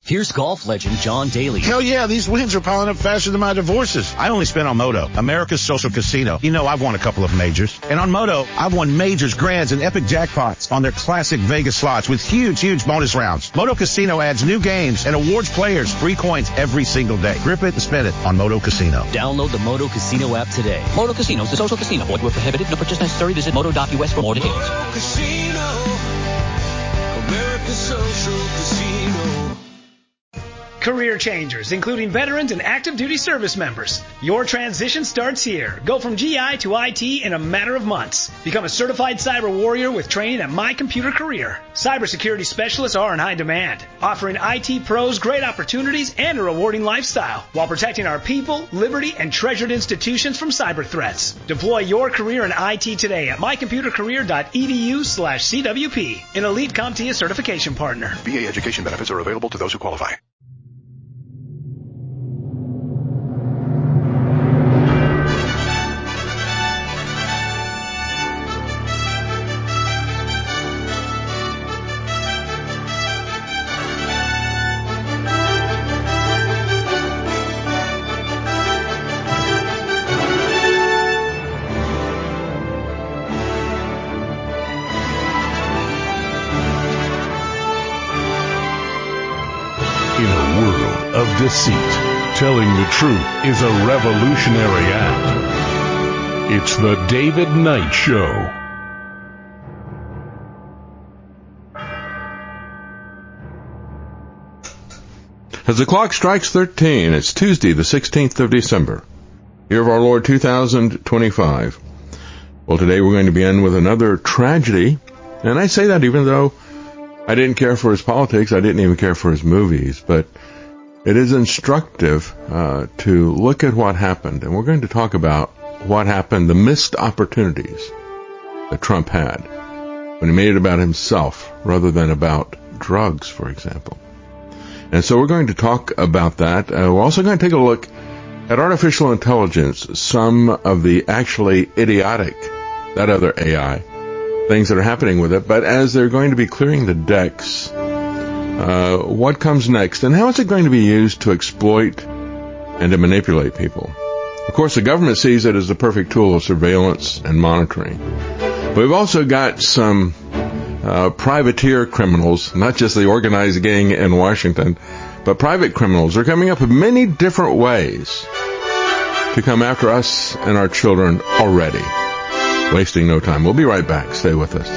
Here's golf legend John Daly. Hell yeah, these wins are piling up faster than my divorces. I only spent on Moto, America's social casino. You know, I've won a couple of majors. And on Moto, I've won majors, grands, and epic jackpots on their classic Vegas slots with huge bonus rounds. Moto Casino adds new games and awards players free coins every single day. Grip it and spend it on Moto Casino. Download the Moto Casino app today. Moto Casino is a social casino. Void where prohibited. No purchase necessary. Visit moto.us for more details. Moto Casino, America's social casino. Career changers, including veterans and active duty service members. Your transition starts here. Go from GI to IT in a matter of months. Become a certified cyber warrior with training at My Computer Career. Cybersecurity specialists are in high demand, offering IT pros great opportunities and a rewarding lifestyle while protecting our people, liberty, and treasured institutions from cyber threats. Deploy your career in IT today at mycomputercareer.edu/CWP, an elite CompTIA certification partner. VA education benefits are available to those who qualify. Deceit. Telling the truth is a revolutionary act. It's the David Knight Show. As the clock strikes 13, it's Tuesday, the 16th of December, year of our Lord 2025. Well, today we're going to begin with another tragedy, and I say that even though I didn't care for his politics, I didn't even care for his movies, but it is instructive to look at what happened, and we're going to talk about what happened, the missed opportunities that Trump had when he made it about himself rather than about drugs, for example. And so we're going to talk about that. We're also going to take a look at artificial intelligence, some of the actually idiotic, that other AI, things that are happening with it, but as they're going to be clearing the decks, what comes next, and how is it going to be used to exploit and to manipulate people? Of course, the government sees it as the perfect tool of surveillance and monitoring. But we've also got some privateer criminals, not just the organized gang in Washington, but private criminals are coming up with many different ways to come after us and our children already. Wasting no time. We'll be right back. Stay with us.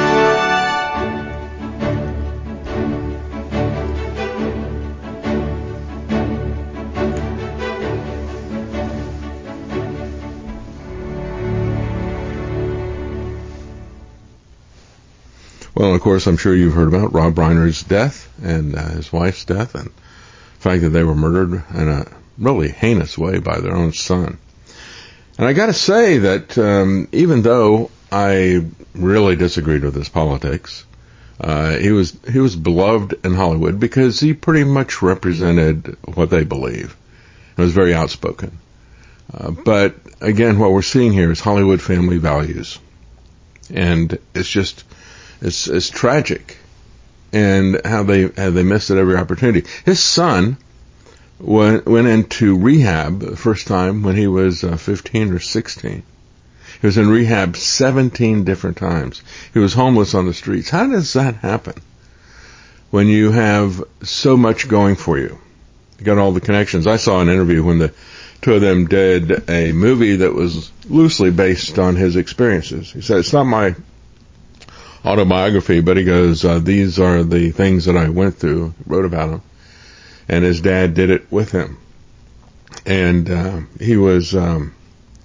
Well, of course, I'm sure you've heard about Rob Reiner's death and his wife's death and the fact that they were murdered in a really heinous way by their own son. And I got to say that even though I really disagreed with his politics, he was beloved in Hollywood because he pretty much represented what they believe. He was very outspoken. But again, what we're seeing here is Hollywood family values, and it's tragic, and how they missed at every opportunity. His son went into rehab the first time when he was 15 or 16. He was in rehab 17 different times. He was homeless on the streets. How does that happen when you have so much going for you? You got all the connections. I saw an interview when the two of them did a movie that was loosely based on his experiences. He said, it's not my autobiography, but he goes, these are the things that I went through, wrote about him. And his dad did it with him. And he was, when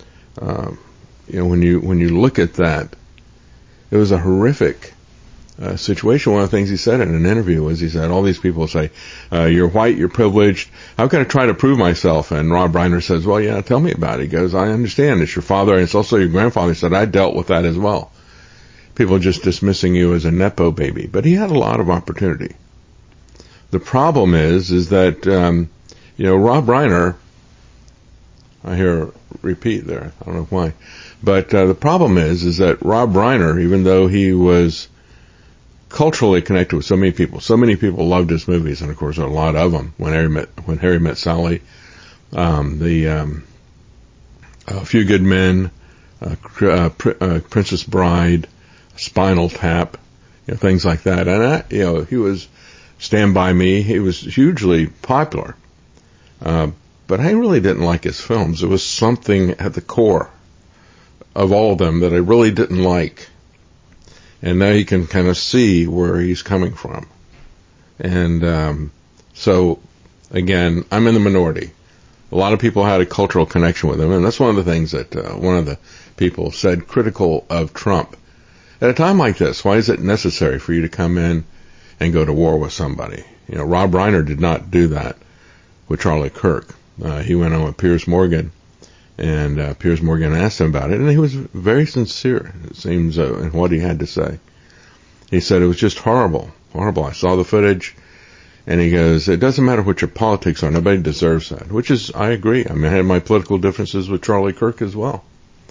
you look at that, it was a horrific situation. One of the things he said in an interview was, he said, all these people say, you're white, you're privileged, how can I try to prove myself? And Rob Reiner says, well, yeah, tell me about it. He goes, I understand, it's your father, and it's also your grandfather. He said, I dealt with that as well. People just dismissing you as a Nepo baby. But he had a lot of opportunity. The problem is that, Rob Reiner, I hear a repeat there, I don't know why, but the problem is that Rob Reiner, even though he was culturally connected with so many people. So many people loved his movies, and of course, a lot of them. When Harry Met Sally, A Few Good Men, Princess Bride, Spinal Tap, things like that. And he was Stand By Me. He was hugely popular, but I really didn't like his films. There was something at the core of all of them that I really didn't like. And now you can kind of see where he's coming from. And so, again, I'm in the minority. A lot of people had a cultural connection with him, and that's one of the things that one of the people said critical of Trump. At a time like this, why is it necessary for you to come in and go to war with somebody? Rob Reiner did not do that with Charlie Kirk. He went on with Piers Morgan, and Piers Morgan asked him about it, and he was very sincere, it seems, in what he had to say. He said it was just horrible, horrible. I saw the footage, and he goes, it doesn't matter what your politics are, nobody deserves that, which is, I agree. I mean, I had my political differences with Charlie Kirk as well.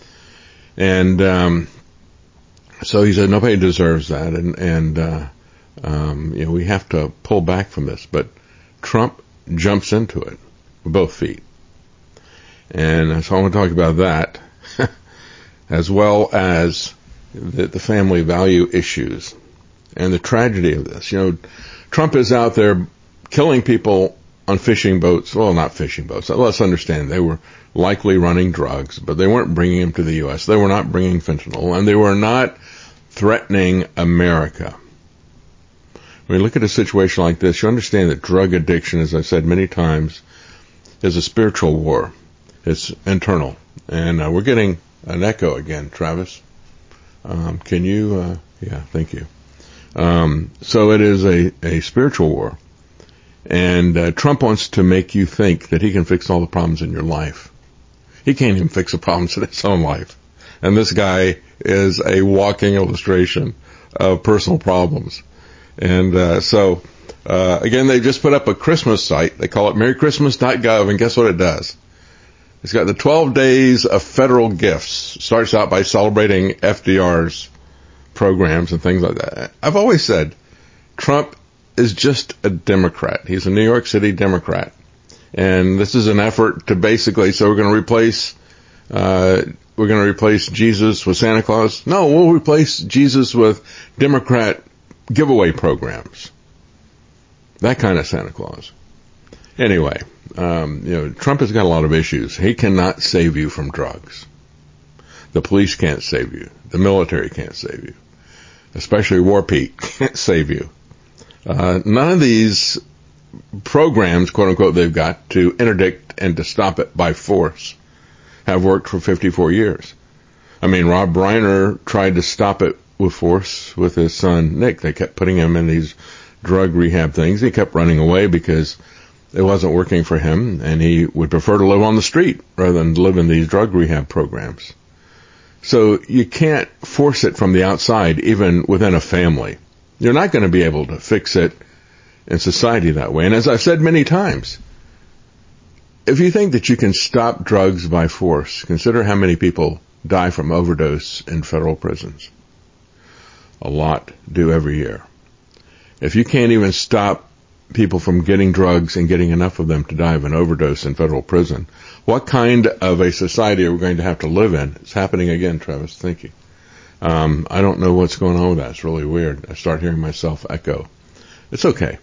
And so he said nobody deserves that, and we have to pull back from this. But Trump jumps into it with both feet. And so I want to talk about that, as well as the family value issues and the tragedy of this. Trump is out there killing people on fishing boats. Well, not fishing boats. Let's understand. They were likely running drugs, but they weren't bringing them to the U.S. They were not bringing fentanyl, and they were not threatening America. When you look at a situation like this, you understand that drug addiction, as I've said many times, is a spiritual war. It's internal. And we're getting an echo again, Travis. Can you? Yeah, thank you. So it is a spiritual war. And Trump wants to make you think that he can fix all the problems in your life. He can't even fix the problems in his own life. And this guy is a walking illustration of personal problems. And so again, they just put up a Christmas site. They call it merrychristmas.gov, and guess what it does? It's got the 12 days of federal gifts. It starts out by celebrating FDR's programs and things like that. I've always said Trump is just a Democrat. He's a New York City Democrat. And this is an effort to basically, so we're going to replace Jesus with Santa Claus. No, we'll replace Jesus with Democrat giveaway programs. That kind of Santa Claus. Anyway, Trump has got a lot of issues. He cannot save you from drugs. The police can't save you. The military can't save you. Especially War Pete can't save you. None of these programs, quote unquote, they've got to interdict and to stop it by force have worked for 54 years. I mean, Rob Reiner tried to stop it with force with his son, Nick. They kept putting him in these drug rehab things. He kept running away because it wasn't working for him, and he would prefer to live on the street rather than live in these drug rehab programs. So you can't force it from the outside, even within a family. You're not going to be able to fix it in society that way. And as I've said many times, if you think that you can stop drugs by force, consider how many people die from overdose in federal prisons. A lot do every year. If you can't even stop people from getting drugs and getting enough of them to die of an overdose in federal prison, what kind of a society are we going to have to live in? It's happening again, Travis. Thank you. I don't know what's going on with that. It's really weird. I start hearing myself echo. It's okay.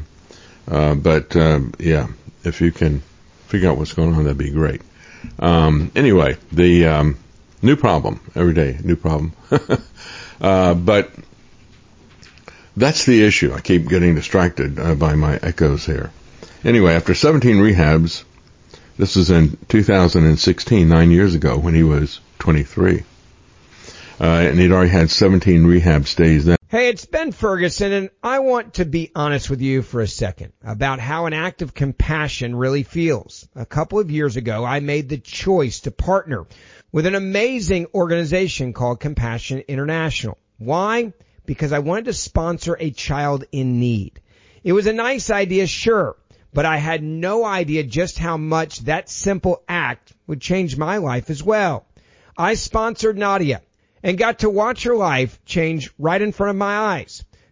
Yeah, if you can figure out what's going on, that'd be great. Anyway, the new problem every day, new problem. But that's the issue. I keep getting distracted by my echoes here. Anyway, after 17 rehabs, this was in 2016, 9 years ago, when he was 23. And he'd already had 17 rehab stays then. Hey, it's Ben Ferguson, and I want to be honest with you for a second about how an act of compassion really feels. A couple of years ago, I made the choice to partner with an amazing organization called Compassion International. Why? Because I wanted to sponsor a child in need. It was a nice idea, sure, but I had no idea just how much that simple act would change my life as well. I sponsored Nadia and got to watch her life change right in front of my eyes.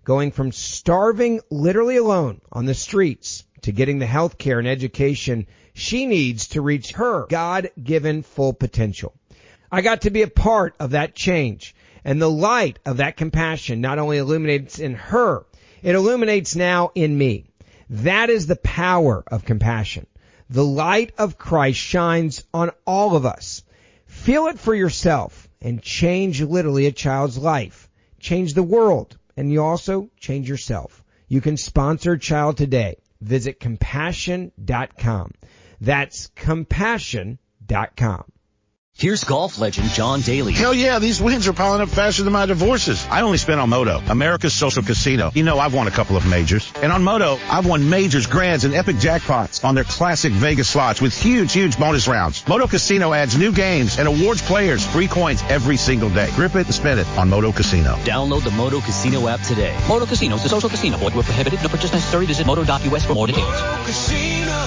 going from starving literally alone on the streets to getting the health care and education she needs to reach her God-given full potential. I got to be a part of that change, and the light of that compassion not only illuminates in her, it illuminates now in me. That is the power of compassion. The light of Christ shines on all of us. Feel it for yourself and change literally a child's life. Change the world, and you also change yourself. You can sponsor a child today. Visit compassion.com. That's compassion.com. Here's golf legend John Daly. Hell yeah, these wins are piling up faster than my divorces. I only spent on Moto, America's social casino. You know I've won a couple of majors. And on Moto, I've won majors, grands, and epic jackpots on their classic Vegas slots with huge bonus rounds. Moto Casino adds new games and awards players free coins every single day. Grip it and spin it on Moto Casino. Download the Moto Casino app today. Moto Casino is a social casino. Void where prohibited. No purchase necessary. Visit moto.us for more details. Moto Casino,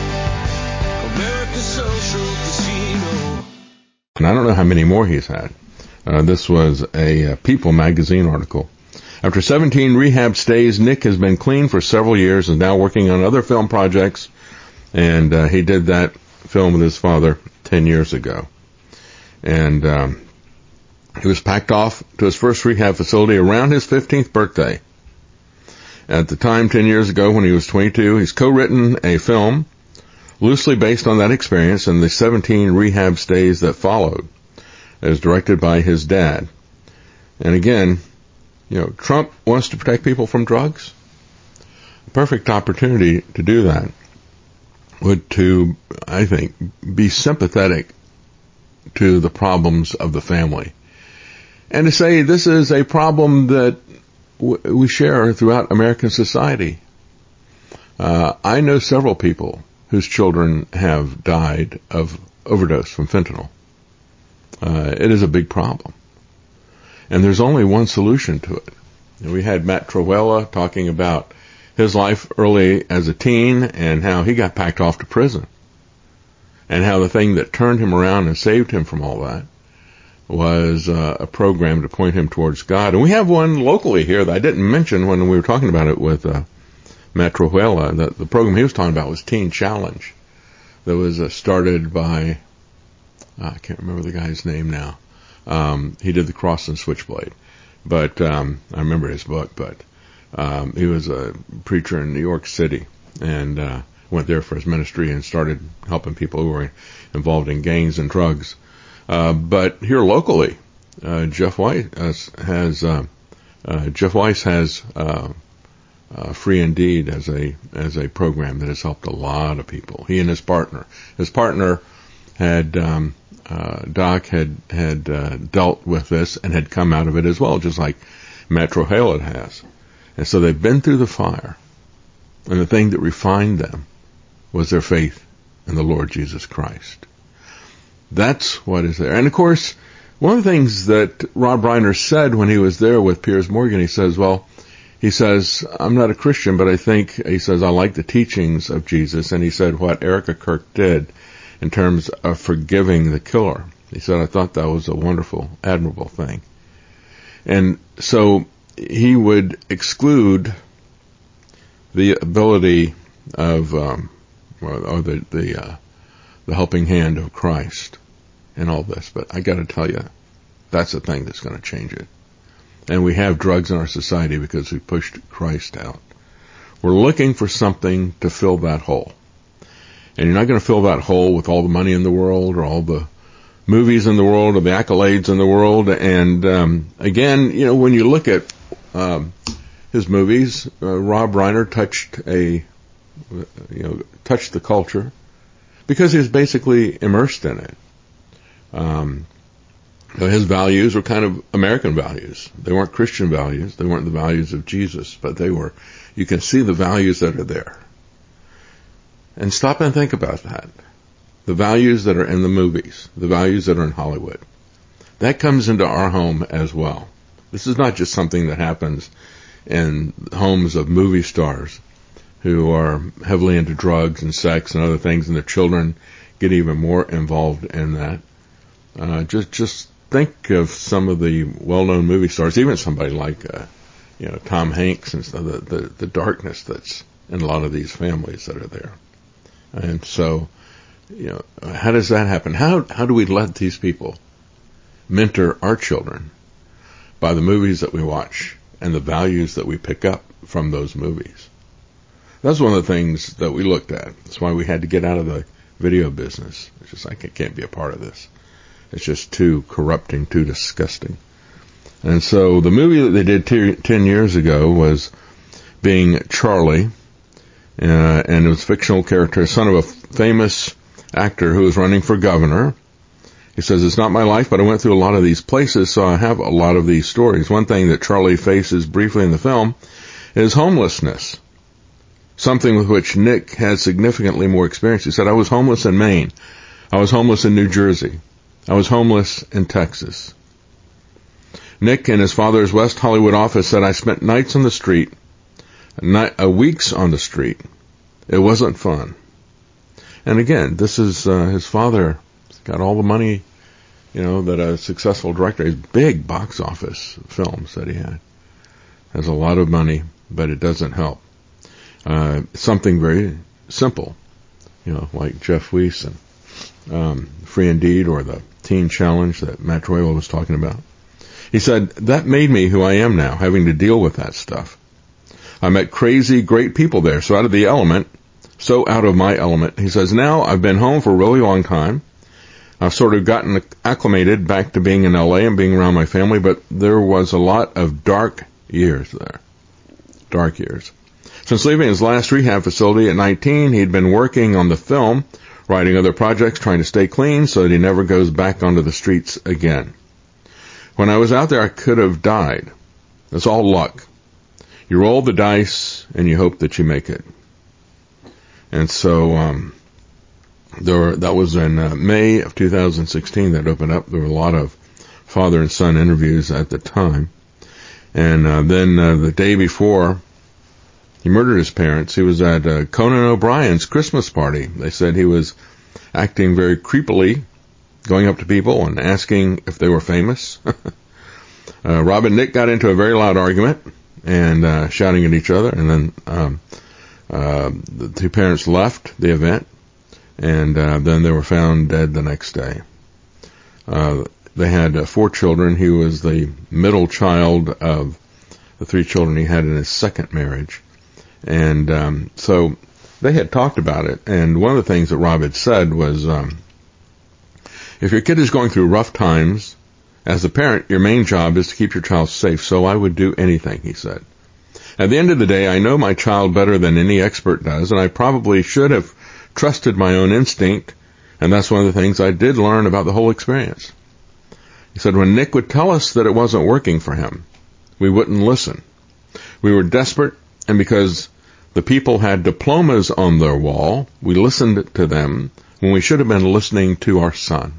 America's social casino. And I don't know how many more he's had. This was a People magazine article. After 17 rehab stays, Nick has been clean for several years and now working on other film projects. And he did that film with his father 10 years ago. And he was packed off to his first rehab facility around his 15th birthday. At the time, 10 years ago, when he was 22, he's co-written a film loosely based on that experience and the 17 rehab stays that followed. It was directed by his dad. And again, Trump wants to protect people from drugs. A perfect opportunity to do that would to, I think, be sympathetic to the problems of the family. And to say this is a problem that we share throughout American society. I know several people whose children have died of overdose from fentanyl. It is a big problem. And there's only one solution to it. We had Matt Trewhella talking about his life early as a teen and how he got packed off to prison. And how the thing that turned him around and saved him from all that was a program to point him towards God. And we have one locally here that I didn't mention when we were talking about it with Matt Trewhella. The program he was talking about was Teen Challenge, that was started by, I can't remember the guy's name now. He did The Cross and Switchblade, but I remember his book. But he was a preacher in New York City and went there for his ministry and started helping people who were involved in gangs and drugs. But here locally, Jeff Weiss has Free Indeed as a program that has helped a lot of people. He and his partner had Doc had dealt with this and had come out of it as well, just like Matt Trewhella has. And so they've been through the fire, and the thing that refined them was their faith in the Lord Jesus Christ. That's what is there. And of course, one of the things that Rob Reiner said when he was there with Piers Morgan, he says, I'm not a Christian, but I like the teachings of Jesus. And he said what Erica Kirk did in terms of forgiving the killer. He said, I thought that was a wonderful, admirable thing. And so he would exclude the ability of, the helping hand of Christ in all this. But I got to tell you, that's the thing that's going to change it. And we have drugs in our society because we pushed Christ out. We're looking for something to fill that hole. And you're not going to fill that hole with all the money in the world or all the movies in the world or the accolades in the world. And again, when you look at his movies, Rob Reiner touched the culture because he was basically immersed in it. His values were kind of American values. They weren't Christian values. They weren't the values of Jesus, but they were. You can see the values that are there. And stop and think about that. The values that are in the movies, the values that are in Hollywood. That comes into our home as well. This is not just something that happens in homes of movie stars who are heavily into drugs and sex and other things, and their children get even more involved in that. Just think of some of the well-known movie stars, even somebody like, Tom Hanks and stuff, the darkness that's in a lot of these families that are there. And so, how does that happen? How do we let these people mentor our children by the movies that we watch and the values that we pick up from those movies? That's one of the things that we looked at. That's why we had to get out of the video business. It's just, I can't be a part of this. It's just too corrupting, too disgusting. And so the movie that they did 10 years ago was Being Charlie, and it was a fictional character, son of a famous actor who was running for governor. He says, it's not my life, but I went through a lot of these places, so I have a lot of these stories. One thing that Charlie faces briefly in the film is homelessness, something with which Nick had significantly more experience. He said, I was homeless in Maine. I was homeless in New Jersey. I was homeless in Texas. Nick in his father's West Hollywood office said, I spent nights on the street, weeks on the street. It wasn't fun. And again, this is his father got all the money, that a successful director, his big box office films that he had, has a lot of money, but it doesn't help. Something very simple, like Jeff Weiss and Free Indeed or the Teen Challenge that Matt Troilo was talking about. He said, that made me who I am now, having to deal with that stuff. I met crazy, great people there, so out of my element. He says, now I've been home for a really long time. I've sort of gotten acclimated back to being in LA and being around my family, but there was a lot of dark years there. Dark years. Since leaving his last rehab facility at 19, he'd been working on the film, writing other projects, trying to stay clean so that he never goes back onto the streets again. When I was out there, I could have died. It's all luck. You roll the dice and you hope that you make it. And so that was in May of 2016 that opened up. There were a lot of father and son interviews at the time. And then the day before he murdered his parents, he was at Conan O'Brien's Christmas party. They said he was acting very creepily, going up to people and asking if they were famous. Rob and Nick got into a very loud argument and shouting at each other, and then the two parents left the event, and then they were found dead the next day. They had 4 children. He was the middle child of the 3 children he had in his second marriage. And so they had talked about it, and one of the things that Rob had said was, if your kid is going through rough times, as a parent, your main job is to keep your child safe, so I would do anything, he said. At the end of the day, I know my child better than any expert does, and I probably should have trusted my own instinct, and that's one of the things I did learn about the whole experience. He said, when Nick would tell us that it wasn't working for him, we wouldn't listen. We were desperate, and because the people had diplomas on their wall, we listened to them when we should have been listening to our son.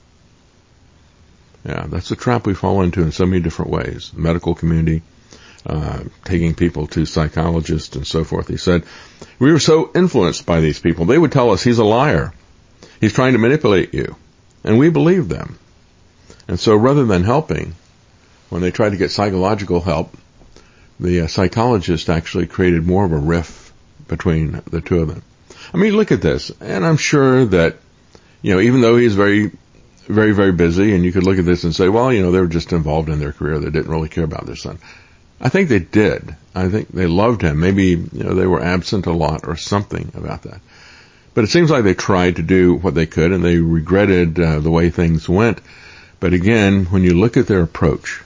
Yeah, that's a trap we fall into in so many different ways. The medical community, taking people to psychologists and so forth. He said, we were so influenced by these people. They would tell us he's a liar. He's trying to manipulate you. And we believed them. And so rather than helping, when they tried to get psychological help, the psychologist actually created more of a rift between the two of them. I mean, look at this. And I'm sure that, even though he's very, very, very busy, and you could look at this and say, well, they were just involved in their career. They didn't really care about their son. I think they did. I think they loved him. Maybe, they were absent a lot or something about that. But it seems like they tried to do what they could, and they regretted the way things went. But again, when you look at their approach,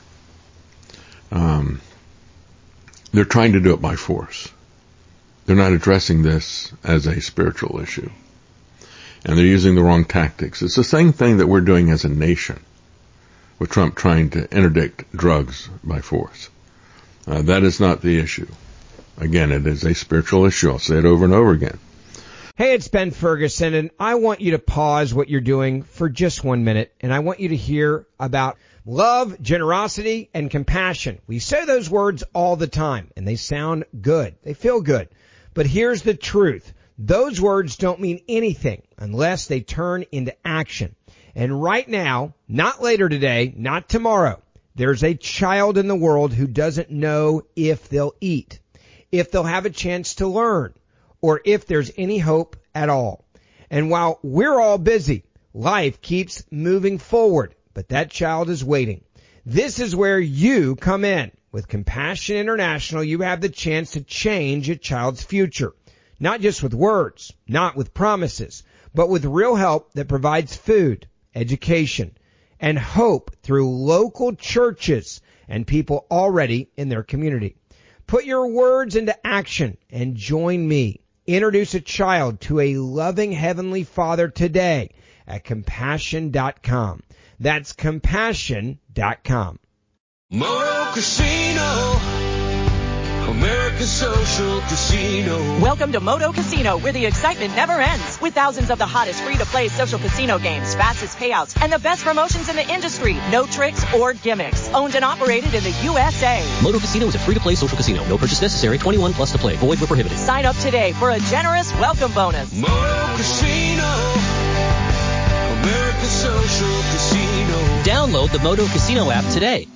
they're trying to do it by force. They're not addressing this as a spiritual issue. And they're using the wrong tactics. It's the same thing that we're doing as a nation, with Trump trying to interdict drugs by force. That is not the issue. Again, it is a spiritual issue. I'll say it over and over again. Hey, it's Ben Ferguson, and I want you to pause what you're doing for just 1 minute, and I want you to hear about love, generosity, and compassion. We say those words all the time, and they sound good. They feel good. But here's the truth. Those words don't mean anything unless they turn into action. And right now, not later today, not tomorrow, There's a child in the world who doesn't know if they'll eat, if they'll have a chance to learn, or if there's any hope at all. And while we're all busy, life keeps moving forward, but that child is waiting. This is where you come in. With Compassion International, you have the chance to change a child's future. Not just with words, not with promises, but with real help that provides food, education, and hope through local churches and people already in their community. Put your words into action and join me. Introduce a child to a loving Heavenly Father today at compassion.com. That's compassion.com. Moto Casino, America's social casino. Welcome to Moto Casino, where the excitement never ends. With thousands of the hottest free-to-play social casino games, fastest payouts, and the best promotions in the industry. No tricks or gimmicks. Owned and operated in the USA. Moto Casino is a free-to-play social casino. No purchase necessary. 21 plus to play. Void where prohibited. Sign up today for a generous welcome bonus. Moto Casino, America's social casino. Download the Moto Casino app today.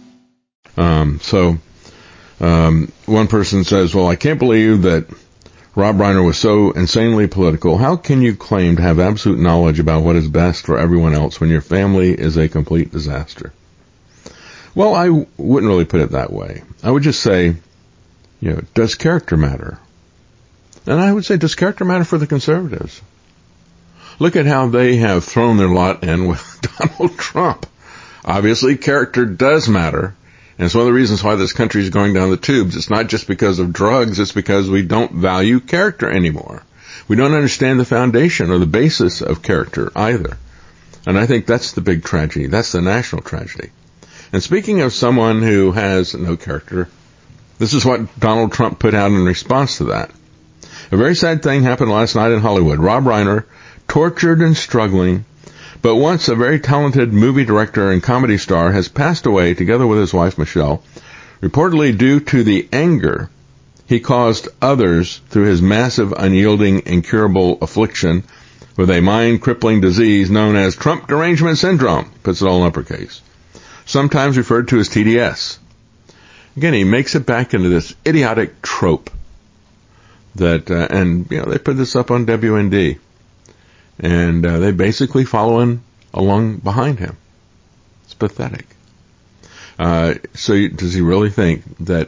One person says, well, I can't believe that Rob Reiner was so insanely political. How can you claim to have absolute knowledge about what is best for everyone else when your family is a complete disaster? Well, I wouldn't really put it that way. I would just say, does character matter? And I would say, does character matter for the conservatives? Look at how they have thrown their lot in with Donald Trump. Obviously, character does matter. And it's one of the reasons why this country is going down the tubes. It's not just because of drugs. It's because we don't value character anymore. We don't understand the foundation or the basis of character either. And I think that's the big tragedy. That's the national tragedy. And speaking of someone who has no character, this is what Donald Trump put out in response to that. A very sad thing happened last night in Hollywood. Rob Reiner, tortured and struggling, but once a very talented movie director and comedy star, has passed away together with his wife, Michelle, reportedly due to the anger he caused others through his massive, unyielding, incurable affliction with a mind-crippling disease known as Trump derangement syndrome, puts it all in uppercase, sometimes referred to as TDS. Again, he makes it back into this idiotic trope that, they put this up on WND. And they basically following along behind him. It's pathetic. So does he really think that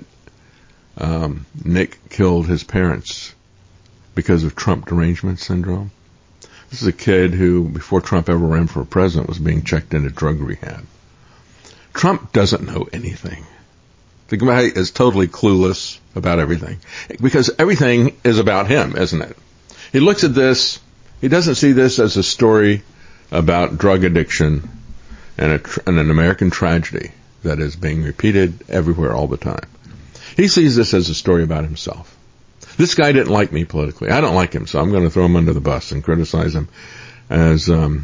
Nick killed his parents because of Trump derangement syndrome? This is a kid who, before Trump ever ran for president, was being checked into drug rehab. Trump doesn't know anything. The guy is totally clueless about everything. Because everything is about him, isn't it? He looks at this. He doesn't see this as a story about drug addiction and an American tragedy that is being repeated everywhere all the time. He sees this as a story about himself. This guy didn't like me politically. I don't like him, so I'm going to throw him under the bus and criticize him as,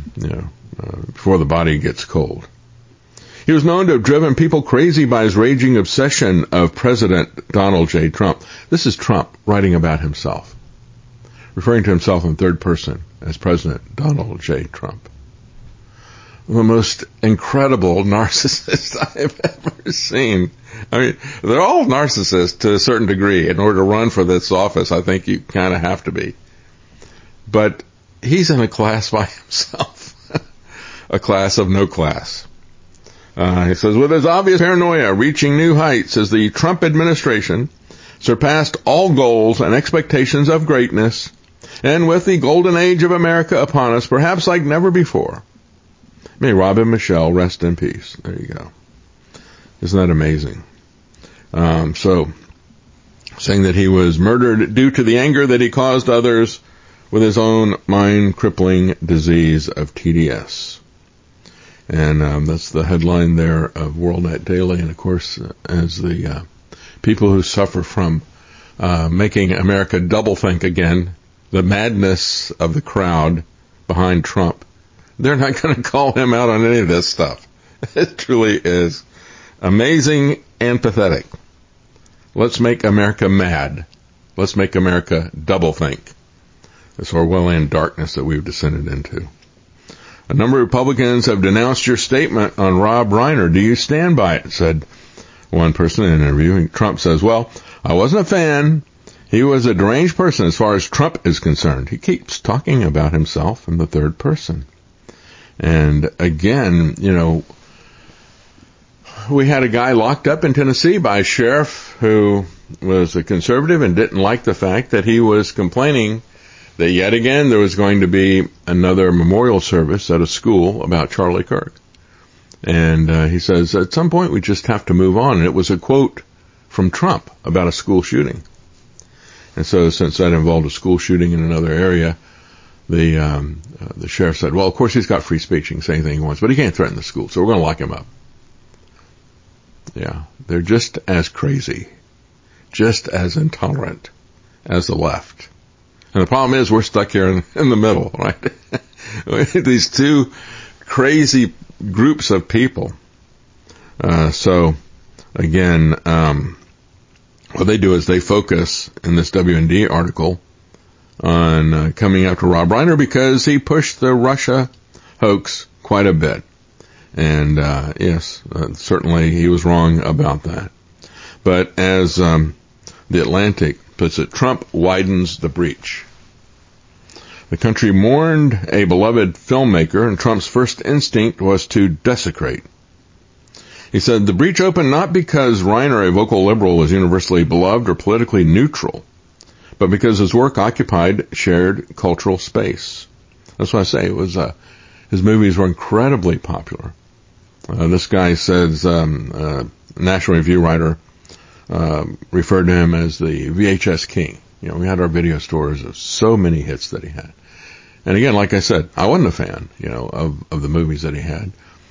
before the body gets cold. He was known to have driven people crazy by his raging obsession of President Donald J. Trump. This is Trump writing about himself, referring to himself in third person as President Donald J. Trump. The most incredible narcissist I've ever seen. I mean, they're all narcissists to a certain degree. In order to run for this office, I think you kind of have to be. But he's in a class by himself. A class of no class. He says, with his obvious paranoia reaching new heights as the Trump administration surpassed all goals and expectations of greatness, and with the golden age of America upon us, perhaps like never before. May Rob and Michelle rest in peace. There you go. Isn't that amazing? So, saying that he was murdered due to the anger that he caused others with his own mind-crippling disease of TDS. And that's the headline there of WorldNet Daily. And, of course, as the people who suffer from making America double think again, the madness of the crowd behind Trump, they're not going to call him out on any of this stuff. It truly is amazing and pathetic. Let's make America mad. Let's make America double think. This Orwellian darkness that we've descended into. A number of Republicans have denounced your statement on Rob Reiner. Do you stand by it? Said one person in an interview. Trump says, well, I wasn't a fan. He was a deranged person as far as Trump is concerned. He keeps talking about himself in the third person. And again, we had a guy locked up in Tennessee by a sheriff who was a conservative and didn't like the fact that he was complaining that yet again there was going to be another memorial service at a school about Charlie Kirk. And he says, at some point we just have to move on. And it was a quote from Trump about a school shooting. And so since that involved a school shooting in another area, the sheriff said, well, of course he's got free speech. He can say anything he wants, but he can't threaten the school, so we're going to lock him up. Yeah, they're just as crazy, just as intolerant as the left. And the problem is we're stuck here in the middle, right? These two crazy groups of people. So, again, what they do is they focus in this WND article on coming after Rob Reiner because he pushed the Russia hoax quite a bit. And, yes, certainly he was wrong about that. But as The Atlantic puts it, Trump widens the breach. The country mourned a beloved filmmaker, and Trump's first instinct was to desecrate. He said, the breach opened not because Reiner, a vocal liberal, was universally beloved or politically neutral, but because his work occupied shared cultural space. That's why I say it was, his movies were incredibly popular. This guy says, National Review writer, referred to him as the VHS king. We had our video stores of so many hits that he had. And again, like I said, I wasn't a fan, of the movies that he had.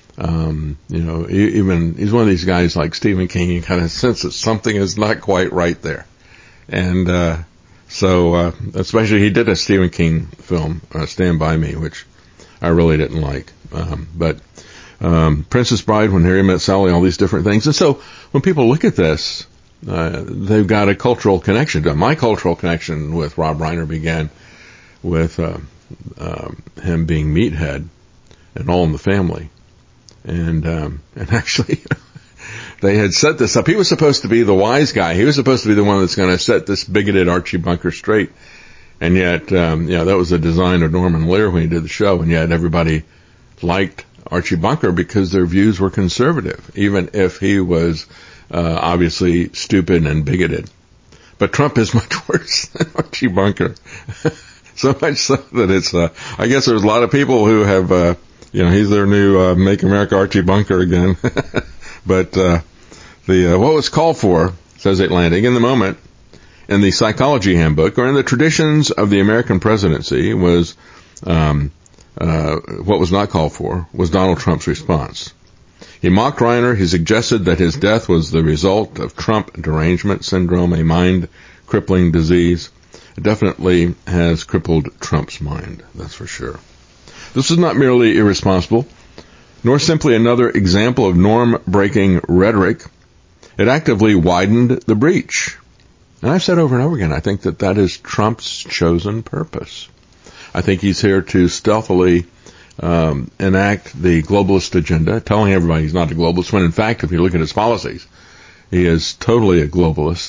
Even, he's one of these guys like Stephen King, you kind of sense that something is not quite right there. And, so, especially he did a Stephen King film, Stand By Me, which I really didn't like. But Princess Bride, When Harry Met Sally, all these different things. And so when people look at this, they've got a cultural connection to it. My cultural connection with Rob Reiner began with him being Meathead and All in the Family. And actually, they had set this up. He was supposed to be the wise guy. He was supposed to be the one that's going to set this bigoted Archie Bunker straight. And yet, that was the design of Norman Lear when he did the show. And yet everybody liked Archie Bunker because their views were conservative, even if he was obviously stupid and bigoted. But Trump is much worse than Archie Bunker. So much so that it's, I guess there's a lot of people who have, he's their new Make America Archie Bunker again. But what was called for, says Atlantic, in the moment, in the psychology handbook, or in the traditions of the American presidency, was what was not called for was Donald Trump's response. He mocked Reiner. He suggested that his death was the result of Trump derangement syndrome, a mind-crippling disease. It definitely has crippled Trump's mind, that's for sure. This is not merely irresponsible, nor simply another example of norm-breaking rhetoric. It actively widened the breach. And I've said over and over again, I think that is Trump's chosen purpose. I think he's here to stealthily enact the globalist agenda, telling everybody he's not a globalist, when in fact, if you look at his policies, he is totally a globalist.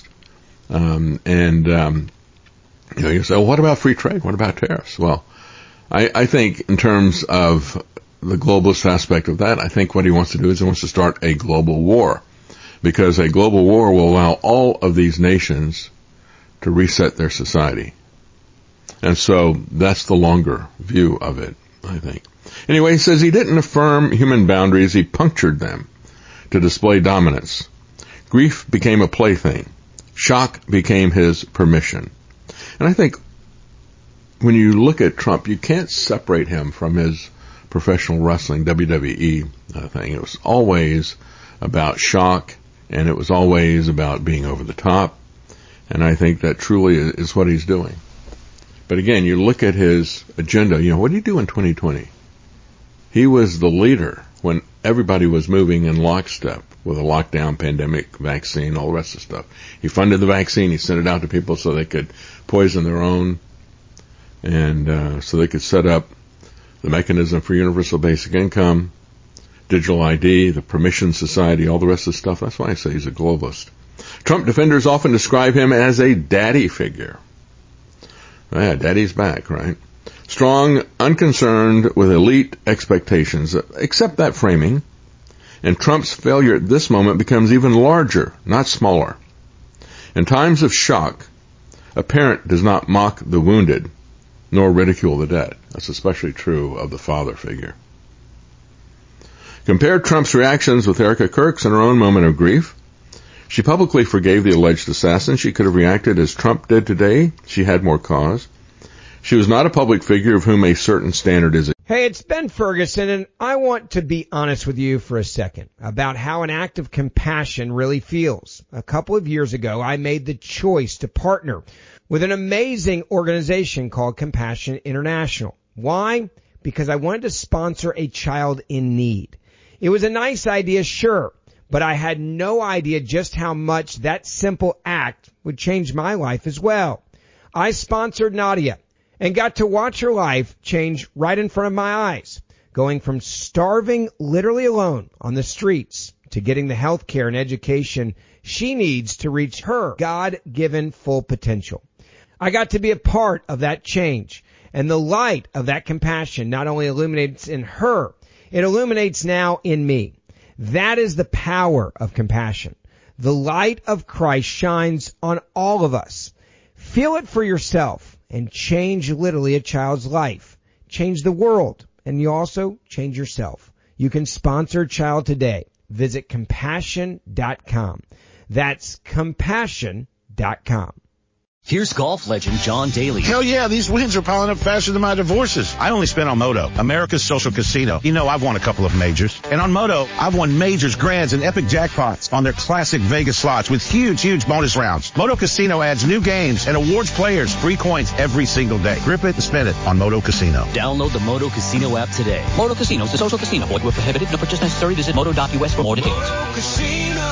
You say, well, what about free trade? What about tariffs? Well, I think in terms of the globalist aspect of that, I think what he wants to do is he wants to start a global war, because a global war will allow all of these nations to reset their society. And so that's the longer view of it, I think. Anyway, he says he didn't affirm human boundaries, he punctured them to display dominance. Grief became a plaything. Shock became his permission. And I think when you look at Trump, you can't separate him from his professional wrestling, WWE thing. It was always about shock, and it was always about being over the top. And I think that truly is what he's doing. But again, you look at his agenda, what did he do in 2020? He was the leader when everybody was moving in lockstep with a lockdown, pandemic, vaccine, all the rest of the stuff. He funded the vaccine. He sent it out to people so they could poison their own, and so they could set up the mechanism for universal basic income, digital ID, the permission society, all the rest of the stuff. That's why I say he's a globalist. Trump defenders often describe him as a daddy figure. Yeah, daddy's back, right? Strong, unconcerned with elite expectations. Accept that framing, and Trump's failure at this moment becomes even larger, not smaller. In times of shock, a parent does not mock the wounded, nor ridicule the dead. That's especially true of the father figure. Compare Trump's reactions with Erica Kirk's in her own moment of grief. She publicly forgave the alleged assassin. She could have reacted as Trump did today. She had more cause. She was not a public figure of whom a certain standard is. Hey, it's Ben Ferguson, and I want to be honest with you for a second about how an act of compassion really feels. A couple of years ago, I made the choice to partner with an amazing organization called Compassion International. Why? Because I wanted to sponsor a child in need. It was a nice idea, sure, but I had no idea just how much that simple act would change my life as well. I sponsored Nadia and got to watch her life change right in front of my eyes, going from starving literally alone on the streets to getting the health care and education she needs to reach her God-given full potential. I got to be a part of that change, and the light of that compassion not only illuminates in her, it illuminates now in me. That is the power of compassion. The light of Christ shines on all of us. Feel it for yourself and change literally a child's life. Change the world, and you also change yourself. You can sponsor a child today. Visit compassion.com. That's compassion.com. Here's golf legend John Daly. Hell yeah, these wins are piling up faster than my divorces. I only spent on Moto, America's social casino. You know, I've won a couple of majors. And on Moto, I've won majors, grands, and epic jackpots on their classic Vegas slots with huge bonus rounds. Moto Casino adds new games and awards players free coins every single day. Grip it and spend it on Moto Casino. Download the Moto Casino app today. Moto Casino is a social casino. Void where prohibited. No purchase necessary. Visit moto.us for more details. Moto Casino,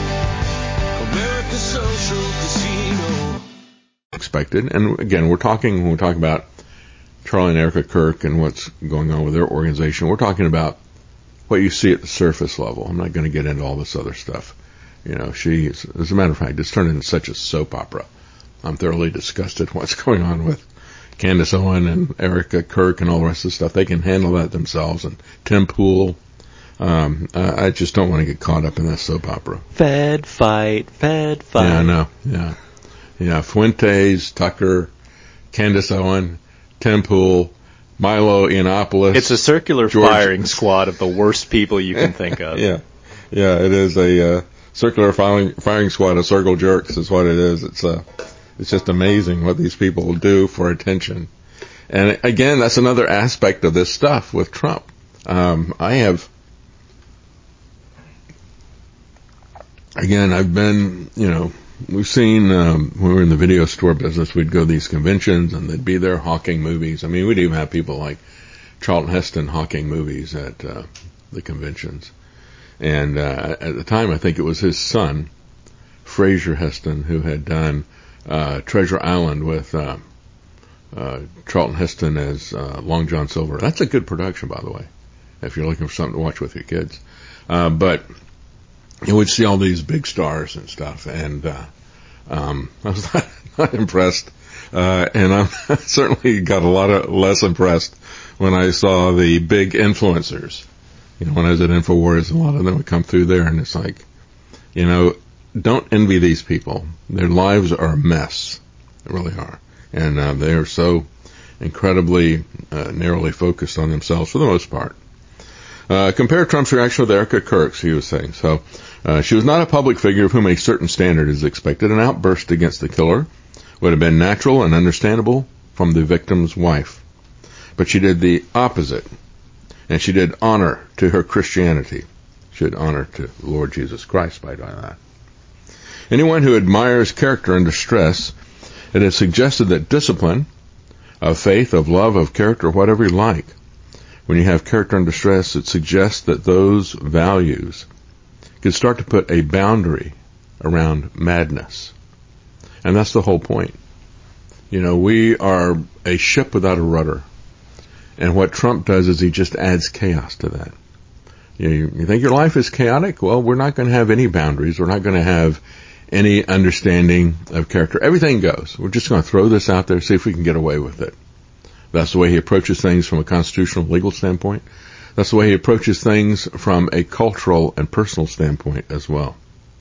America's social casino. Expected. And again, when we talk about Charlie and Erica Kirk and what's going on with their organization, we're talking about what you see at the surface level. I'm not going to get into all this other stuff. You know, as a matter of fact, it's turned into such a soap opera. I'm thoroughly disgusted what's going on with Candace Owen and Erica Kirk and all the rest of the stuff. They can handle that themselves. And Tim Pool. I just don't want to get caught up in that soap opera. Fed fight. Yeah, I know. Yeah, Fuentes, Tucker, Candace Owen, Tim Pool, Milo Yiannopoulos. It's a circular firing squad of the worst people you can think of. Yeah, it is a circular firing squad of circle jerks is what it is. It's just amazing what these people will do for attention. And again, that's another aspect of this stuff with Trump. I've been, we've seen, when we were in the video store business, we'd go to these conventions and they'd be there hawking movies. I mean, we'd even have people like Charlton Heston hawking movies at the conventions. And at the time, I think it was his son, Fraser Heston, who had done Treasure Island with Charlton Heston as Long John Silver. That's a good production, by the way, if you're looking for something to watch with your kids. But you would see all these big stars and stuff, and I was not impressed. And I certainly got a lot less impressed when I saw the big influencers. When I was at InfoWars, a lot of them would come through there, and it's like, don't envy these people. Their lives are a mess. They really are. And they are so incredibly narrowly focused on themselves for the most part. Compare Trump's reaction with Erica Kirk's, he was saying. So, she was not a public figure of whom a certain standard is expected. An outburst against the killer would have been natural and understandable from the victim's wife. But she did the opposite. And she did honor to her Christianity. She did honor to the Lord Jesus Christ by doing that. Anyone who admires character under stress, it is suggested that discipline, of faith, of love, of character, whatever you like, when you have character under stress, it suggests that those values can start to put a boundary around madness. And that's the whole point. We are a ship without a rudder. And what Trump does is he just adds chaos to that. You think your life is chaotic? Well, we're not going to have any boundaries. We're not going to have any understanding of character. Everything goes. We're just going to throw this out there, see if we can get away with it. That's the way he approaches things from a constitutional legal standpoint. That's the way he approaches things from a cultural and personal standpoint as well.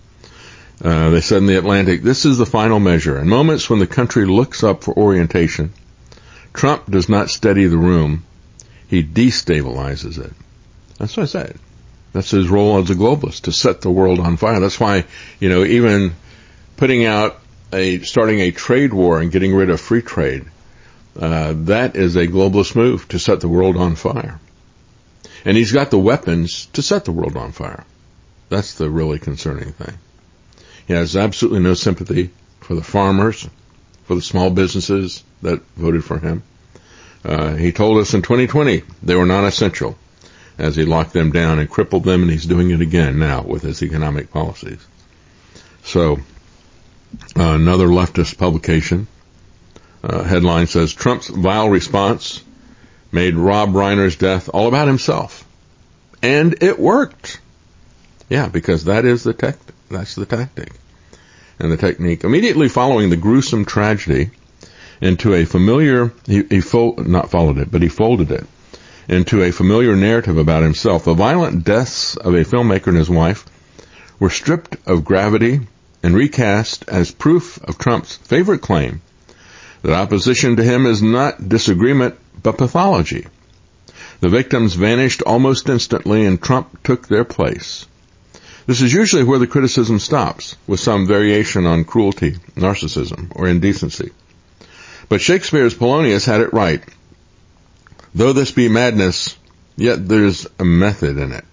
They said in the Atlantic, this is the final measure. In moments when the country looks up for orientation, Trump does not steady the room. He destabilizes it. That's what I said. That's his role as a globalist, to set the world on fire. That's why, even putting out starting a trade war and getting rid of free trade, that is a globalist move to set the world on fire. And he's got the weapons to set the world on fire. That's the really concerning thing. He has absolutely no sympathy for the farmers, for the small businesses that voted for him. He told us in 2020 they were non-essential as he locked them down and crippled them, and he's doing it again now with his economic policies. So, another leftist publication, headline says, Trump's vile response made Rob Reiner's death all about himself. And it worked. Yeah, because that's the tactic and the technique. Immediately following the gruesome tragedy into a familiar, he folded it into a familiar narrative about himself. The violent deaths of a filmmaker and his wife were stripped of gravity and recast as proof of Trump's favorite claim that opposition to him is not disagreement but pathology. The victims vanished almost instantly and Trump took their place. This is usually where the criticism stops, with some variation on cruelty, narcissism, or indecency. But Shakespeare's Polonius had it right. Though this be madness, yet there's a method in it.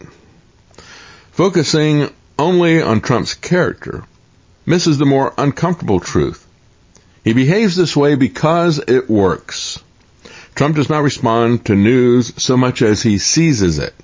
Focusing only on Trump's character misses the more uncomfortable truth. He behaves this way because it works. Trump does not respond to news so much as he seizes it.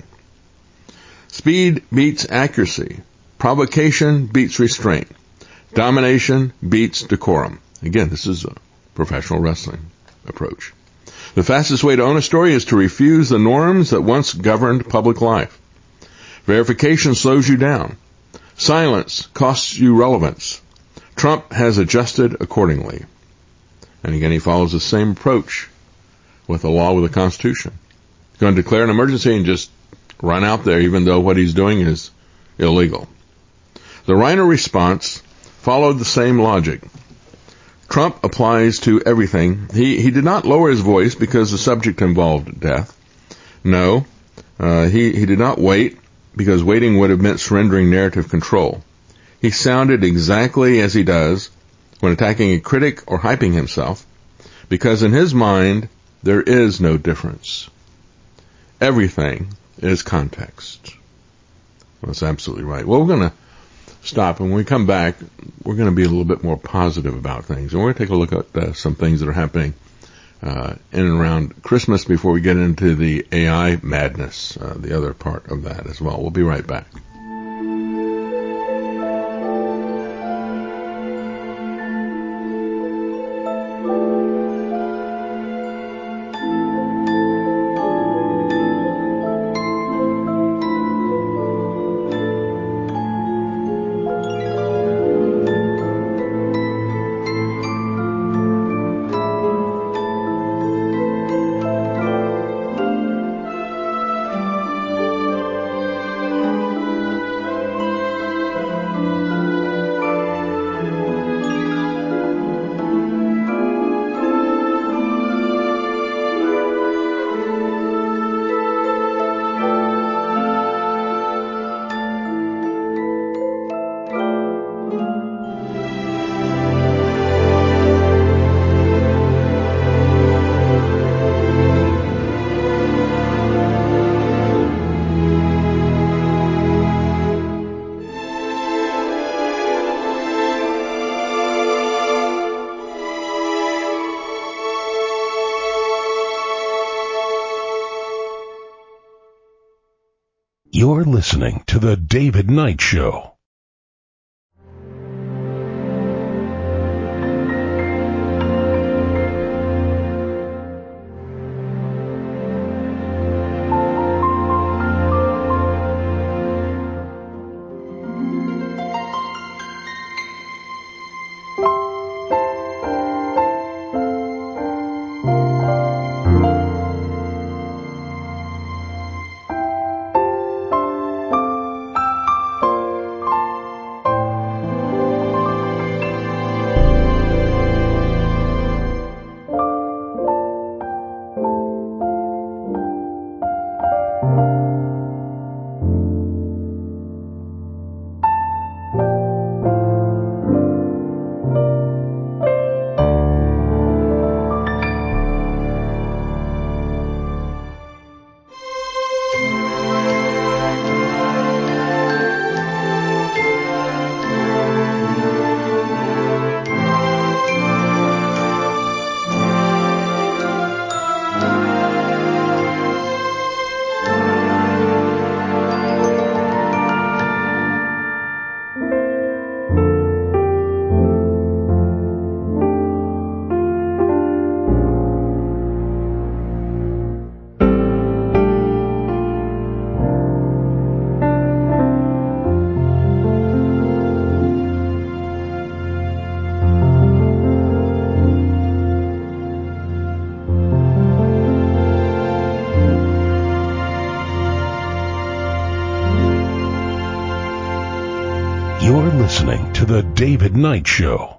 Speed beats accuracy. Provocation beats restraint. Domination beats decorum. Again, this is a professional wrestling approach. The fastest way to own a story is to refuse the norms that once governed public life. Verification slows you down. Silence costs you relevance. Trump has adjusted accordingly. And again, he follows the same approach with the law, with the Constitution. He's going to declare an emergency and just run out there, even though what he's doing is illegal. The Reiner response followed the same logic. Trump applies to everything. He did not lower his voice because the subject involved death. No, he did not wait because waiting would have meant surrendering narrative control. He sounded exactly as he does when attacking a critic or hyping himself, because in his mind there is no difference. Everything is context. That's absolutely right. Well, we're going to stop, and when we come back, we're going to be a little bit more positive about things. And we're going to take a look at some things that are happening in and around Christmas before we get into the AI madness, the other part of that as well. We'll be right back. You're listening to The David Knight Show. listening to The David Knight Show.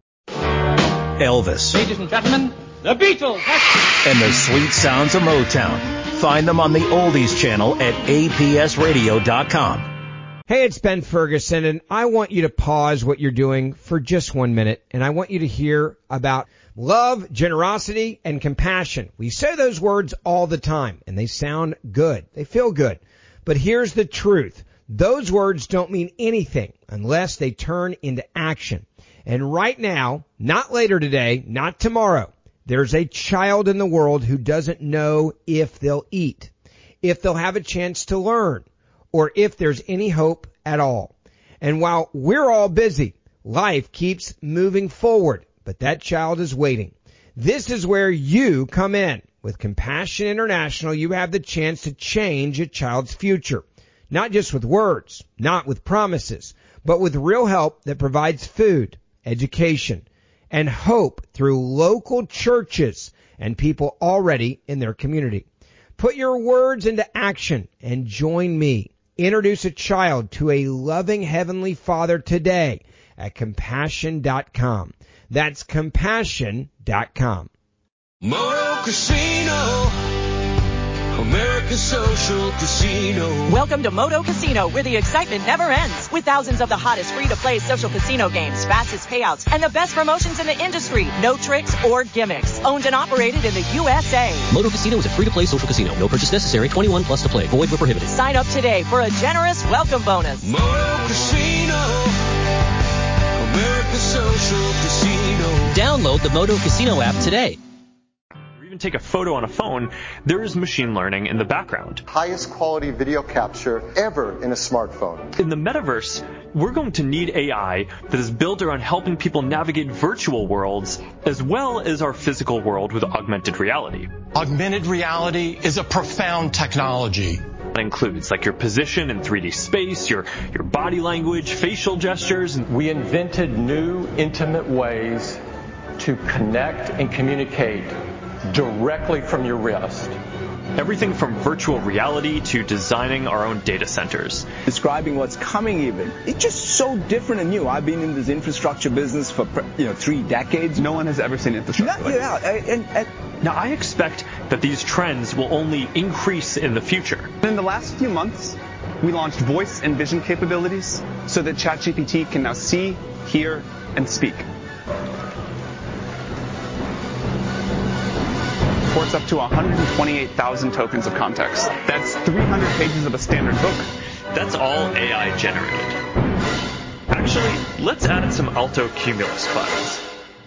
Elvis. Ladies and gentlemen, the Beatles. And the sweet sounds of Motown. Find them on the Oldies channel at apsradio.com. Hey, it's Ben Ferguson, and I want you to pause what you're doing for just 1 minute, and I want you to hear about love, generosity, and compassion. We say those words all the time, and they sound good. They feel good. But here's the truth. Those words don't mean anything unless they turn into action. And right now, not later today, not tomorrow, there's a child in the world who doesn't know if they'll eat, if they'll have a chance to learn, or if there's any hope at all. And while we're all busy, life keeps moving forward, but that child is waiting. This is where you come in. With Compassion International, you have the chance to change a child's future. Not just with words, not with promises, but with real help that provides food, education, and hope through local churches and people already in their community. Put your words into action and join me. Introduce a child to a loving Heavenly Father today at compassion.com. That's compassion.com. Moto Casino, America's social casino. Welcome to Moto Casino, where the excitement never ends. With thousands of the hottest free-to-play social casino games, fastest payouts, and the best promotions in the industry. No tricks or gimmicks. Owned and operated in the USA. Moto Casino is a free-to-play social casino. No purchase necessary. 21 plus to play. Void where prohibited. Sign up today for a generous welcome bonus. Moto Casino, America's social casino. Download the Moto Casino app today. Take a photo on a phone, there is machine learning in the background. Highest quality video capture ever in a smartphone. In the metaverse, we're going to need AI that is built around helping people navigate virtual worlds as well as our physical world with augmented reality. Augmented reality is a profound technology. That includes like your position in 3D space, your body language, facial gestures. We invented new, intimate ways to connect and communicate directly from your wrist. Everythh from virtual reality to designing our own data centers. Describing what's coming even. It's just so different and new. I've been in this infrastructure business for 3 decades. No one has ever seen infrastructure like this. Now I expect that these trends will only increase in the future. In the last few months, we launched voice and vision capabilities so that ChatGPT can now see, hear, and speak. Supports up to 128,000 tokens of context. That's 300 pages of a standard book. That's all AI generated. Actually, let's add in some alto cumulus clouds.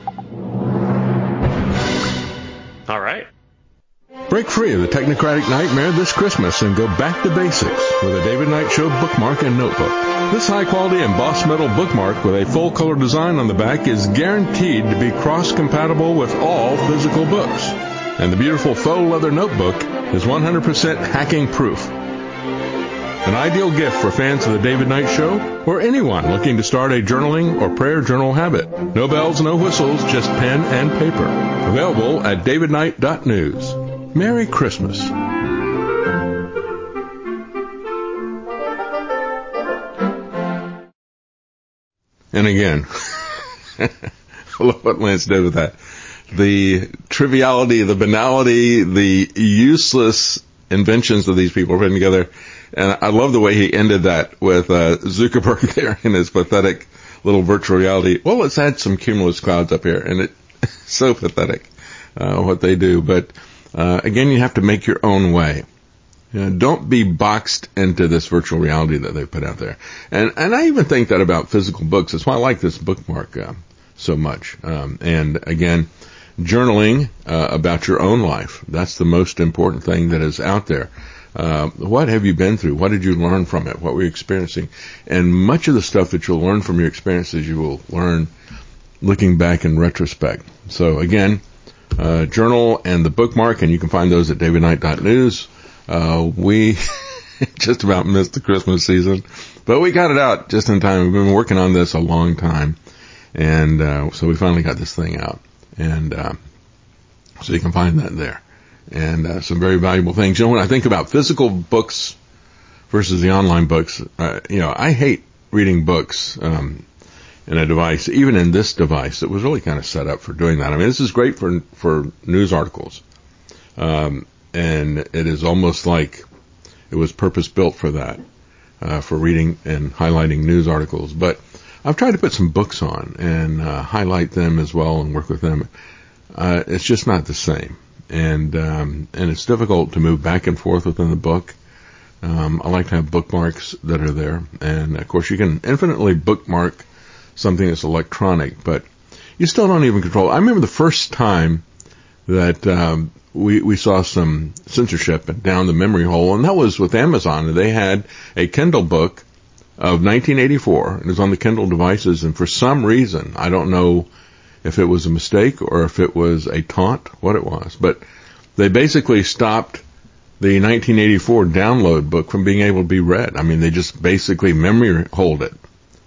All right. Break free of the technocratic nightmare this Christmas and go back to basics with a David Knight Show bookmark and notebook. This high-quality embossed metal bookmark with a full-color design on the back is guaranteed to be cross-compatible with all physical books. And the beautiful faux leather notebook is 100% hacking-proof. An ideal gift for fans of the David Knight Show or anyone looking to start a journaling or prayer journal habit. No bells, no whistles, just pen and paper. Available at davidknight.news. Merry Christmas. And again, I love what Lance did with that. The triviality, the banality, the useless inventions of these people putting together. And I love the way he ended that with Zuckerberg there in his pathetic little virtual reality. Well, let's add some cumulus clouds up here. And it's so pathetic what they do. But again, you have to make your own way. Don't be boxed into this virtual reality that they've put out there. And I even think that about physical books. That's why I like this bookmark so much. And again, journaling about your own life. That's the most important thing that is out there. What have you been through? What did you learn from it? What were you experiencing? And much of the stuff that you'll learn from your experiences, you will learn looking back in retrospect. So again, journal and the bookmark, and you can find those at davidknight.news. We just about missed the Christmas season, but we got it out just in time. We've been working on this a long time, and so we finally got this thing out. And so you can find that there. And some very valuable things. When I think about physical books versus the online books, I hate reading books in a device, even in this device, that was really kind of set up for doing that. I mean, this is great for news articles. And it is almost like it was purpose-built for that, for reading and highlighting news articles. But I've tried to put some books on and highlight them as well and work with them. It's just not the same. And it's difficult to move back and forth within the book. I like to have bookmarks that are there. And, of course, you can infinitely bookmark something that's electronic, but you still don't even control. I remember the first time that we saw some censorship down the memory hole, and that was with Amazon. They had a Kindle book of 1984. It was on the Kindle devices, and for some reason, I don't know if it was a mistake or if it was a taunt, what it was, but they basically stopped the 1984 download book from being able to be read. I mean, they just basically memory hold it.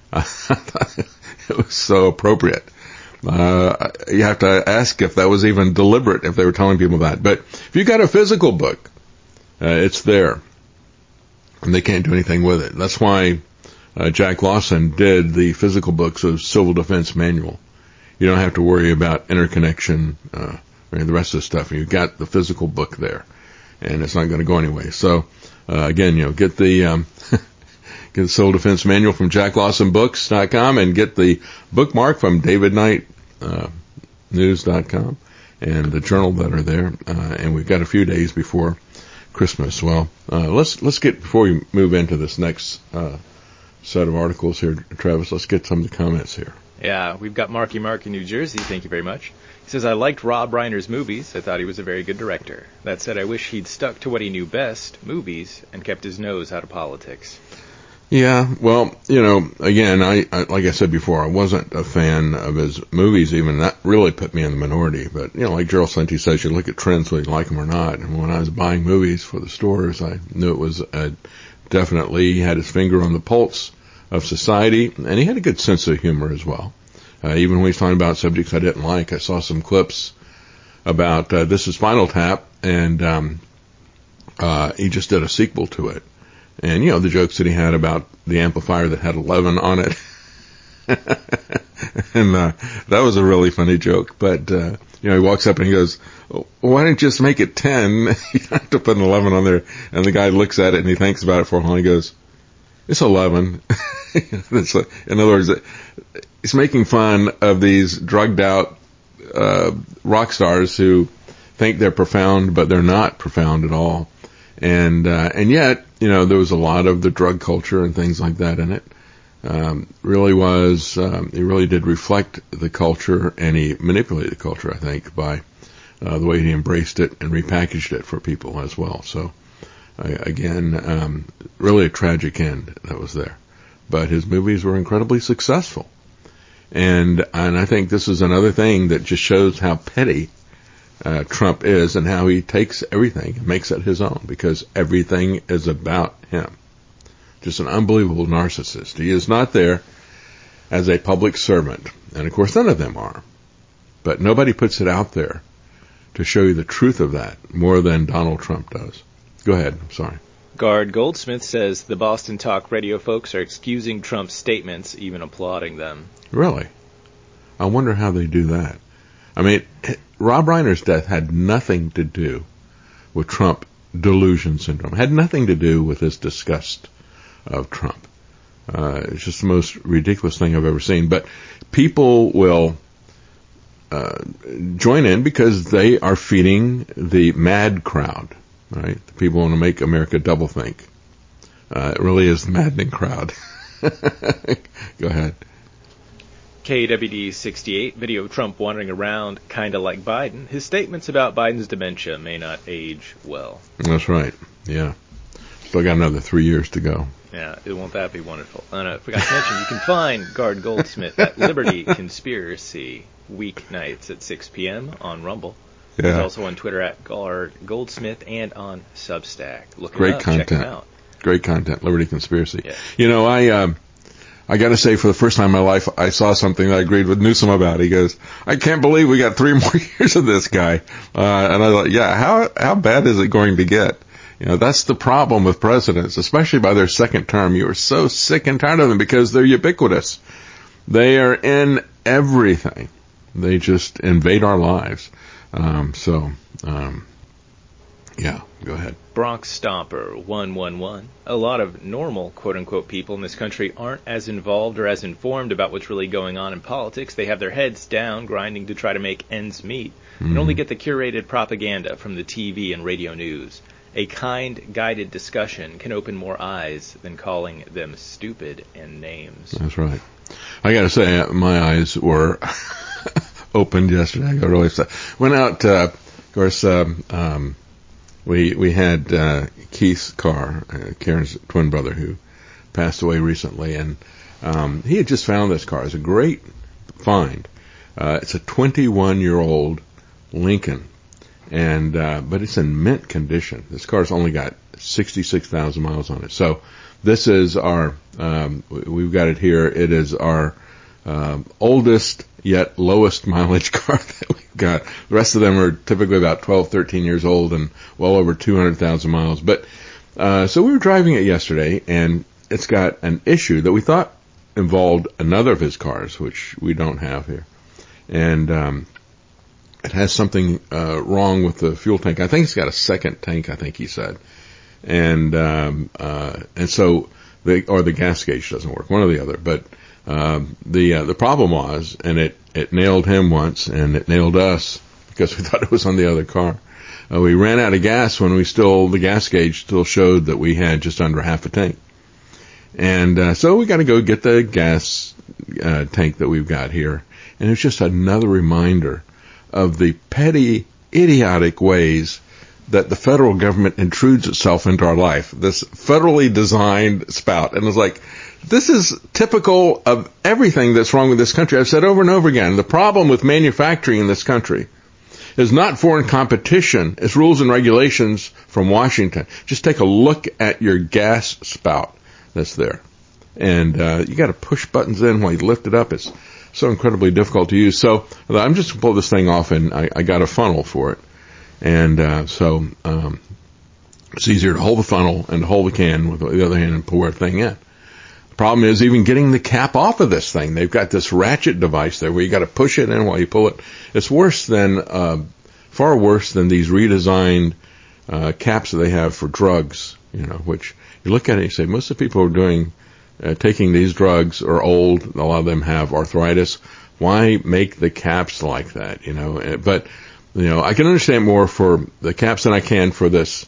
It was so appropriate. You have to ask if that was even deliberate, if they were telling people that. But if you got a physical book, it's there, and they can't do anything with it. That's why Jack Lawson did the physical books of Civil Defense Manual. You don't have to worry about interconnection or the rest of the stuff. You've got the physical book there, and it's not going to go anyway. So, again, get the get the Civil Defense Manual from JackLawsonBooks.com and get the bookmark from DavidKnightNews.com and the journal that are there. And we've got a few days before Christmas. Well, let's get, before we move into this next set of articles here, Travis, let's get some of the comments here. Yeah, we've got Marky Mark in New Jersey. Thank you very much. He says, I liked Rob Reiner's movies. I thought he was a very good director. That said, I wish he'd stuck to what he knew best, movies, and kept his nose out of politics. Yeah, well, again, I like I said before, I wasn't a fan of his movies even. That really put me in the minority. But, like Gerald Senti says, you look at trends whether you like them or not. And when I was buying movies for the stores, I knew it was definitely had his finger on the pulse of society, and he had a good sense of humor as well. Even when he's talking about subjects I didn't like, I saw some clips about This Is Spinal Tap, and he just did a sequel to it. And, the jokes that he had about the amplifier that had 11 on it. And that was a really funny joke. But, he walks up and he goes, why don't you just make it 10? You have to put an 11 on there. And the guy looks at it and he thinks about it for a while and he goes, it's 11. In other words, he's making fun of these drugged out rock stars who think they're profound, but they're not profound at all. And yet, there was a lot of the drug culture and things like that in it. Really was, he really did reflect the culture, and he manipulated the culture, I think, by the way he embraced it and repackaged it for people as well. So, again, really a tragic end that was there. But his movies were incredibly successful. And I think this is another thing that just shows how petty Trump is and how he takes everything and makes it his own, because everything is about him. Just an unbelievable narcissist. He is not there as a public servant. And, of course, none of them are. But nobody puts it out there to show you the truth of that more than Donald Trump does. Go ahead. I'm sorry. Guard Goldsmith says the Boston Talk radio folks are excusing Trump's statements, even applauding them. Really? I wonder how they do that. I mean, Rob Reiner's death had nothing to do with Trump delusion syndrome. It had nothing to do with his disgust of Trump. It's just the most ridiculous thing I've ever seen. But people will join in because they are feeding the mad crowd, right? The people want to make America double think. It really is the maddening crowd. Go ahead. KWD68, video of Trump wandering around kinda like Biden. His statements about Biden's dementia may not age well. That's right, yeah. Still got another 3 years to go. Yeah, won't that be wonderful? I forgot to mention, you can find Guard Goldsmith at Liberty Conspiracy weeknights at 6 p.m. on Rumble. Yeah. He's also on Twitter at Guard Goldsmith and on Substack. Look Great him up, content. check him out. Great content, Liberty Conspiracy. Yeah. I got to say, for the first time in my life, I saw something that I agreed with Newsom about. He goes, I can't believe we got 3 more years of this guy. And I thought, yeah, how bad is it going to get? That's the problem with presidents, especially by their second term. You are so sick and tired of them because they're ubiquitous. They are in everything. They just invade our lives. Yeah, go ahead. Bronx Stomper 111. A lot of normal, quote-unquote, people in this country aren't as involved or as informed about what's really going on in politics. They have their heads down, grinding to try to make ends meet, and only get the curated propaganda from the TV and radio news. A kind, guided discussion can open more eyes than calling them stupid and names. That's right. I got to say, my eyes were opened yesterday. I got really upset. Went out, of course, we had Keith Carr, Karen's twin brother, who passed away recently, and he had just found this car. It's a great find. It's a 21-year-old Lincoln, and but it's in mint condition. This car's only got 66,000 miles on it. So this is our, we've got it here. It is our oldest yet lowest mileage car that we've got. The rest of them are typically about 12, 13 years old and well over 200,000 miles. But so we were driving it yesterday, and it's got an issue that we thought involved another of his cars, which we don't have here. And it has something wrong with the fuel tank. I think it's got a second tank, I think he said. And so the gas gauge doesn't work, one or the other. But the problem was, and it nailed him once, and it nailed us because we thought it was on the other car. We ran out of gas when the gas gauge still showed that we had just under half a tank. And so we got to go get the gas tank that we've got here. And it's just another reminder of the petty, idiotic ways that the federal government intrudes itself into our life. This federally designed spout. And it's like, this is typical of everything that's wrong with this country. I've said over and over again, the problem with manufacturing in this country is not foreign competition. It's rules and regulations from Washington. Just take a look at your gas spout that's there. And you got to push buttons in while you lift it up. It's so incredibly difficult to use. So I'm just going to pull this thing off, and I got a funnel for it. And so it's easier to hold the funnel and to hold the can with the other hand and pour the thing in. The problem is even getting the cap off of this thing. They've got this ratchet device there where you got to push it in while you pull it. It's worse than, far worse than these redesigned caps that they have for drugs, which you look at it and you say, most of the people who are doing taking these drugs are old. A lot of them have arthritis. Why make the caps like that? But I can understand more for the caps than I can for this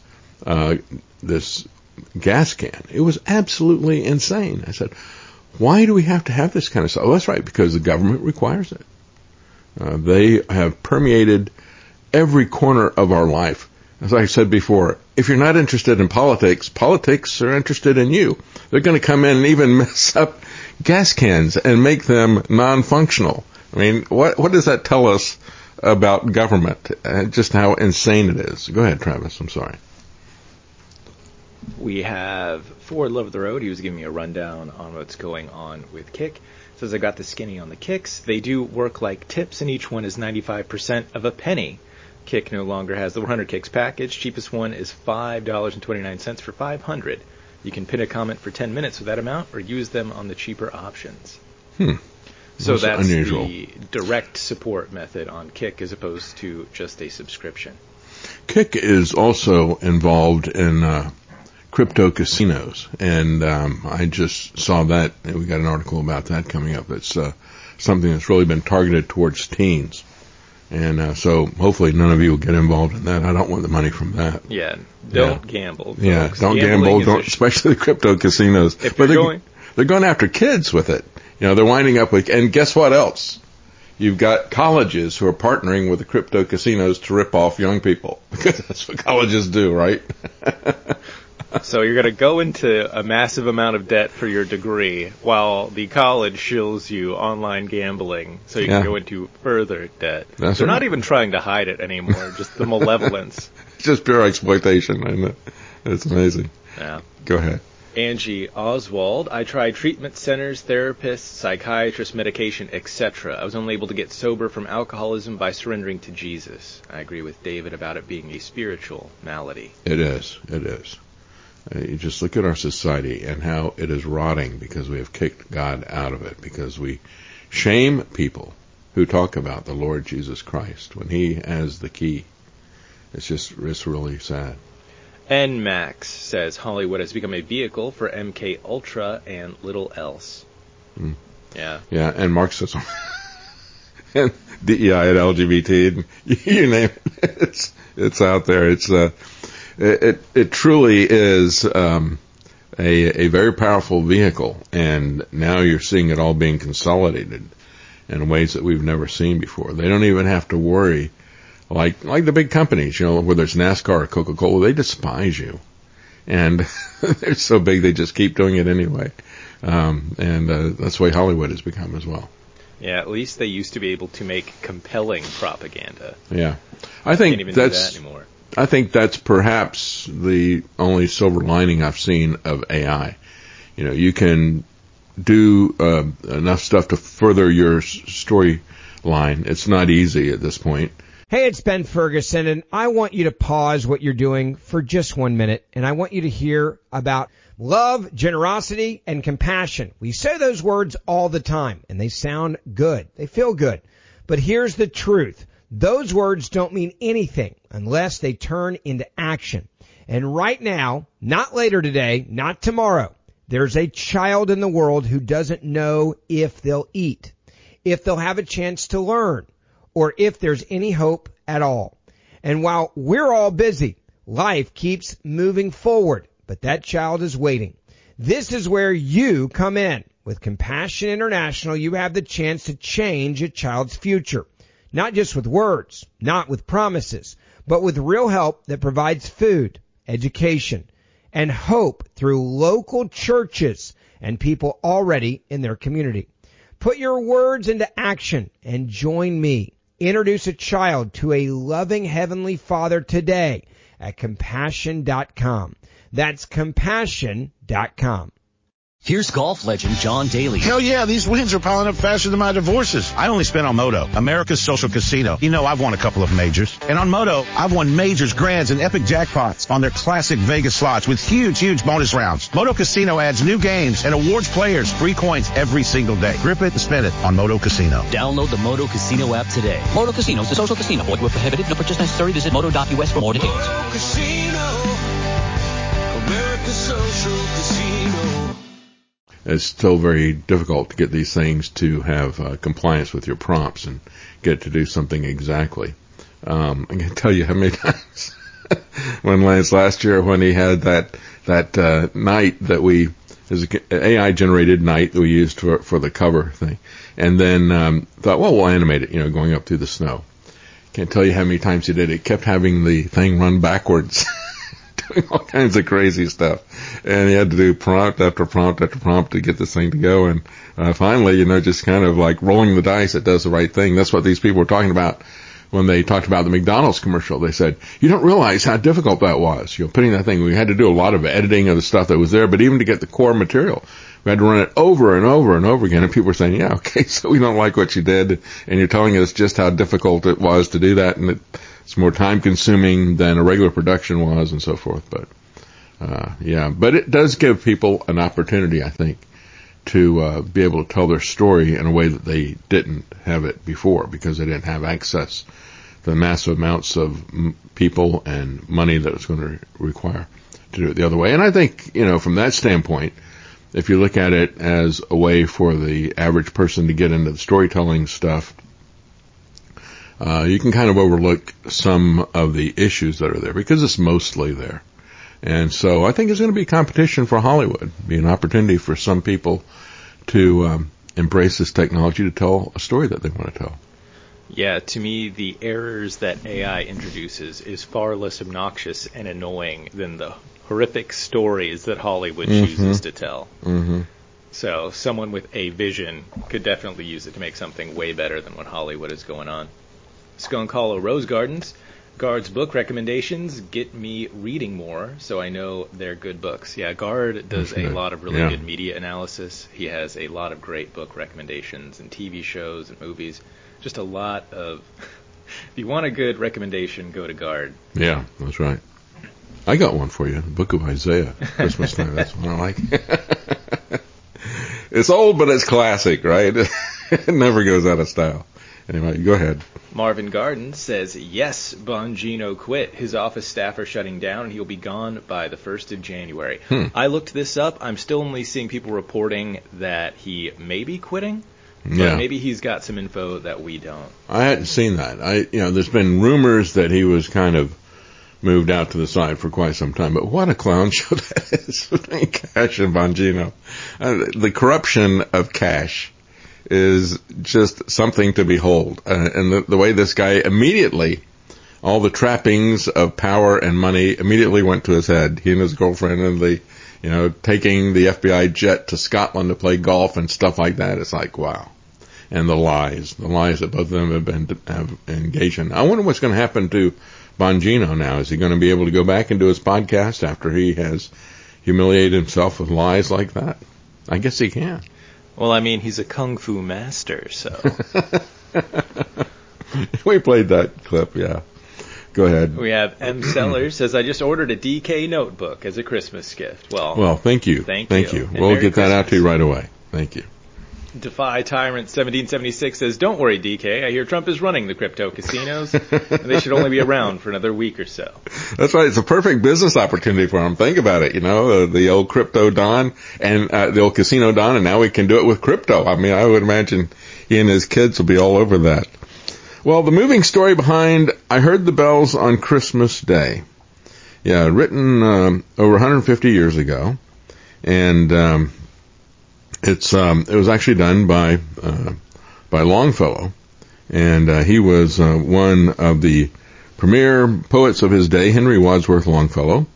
gas can. It was absolutely insane. I said, why do we have to have this kind of stuff? Oh, that's right, because the government requires it. They have permeated every corner of our life. As I said before, if you're not interested in politics, politics are interested in you. They're going to come in and even mess up gas cans and make them non-functional. I mean, what does that tell us about government? Just how insane it is. Go ahead, Travis. I'm sorry. We have Ford Love of the Road. He was giving me a rundown on what's going on with Kick. Says I got the skinny on the kicks. They do work like tips, and each one is 95% of a penny. Kick no longer has the 100 Kicks package. Cheapest one is $5.29 for 500. You can pin a comment for 10 minutes with that amount or use them on the cheaper options. So that's unusual. The direct support method on Kick as opposed to just a subscription. Kick is also involved in crypto casinos, and I just saw that, and we got an article about that coming up. It's something that's really been targeted towards teens. And so hopefully none of you will get involved in that. I don't want the money from that. Yeah, don't gamble. Folks. Yeah, don't gamble, especially the crypto casinos. But they're going after kids with it. They're winding up with, and guess what else? You've got colleges who are partnering with the crypto casinos to rip off young people. Because that's what colleges do, right? So you're going to go into a massive amount of debt for your degree while the college shills you online gambling so you can go into further debt. They're not even trying to hide it anymore, just the malevolence. It's just pure exploitation, isn't it? It's amazing. Yeah. Go ahead. Angie Oswald, I tried treatment centers, therapists, psychiatrists, medication, etc. I was only able to get sober from alcoholism by surrendering to Jesus. I agree with David about it being a spiritual malady. It is. You just look at our society and how it is rotting because we have kicked God out of it, because we shame people who talk about the Lord Jesus Christ when he has the key. It's really sad. And Max says Hollywood has become a vehicle for MK Ultra and little else. Mm. Yeah. Yeah, and Marxism. And DEI and LGBT, and you name it. It's out there. It truly is a very powerful vehicle, and now you're seeing it all being consolidated in ways that we've never seen before. They don't even have to worry, like the big companies, whether it's NASCAR or Coca-Cola, they despise you, and they're so big they just keep doing it anyway. And that's the way Hollywood has become as well. Yeah, at least they used to be able to make compelling propaganda. Yeah, I think can't even do that anymore. I think that's perhaps the only silver lining I've seen of AI. You can do enough stuff to further your storyline. It's not easy at this point. Hey, it's Ben Ferguson, and I want you to pause what you're doing for just 1 minute, and I want you to hear about love, generosity, and compassion. We say those words all the time, and they sound good. They feel good. But here's the truth. Those words don't mean anything unless they turn into action. And right now, not later today, not tomorrow, there's a child in the world who doesn't know if they'll eat, if they'll have a chance to learn, or if there's any hope at all. And while we're all busy, life keeps moving forward. But that child is waiting. This is where you come in. With Compassion International, you have the chance to change a child's future. Not just with words, not with promises, but with real help that provides food, education, and hope through local churches and people already in their community. Put your words into action and join me. Introduce a child to a loving Heavenly Father today at compassion.com. That's compassion.com. Here's golf legend John Daly. Hell yeah, these wins are piling up faster than my divorces. I only spent on Moto, America's social casino. I've won a couple of majors. And on Moto, I've won majors, grands, and epic jackpots on their classic Vegas slots with huge bonus rounds. Moto Casino adds new games and awards players free coins every single day. Grip it and spend it on Moto Casino. Download the Moto Casino app today. Moto Casino is a social casino. Void where prohibited. No purchase necessary. Visit moto.us for more details. Moto Casino, America's social casino. It's still very difficult to get these things to have compliance with your prompts and get it to do something exactly. I can tell you how many times when Lance last year when he had that night that we is an AI generated night that we used for the cover thing, and then thought, well, we'll animate it, going up through the snow. Can't tell you how many times he did it. Kept having the thing run backwards. Doing all kinds of crazy stuff, and he had to do prompt after prompt after prompt to get this thing to go, and finally, just kind of like rolling the dice, it does the right thing. That's what these people were talking about when they talked about the McDonald's commercial. They said, you don't realize how difficult that was, putting that thing. We had to do a lot of editing of the stuff that was there, but even to get the core material, we had to run it over and over and over again, and people were saying, yeah, okay, so we don't like what you did, and you're telling us just how difficult it was to do that, and it's more time consuming than a regular production was, and so forth. But but it does give people an opportunity, I think, to be able to tell their story in a way that they didn't have it before, because they didn't have access to the massive amounts of people and money that it's going to require to do it the other way. And I think, from that standpoint, if you look at it as a way for the average person to get into the storytelling stuff, you can kind of overlook some of the issues that are there because it's mostly there. And so I think it's going to be competition for Hollywood, be an opportunity for some people to embrace this technology to tell a story that they want to tell. Yeah, to me, the errors that AI introduces is far less obnoxious and annoying than the horrific stories that Hollywood chooses to tell. Mm-hmm. So someone with a vision could definitely use it to make something way better than what Hollywood is going on. Skunk Hollow Rose Gardens. Guard's book recommendations get me reading more, so I know they're good books. Yeah, Guard does a lot of really good media analysis. He has a lot of great book recommendations and TV shows and movies. Just a lot of... If you want a good recommendation, go to Guard. Yeah, that's right. I got one for you, the Book of Isaiah. Christmas time, that's one I like. It's old, but it's classic, right? It never goes out of style. Anyway, go ahead. Marvin Garden says, yes, Bongino quit. His office staff are shutting down, and he'll be gone by the 1st of January. I looked this up. I'm still only seeing people reporting that he may be quitting. But maybe he's got some info that we don't. I hadn't seen that. There's been rumors that he was kind of moved out to the side for quite some time. But what a clown show that is between Cash and Bongino. The corruption of Cash is just something to behold. And the way this guy immediately, all the trappings of power and money immediately went to his head. He and his girlfriend and taking the FBI jet to Scotland to play golf and stuff like that. It's like, wow. And the lies that both of them have engaged in. I wonder what's going to happen to Bongino now. Is he going to be able to go back and do his podcast after he has humiliated himself with lies like that? I guess he can. Well, I mean, he's a kung fu master, so. We played that clip, yeah. Go ahead. We have M. Sellers says, I just ordered a DK notebook as a Christmas gift. Well, thank you. Thank you. And We'll get that Christmas. out to you right away. Thank you. Defy Tyrant 1776 says, don't worry, DK. I hear Trump is running the crypto casinos, and they should only be around for another week or so. That's right. It's a perfect business opportunity for him. Think about it. The old crypto Don and the old casino Don, and now we can do it with crypto. I mean, I would imagine he and his kids will be all over that. Well, the moving story behind I Heard the Bells on Christmas Day. Yeah, written over 150 years ago. And it was actually done by Longfellow. And he was one of the premier poets of his day, Henry Wadsworth Longfellow,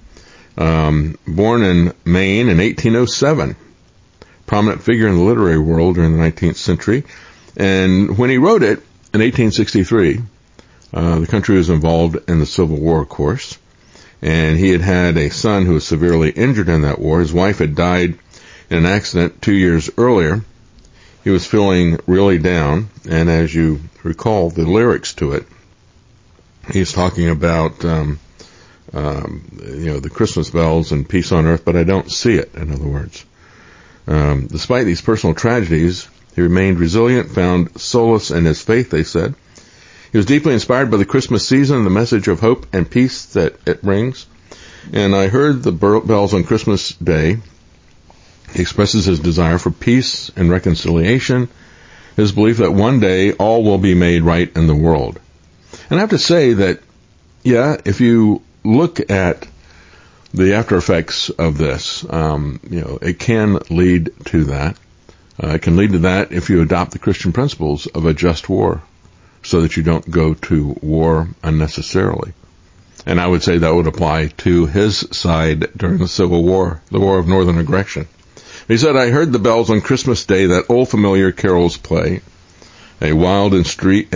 born in Maine in 1807. Prominent figure in the literary world during the 19th century. And when he wrote it, in 1863, the country was involved in the Civil War, of course, and he had a son who was severely injured in that war. His wife had died in an accident 2 years earlier. He was feeling really down, and as you recall the lyrics to it, he's talking about the Christmas bells and peace on earth, but I don't see it, in other words. Despite these personal tragedies, he remained resilient, found solace in his faith, they said. He was deeply inspired by the Christmas season, the message of hope and peace that it brings. And I heard the bells on Christmas Day. He expresses his desire for peace and reconciliation, his belief that one day all will be made right in the world. And I have to say that, if you look at the after effects of this, it can lead to that. It can lead to that if you adopt the Christian principles of a just war, so that you don't go to war unnecessarily. And I would say that would apply to his side during the Civil War, the War of Northern Aggression. He said, I heard the bells on Christmas Day that old familiar carols play, wild and sweet,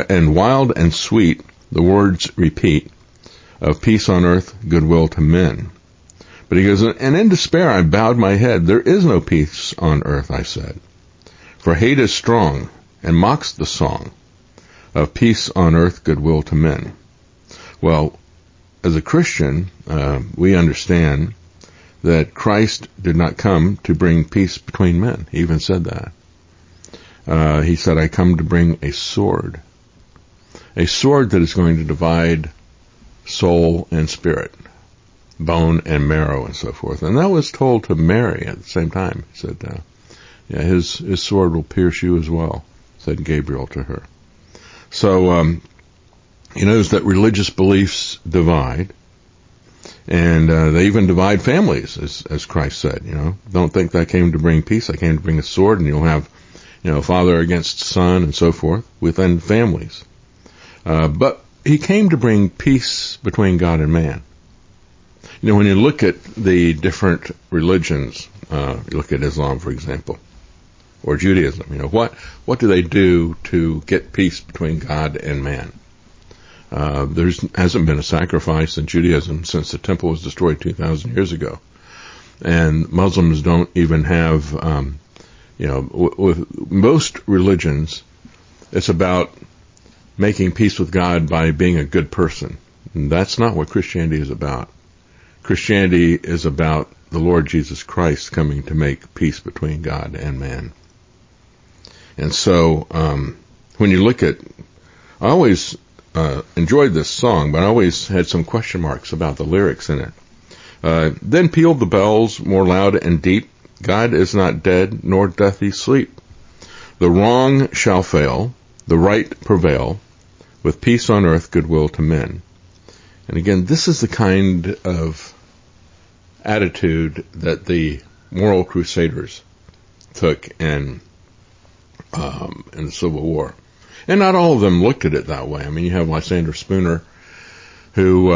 the words repeat, of peace on earth, goodwill to men. But he goes, and in despair I bowed my head. There is no peace on earth, I said. For hate is strong and mocks the song of peace on earth, goodwill to men. Well, as a Christian, we understand that Christ did not come to bring peace between men. He even said that. He said, I come to bring a sword that is going to divide soul and spirit, bone and marrow and so forth. And that was told to Mary at the same time. He said, his sword will pierce you as well, said Gabriel to her. So, he knows that religious beliefs divide, and they even divide families, as Christ said. Don't think that I came to bring peace. I came to bring a sword, and you'll have, father against son and so forth within families. But he came to bring peace between God and man. When you look at the different religions, you look at Islam, for example, or Judaism, what do they do to get peace between God and man? There hasn't been a sacrifice in Judaism since the temple was destroyed 2,000 years ago. And Muslims don't even have, with most religions, it's about making peace with God by being a good person. And that's not what Christianity is about. Christianity is about the Lord Jesus Christ coming to make peace between God and man. And so when you look at, I always enjoyed this song, but I always had some question marks about the lyrics in it. Then pealed the bells more loud and deep. God is not dead, nor doth he sleep. The wrong shall fail, the right prevail, with peace on earth, goodwill to men. And again, this is the kind of attitude that the moral crusaders took in the Civil War. And not all of them looked at it that way. I mean, you have Lysander Spooner, who,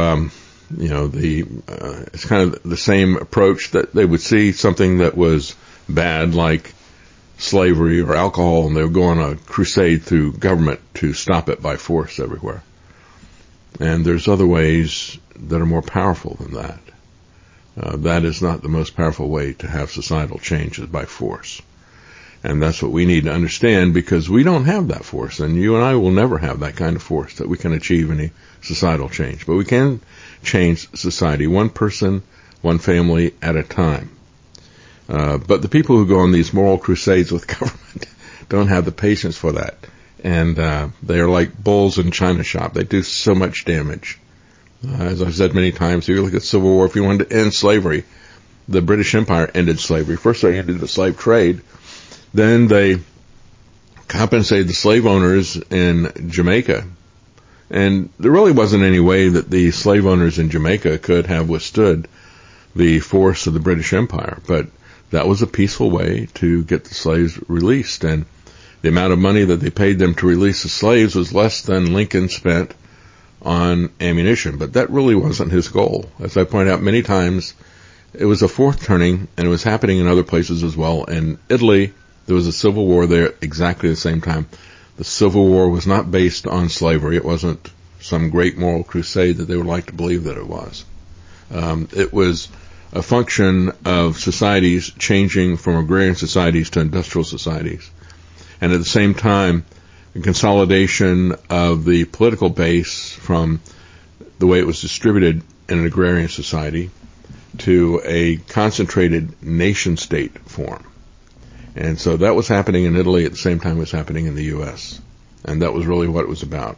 it's kind of the same approach, that they would see something that was bad, like slavery or alcohol, and they would go on a crusade through government to stop it by force everywhere. And there's other ways that are more powerful than that. That is not the most powerful way to have societal change, is by force. And that's what we need to understand, because we don't have that force, and you and I will never have that kind of force that we can achieve any societal change. But we can change society, one person, one family at a time. But the people who go on these moral crusades with government don't have the patience for that. And they are like bulls in China shop. They do so much damage. As I've said many times, if you look at the Civil War, if you wanted to end slavery, the British Empire ended slavery. First they ended the slave trade. Then they compensated the slave owners in Jamaica. And there really wasn't any way that the slave owners in Jamaica could have withstood the force of the British Empire. But that was a peaceful way to get the slaves released. And the amount of money that they paid them to release the slaves was less than Lincoln spent on ammunition. But that really wasn't his goal. As I pointed out many times, it was a fourth turning, and it was happening in other places as well. In Italy, there was a civil war there at exactly the same time. The Civil War was not based on slavery. It wasn't some great moral crusade that they would like to believe that it was. It was a function of societies changing from agrarian societies to industrial societies. And at the same time, the consolidation of the political base from the way it was distributed in an agrarian society to a concentrated nation-state form. And so that was happening in Italy at the same time it was happening in the U.S. And that was really what it was about.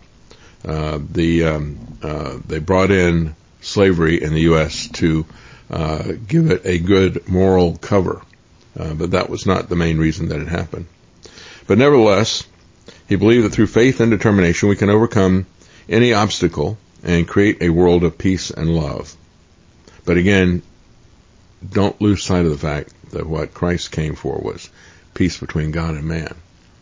They brought in slavery in the U.S. to give it a good moral cover. But that was not the main reason that it happened. But nevertheless, he believed that through faith and determination we can overcome any obstacle and create a world of peace and love. But again, don't lose sight of the fact that what Christ came for was peace between God and man.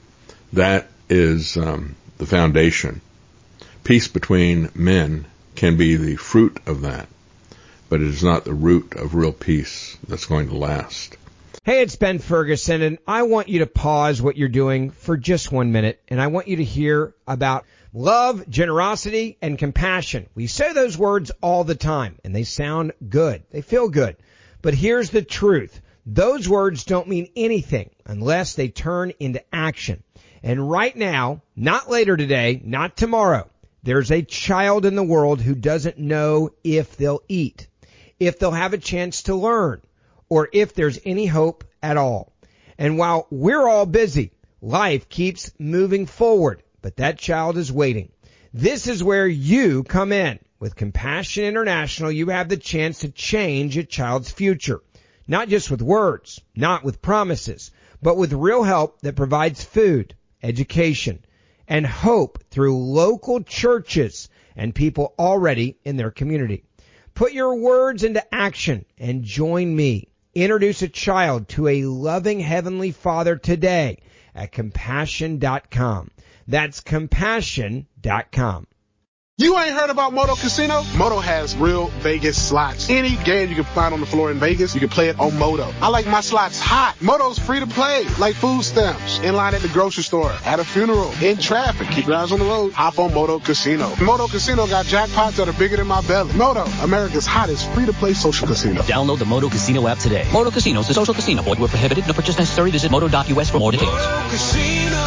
That is the foundation. Peace between men can be the fruit of that, but it is not the root of real peace that's going to last. Hey, it's Ben Ferguson, and I want you to pause what you're doing for just 1 minute, and I want you to hear about love, generosity, and compassion. We say those words all the time, and they sound good. They feel good. But here's the truth. Those words don't mean anything unless they turn into action. And right now, not later today, not tomorrow, there's a child in the world who doesn't know if they'll eat, if they'll have a chance to learn, or if there's any hope at all. And while we're all busy, life keeps moving forward, but that child is waiting. This is where you come in. With Compassion International, you have the chance to change a child's future. Not just with words, not with promises, but with real help that provides food, education, and hope through local churches and people already in their community. Put your words into action and join me. Introduce a child to a loving Heavenly Father today at Compassion.com. That's Compassion.com. You ain't heard about Moto Casino? Moto has real Vegas slots. Any game you can find on the floor in Vegas, you can play it on Moto. I like my slots hot. Moto's free to play, like food stamps. In line at the grocery store, at a funeral, in traffic. Keep your eyes on the road. Hop on Moto Casino. Moto Casino got jackpots that are bigger than my belly. Moto, America's hottest free-to-play social casino. Download the Moto Casino app today. Moto Casino is a social casino. Void where prohibited. No purchase necessary. Visit moto.us for more details. Moto Casino,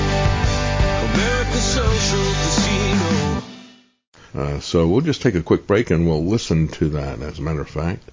America's social casino. So we'll just take a quick break and we'll listen to that, as a matter of fact.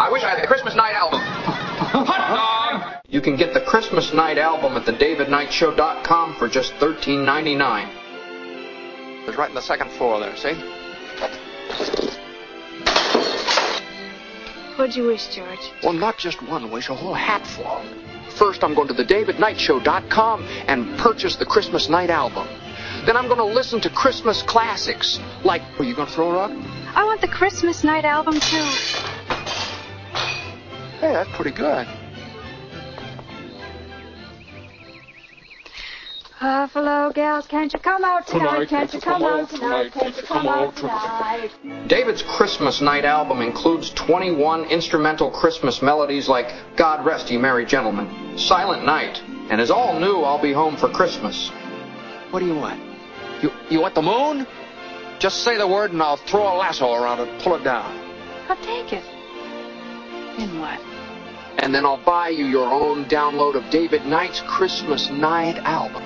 I wish I had the Christmas night album. Hot dog! You can get the Christmas night album at thedavidknightshow.com for just $13.99. It's right in the second floor there, see? What'd you wish, George? Well, not just one wish, a whole hatful. First, I'm going to thedavidknightshow.com and purchase the Christmas night album. Then I'm going to listen to Christmas classics. Like, are you going to throw a rock? I want the Christmas night album, too. Hey, that's pretty good. Buffalo gals, can't you come out tonight? Can't you come out tonight? Can't you come out tonight? David's Christmas night album includes 21 instrumental Christmas melodies like God Rest Ye Merry Gentlemen, Silent Night, and is all new I'll Be Home for Christmas. What do you want? You want the moon? Just say the word and I'll throw a lasso around it and pull it down. I'll take it. Then what? And then I'll buy you your own download of David Knight's Christmas night album.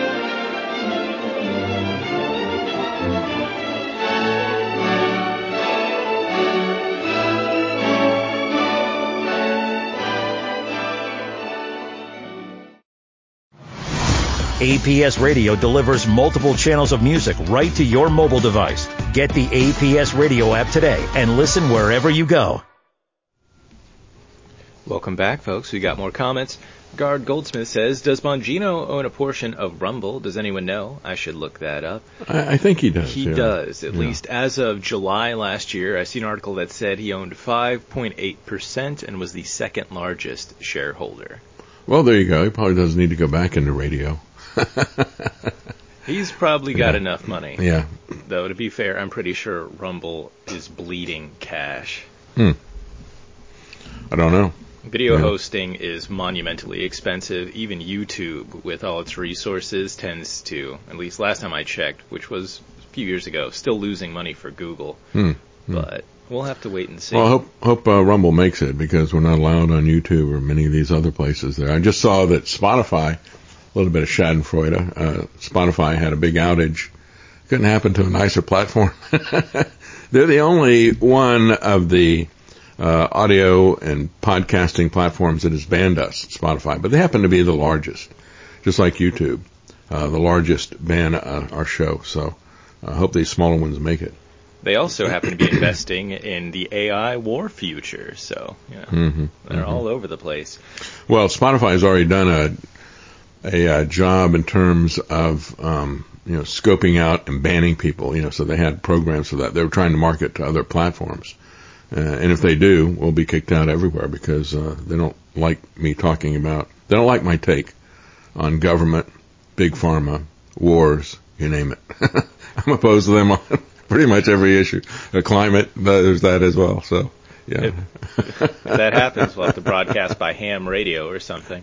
APS Radio delivers multiple channels of music right to your mobile device. Get the APS Radio app today and listen wherever you go. Welcome back, folks. We got more comments. Guard Goldsmith says, does Bongino own a portion of Rumble? Does anyone know? I should look that up. I think he does. He does, at least as of July last year. I see an article that said he owned 5.8% and was the second largest shareholder. Well, there you go. He probably doesn't need to go back into radio. He's probably got enough money. Yeah. Though, to be fair, I'm pretty sure Rumble is bleeding cash. I don't know. Video hosting is monumentally expensive. Even YouTube, with all its resources, tends to, at least last time I checked, which was a few years ago, still losing money for Google. But we'll have to wait and see. Well, I hope Rumble makes it, because we're not allowed on YouTube or many of these other places there. I just saw that Spotify, a little bit of schadenfreude, Spotify had a big outage. Couldn't happen to a nicer platform. They're the only one of the audio and podcasting platforms that has banned us, Spotify, but they happen to be the largest, just like YouTube, the largest ban our show. So I hope these smaller ones make it. They also happen to be investing in the AI war future, so they're all over the place. Well, Spotify has already done a job in terms of scoping out and banning people. So they had programs for that. They were trying to market to other platforms. And if they do, we'll be kicked out everywhere, because they don't like me talking about, they don't like my take on government, big pharma, wars, you name it. I'm opposed to them on pretty much every issue. Climate, there's that as well. So, yeah. If that happens, we'll have to broadcast by ham radio or something.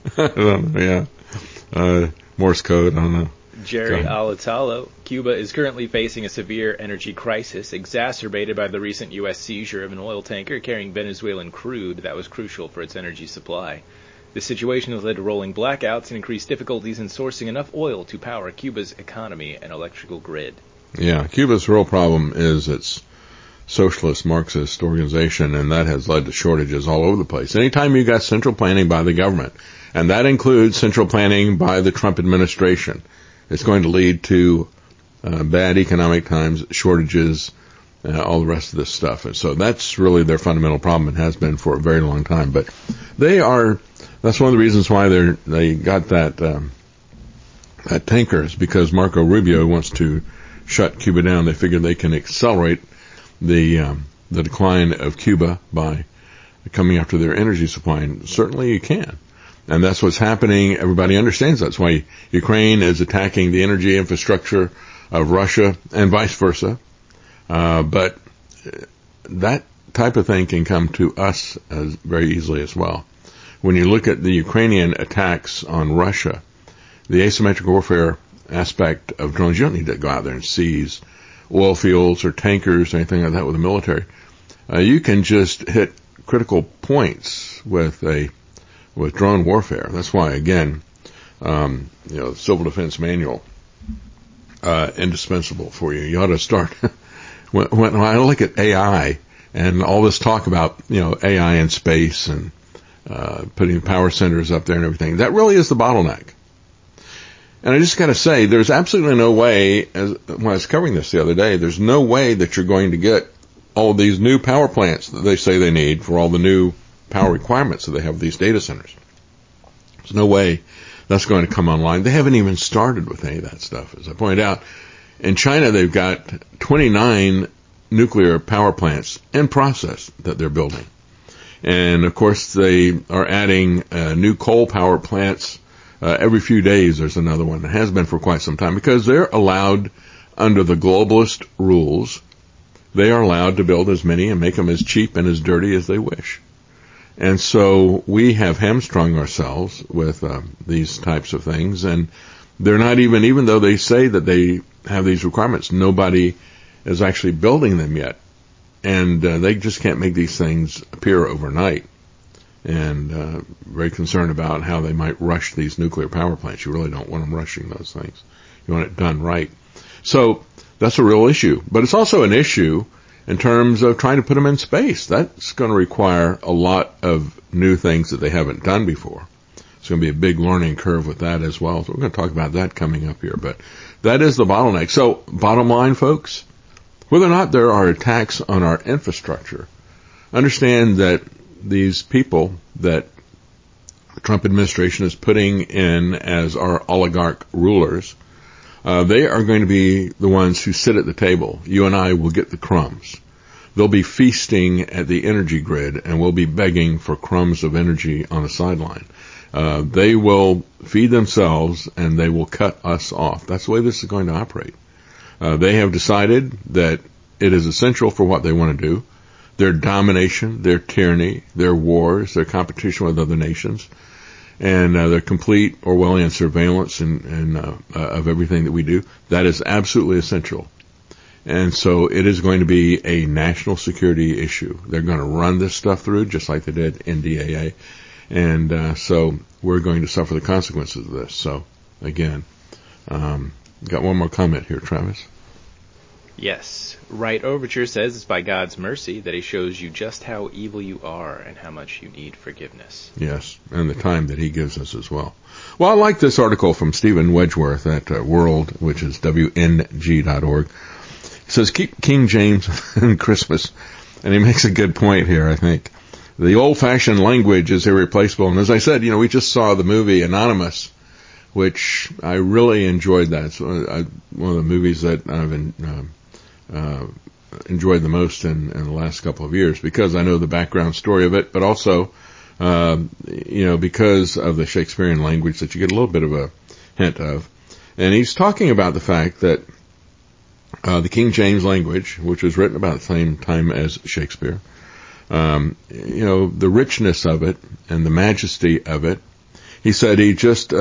Morse code, I don't know. Jerry Alatalo, Cuba is currently facing a severe energy crisis exacerbated by the recent U.S. seizure of an oil tanker carrying Venezuelan crude that was crucial for its energy supply. This situation has led to rolling blackouts and increased difficulties in sourcing enough oil to power Cuba's economy and electrical grid. Yeah, Cuba's real problem is its socialist Marxist organization, and that has led to shortages all over the place. Anytime you got central planning by the government, and that includes central planning by the Trump administration, it's going to lead to bad economic times, shortages, all the rest of this stuff. And so that's really their fundamental problem, and has been for a very long time. But that's one of the reasons why they got that tanker, is because Marco Rubio wants to shut Cuba down. They figure they can accelerate the decline of Cuba by coming after their energy supply. And certainly you can. And that's what's happening. Everybody understands that's why Ukraine is attacking the energy infrastructure of Russia and vice versa. But that type of thing can come to us very easily as well. When you look at the Ukrainian attacks on Russia, the asymmetric warfare aspect of drones, you don't need to go out there and seize oil fields or tankers or anything like that with the military. You can just hit critical points with drone warfare. That's why, again, the Civil Defense Manual, indispensable for you. You ought to start. When I look at AI And all this talk about, AI in space and putting power centers up there and everything, that really is the bottleneck. And I just got to say, there's absolutely no way, when I was covering this the other day, there's no way that you're going to get all of these new power plants that they say they need for all the new power requirements that they have these data centers. There's no way that's going to come online. They haven't even started with any of that stuff. As I pointed out, in China, they've got 29 nuclear power plants in process that they're building. And, of course, they are adding new coal power plants. Every few days there's another one. It has been for quite some time because they're allowed, under the globalist rules, they are allowed to build as many and make them as cheap and as dirty as they wish. And so we have hamstrung ourselves with these types of things, and they're not even though they say that they have these requirements, nobody is actually building them yet. And they just can't make these things appear overnight. And very concerned about how they might rush these nuclear power plants. You really don't want them rushing those things. You want it done right. So that's a real issue. But it's also an issue in terms of trying to put them in space. That's going to require a lot of new things that they haven't done before. It's going to be a big learning curve with that as well. So we're going to talk about that coming up here. But that is the bottleneck. So bottom line, folks, whether or not there are attacks on our infrastructure, understand that these people that the Trump administration is putting in as our oligarch rulers, they are going to be the ones who sit at the table. You and I will get the crumbs. They'll be feasting at the energy grid, and we'll be begging for crumbs of energy on the sideline. They will feed themselves, and they will cut us off. That's the way this is going to operate. They have decided that it is essential for what they want to do. Their domination, their tyranny, their wars, their competition with other nations, and their complete Orwellian surveillance and of everything that we do, that is absolutely essential. And so it is going to be a national security issue. They're going to run this stuff through just like they did in DAA. And so we're going to suffer the consequences of this. So, again, got one more comment here, Travis. Yes. Right Overture says it's by God's mercy that he shows you just how evil you are and how much you need forgiveness. Yes, and the time that he gives us as well. Well, I like this article from Stephen Wedgeworth at World, which is WNG.org. He says, keep King James and Christmas. And he makes a good point here, I think. The old-fashioned language is irreplaceable. And as I said, we just saw the movie Anonymous, which I really enjoyed that. It's one of the movies that I've enjoyed the most in the last couple of years because I know the background story of it, but also, because of the Shakespearean language that you get a little bit of a hint of. And he's talking about the fact that the King James language, which was written about the same time as Shakespeare, the richness of it and the majesty of it. He said he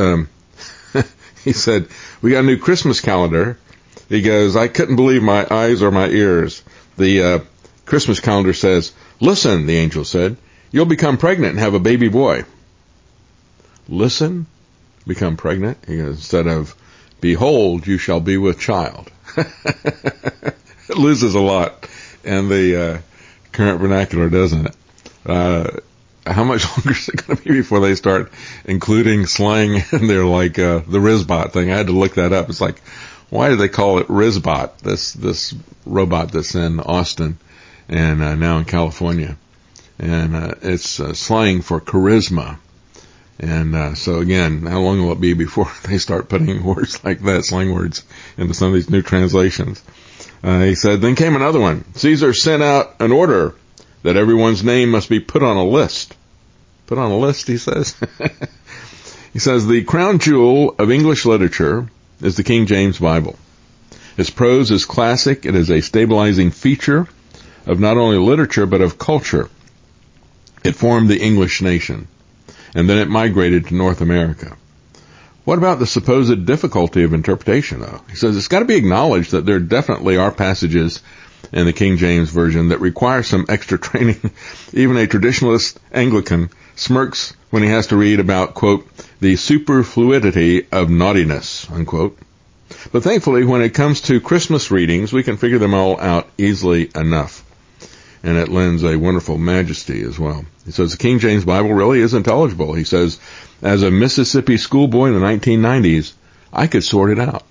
said, we got a new Christmas calendar. He goes, I couldn't believe my eyes or my ears. The Christmas calendar says, listen, the angel said, you'll become pregnant and have a baby boy. Listen, become pregnant. He goes, instead of, behold, you shall be with child. It loses a lot in the current vernacular, doesn't it? How much longer is it going to be before they start including slang in there, like the Rizbot thing? I had to look that up. It's like, why do they call it Rizbot, this robot that's in Austin and now in California? And it's slang for charisma. And so again, how long will it be before they start putting words like that, slang words, into some of these new translations? He said, then came another one. Caesar sent out an order that everyone's name must be put on a list. Put on a list, he says. He says, the crown jewel of English literature is the King James Bible. Its prose is classic. It is a stabilizing feature of not only literature, but of culture. It formed the English nation, and then it migrated to North America. What about the supposed difficulty of interpretation, though? He says it's got to be acknowledged that there definitely are passages in the King James Version that require some extra training. Even a traditionalist Anglican smirks when he has to read about, quote, the superfluidity of naughtiness, unquote. But thankfully, when it comes to Christmas readings, we can figure them all out easily enough. and it lends a wonderful majesty as well. He says the King James Bible really is intelligible. He says, as a Mississippi schoolboy in the 1990s, I could sort it out.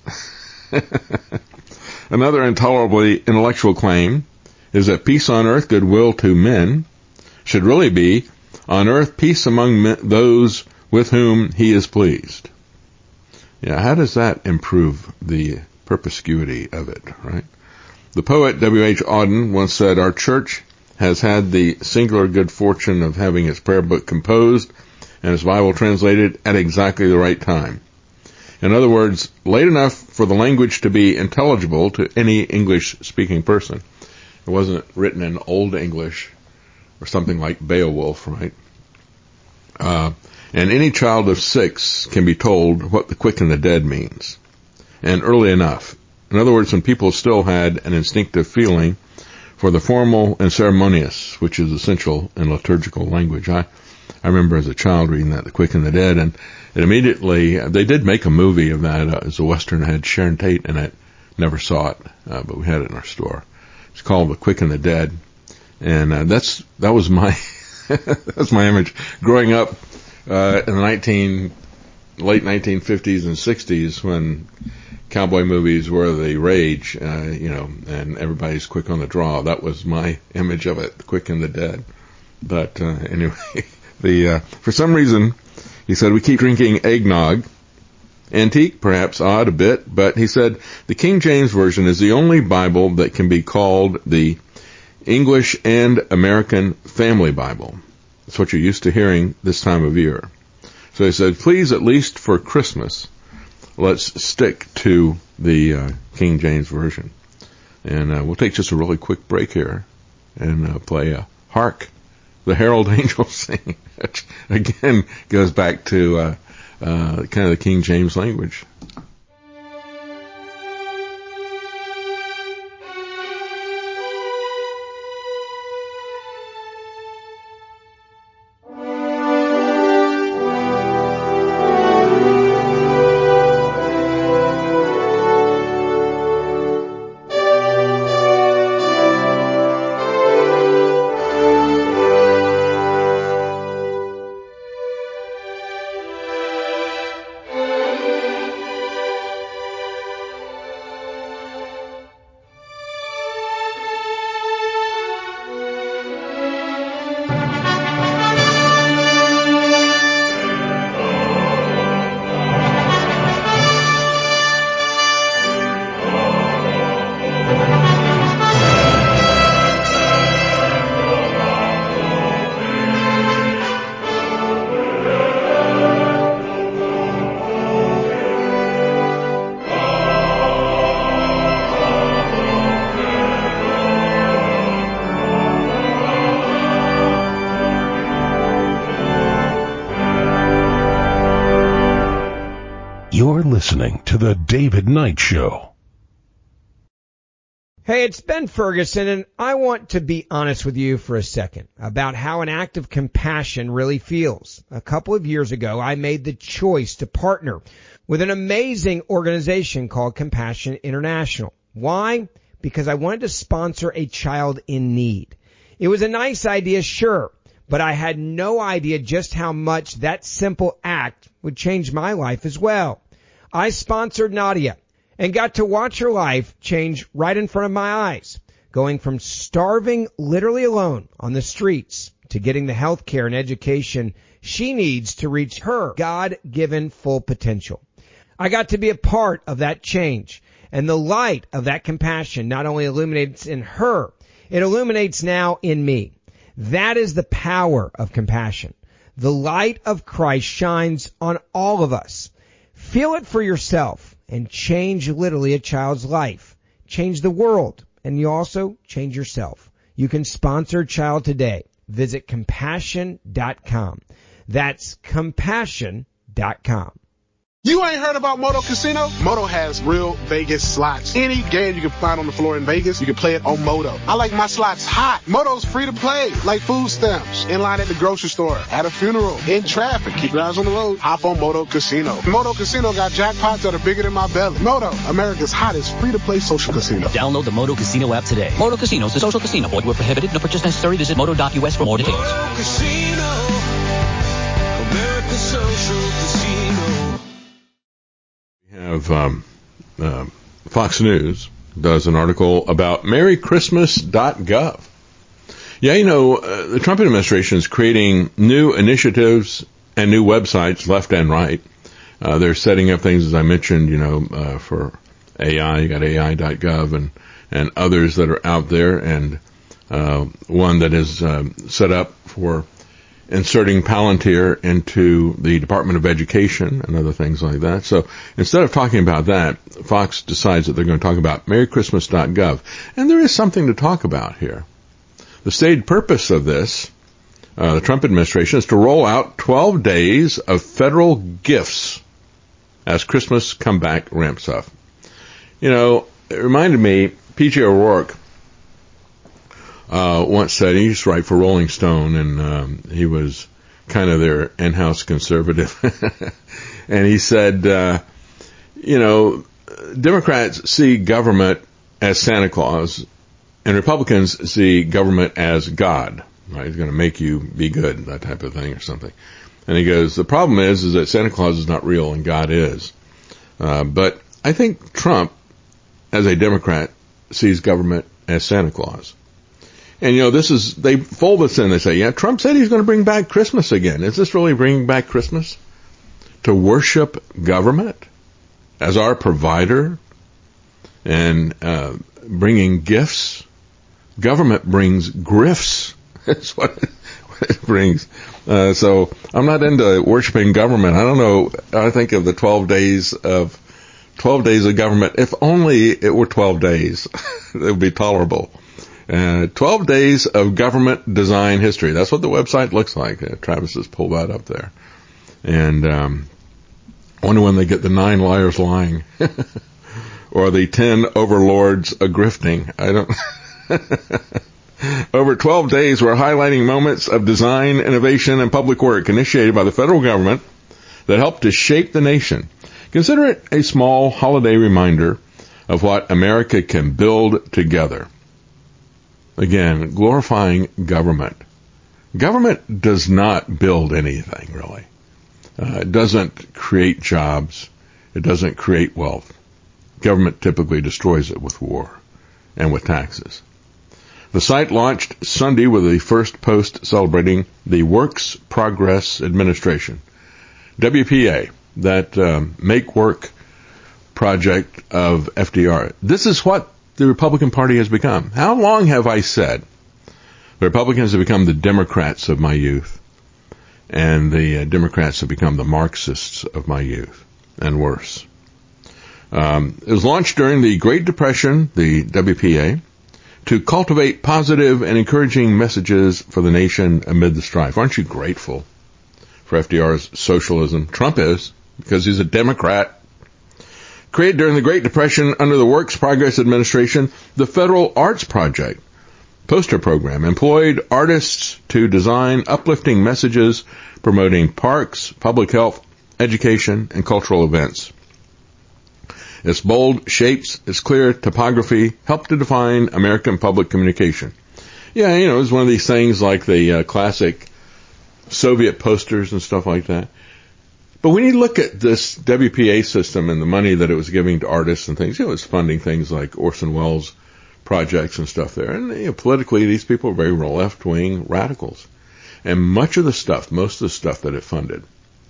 Another intolerably intellectual claim is that peace on earth, goodwill to men, should really be on earth peace among men, those with whom he is pleased. Yeah, how does that improve the perspicuity of it, right? The poet W.H. Auden once said, our church has had the singular good fortune of having its prayer book composed and its Bible translated at exactly the right time. In other words, late enough for the language to be intelligible to any English-speaking person. It wasn't written in Old English or something like Beowulf, right? And any child of 6 can be told what the quick and the dead means, and early enough. In other words, when people still had an instinctive feeling for the formal and ceremonious, which is essential in liturgical language. I remember as a child reading that, The Quick and the Dead, and it immediately, they did make a movie of that as a Western, had Sharon Tate in it. Never saw it, but we had it in our store. It's called The Quick and the Dead, and that was my that's my image growing up in the late 1950s and 60s when cowboy movies were the rage, and everybody's quick on the draw. That was my image of it, The Quick and the Dead. But anyway, for some reason, he said we keep drinking eggnog. Antique, perhaps odd a bit, but he said the King James Version is the only Bible that can be called the English and American Family Bible. That's what you're used to hearing this time of year. So he said, please, at least for Christmas, let's stick to the King James Version. And we'll take just a really quick break here and play Hark, the Herald Angels Sing, which again goes back to kind of the King James language. You're listening to The David Knight Show. Hey, it's Ben Ferguson, and I want to be honest with you for a second about how an act of compassion really feels. A couple of years ago, I made the choice to partner with an amazing organization called Compassion International. Why? Because I wanted to sponsor a child in need. It was a nice idea, sure, but I had no idea just how much that simple act would change my life as well. I sponsored Nadia and got to watch her life change right in front of my eyes, going from starving literally alone on the streets to getting the health care and education she needs to reach her God-given full potential. I got to be a part of that change, and the light of that compassion not only illuminates in her, it illuminates now in me. That is the power of compassion. The light of Christ shines on all of us. Feel it for yourself and change literally a child's life. Change the world, and you also change yourself. You can sponsor a child today. Visit compassion.com. That's compassion.com. You ain't heard about Moto Casino? Moto has real Vegas slots. Any game you can find on the floor in Vegas, you can play it on Moto. I like my slots hot. Moto's free to play, like food stamps. In line at the grocery store, at a funeral, in traffic. Keep your eyes on the road. Hop on Moto Casino. Moto Casino got jackpots that are bigger than my belly. Moto, America's hottest free-to-play social casino. Download the Moto Casino app today. Moto Casino is a social casino. Void where prohibited. No purchase necessary. Visit moto.us for more details. Moto Casino, America's social casino. We have Fox News does an article about merrychristmas.gov. Yeah, the Trump administration is creating new initiatives and new websites left and right. They're setting up things, as I mentioned, for AI. You got AI.gov and others that are out there, and one that is set up for inserting Palantir into the Department of Education and other things like that. So instead of talking about that, Fox decides that they're going to talk about merrychristmas.gov. And there is something to talk about here. The stated purpose of this, the Trump administration, is to roll out 12 days of federal gifts as Christmas comeback ramps up. It reminded me, P.J. O'Rourke once said, he used to write for Rolling Stone, and he was kind of their in-house conservative. And he said, Democrats see government as Santa Claus, and Republicans see government as God. Right? He's going to make you be good, that type of thing or something. And he goes, the problem is that Santa Claus is not real and God is. But I think Trump, as a Democrat, sees government as Santa Claus. And, they fold this in. They say, yeah, Trump said he's going to bring back Christmas again. Is this really bringing back Christmas? To worship government as our provider and bringing gifts? Government brings grifts. That's what it brings. So I'm not into worshiping government. I don't know. I think of the 12 days of government. If only it were 12 days, it would be tolerable. 12 days of government design history. That's what the website looks like. Travis has pulled that up there. And I wonder when they get the 9 liars lying or the 10 overlords grifting. I don't. Over 12 days, we're highlighting moments of design, innovation, and public work initiated by the federal government that helped to shape the nation. Consider it a small holiday reminder of what America can build together. Again, glorifying government. Government does not build anything, really. It doesn't create jobs. It doesn't create wealth. Government typically destroys it with war and with taxes. The site launched Sunday with the first post celebrating the Works Progress Administration, WPA, that Make Work project of FDR. This is what the Republican Party has become. How long have I said the Republicans have become the Democrats of my youth, and the Democrats have become the Marxists of my youth, and worse? It was launched during the Great Depression, the WPA, to cultivate positive and encouraging messages for the nation amid the strife. Aren't you grateful for FDR's socialism? Trump is, because he's a Democrat. Created during the Great Depression under the Works Progress Administration, the Federal Arts Project poster program employed artists to design uplifting messages promoting parks, public health, education, and cultural events. Its bold shapes, its clear topography helped to define American public communication. Yeah, it was one of these things like the classic Soviet posters and stuff like that. But when you look at this WPA system and the money that it was giving to artists and things, it was funding things like Orson Welles projects and stuff there. And politically, these people are very left-wing radicals. And most of the stuff that it funded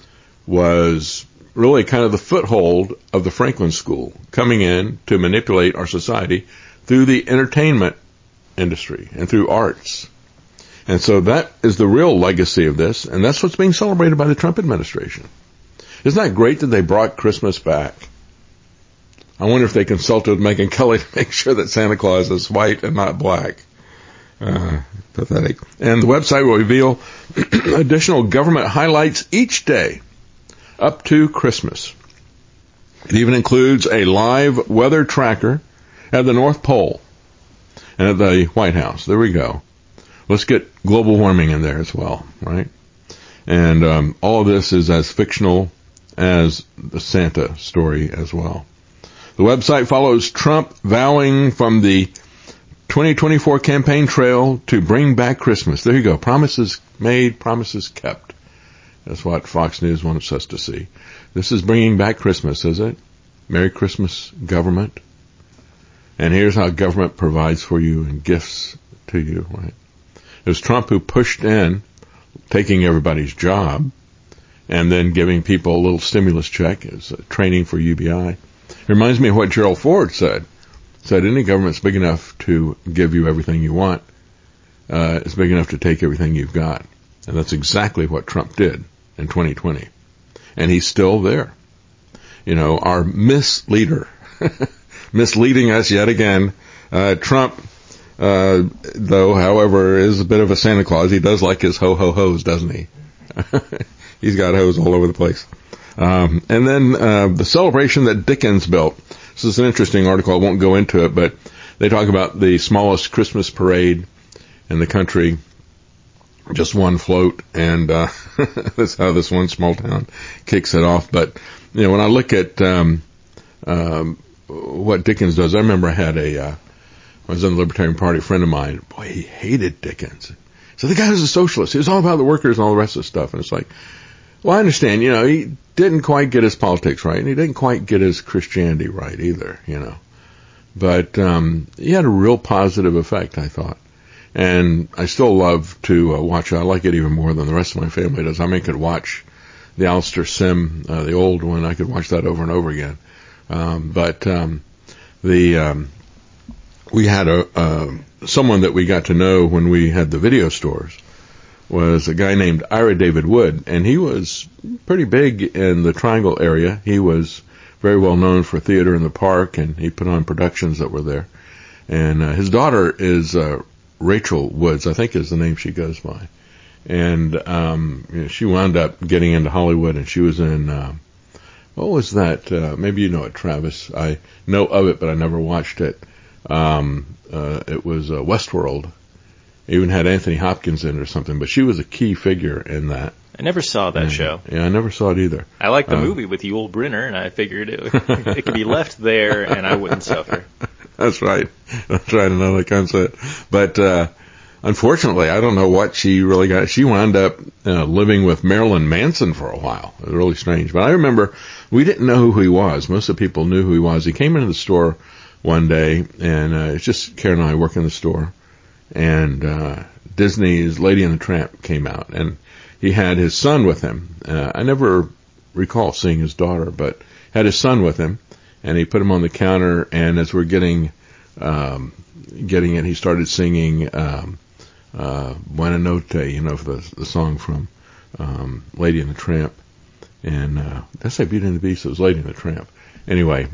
was really kind of the foothold of the Franklin School coming in to manipulate our society through the entertainment industry and through arts. And so that is the real legacy of this, and that's what's being celebrated by the Trump administration. Isn't that great that they brought Christmas back? I wonder if they consulted with Megyn Kelly to make sure that Santa Claus is white and not black. Pathetic. And the website will reveal additional government highlights each day up to Christmas. It even includes a live weather tracker at the North Pole and at the White House. There we go. Let's get global warming in there as well, right? And all of this is as fictional as the Santa story as well. The website follows Trump vowing from the 2024 campaign trail to bring back Christmas. There you go. Promises made, promises kept. That's what Fox News wants us to see. This is bringing back Christmas, is it? Merry Christmas, government. And here's how government provides for you and gifts to you, right? It was Trump who pushed in taking everybody's job and then giving people a little stimulus check as training for UBI. It reminds me of what Gerald Ford said. Said any government's big enough to give you everything you want. It's big enough to take everything you've got. And that's exactly what Trump did in 2020. And he's still there. You know, our misleader, misleading us yet again. Trump, though, however, is a bit of a Santa Claus. He does like his ho-ho-hos, doesn't he? He's got hos all over the place. And then the celebration that Dickens built. This is an interesting article. I won't go into it, but they talk about the smallest Christmas parade in the country, just one float, and that's how this one small town kicks it off. But, you know, when I look at what Dickens does, I remember I had I was in the Libertarian Party, a friend of mine. Boy, he hated Dickens. So the guy was a socialist. He was all about the workers and all the rest of the stuff. And it's like, well, I understand, you know, he didn't quite get his politics right, and he didn't quite get his Christianity right either, you know. But he had a real positive effect, I thought. And I still love to watch it. I like it even more than the rest of my family does. I mean, I could watch the Alistair Sim, the old one. I could watch that over and over again. We had someone that we got to know when we had the video stores was a guy named Ira David Wood, and he was pretty big in the Triangle area. He was very well known for Theater in the Park, and he put on productions that were there. And his daughter is Rachel Woods, I think is the name she goes by. And you know, she wound up getting into Hollywood, and she was in what was that? Maybe you know it, Travis. I know of it, but I never watched it. It was Westworld. It even had Anthony Hopkins in it or something, but she was a key figure in that. I never saw that show. Yeah, I never saw it either. I liked the movie with Yul Brynner, and I figured it could be left there, and I wouldn't suffer. That's right. That's right, another concept. But unfortunately, I don't know what she really got. She wound up living with Marilyn Manson for a while. It was really strange. But I remember we didn't know who he was. Most of the people knew who he was. He came into the store one day, and it's just Karen and I work in the store. And Disney's Lady and the Tramp came out, and he had his son with him. I never recall seeing his daughter, but had his son with him, and he put him on the counter, and as we're getting it, he started singing Buena Notte, you know, for the song from Lady and the Tramp. And did I say Beauty and the Beast? It was Lady and the Tramp. Anyway,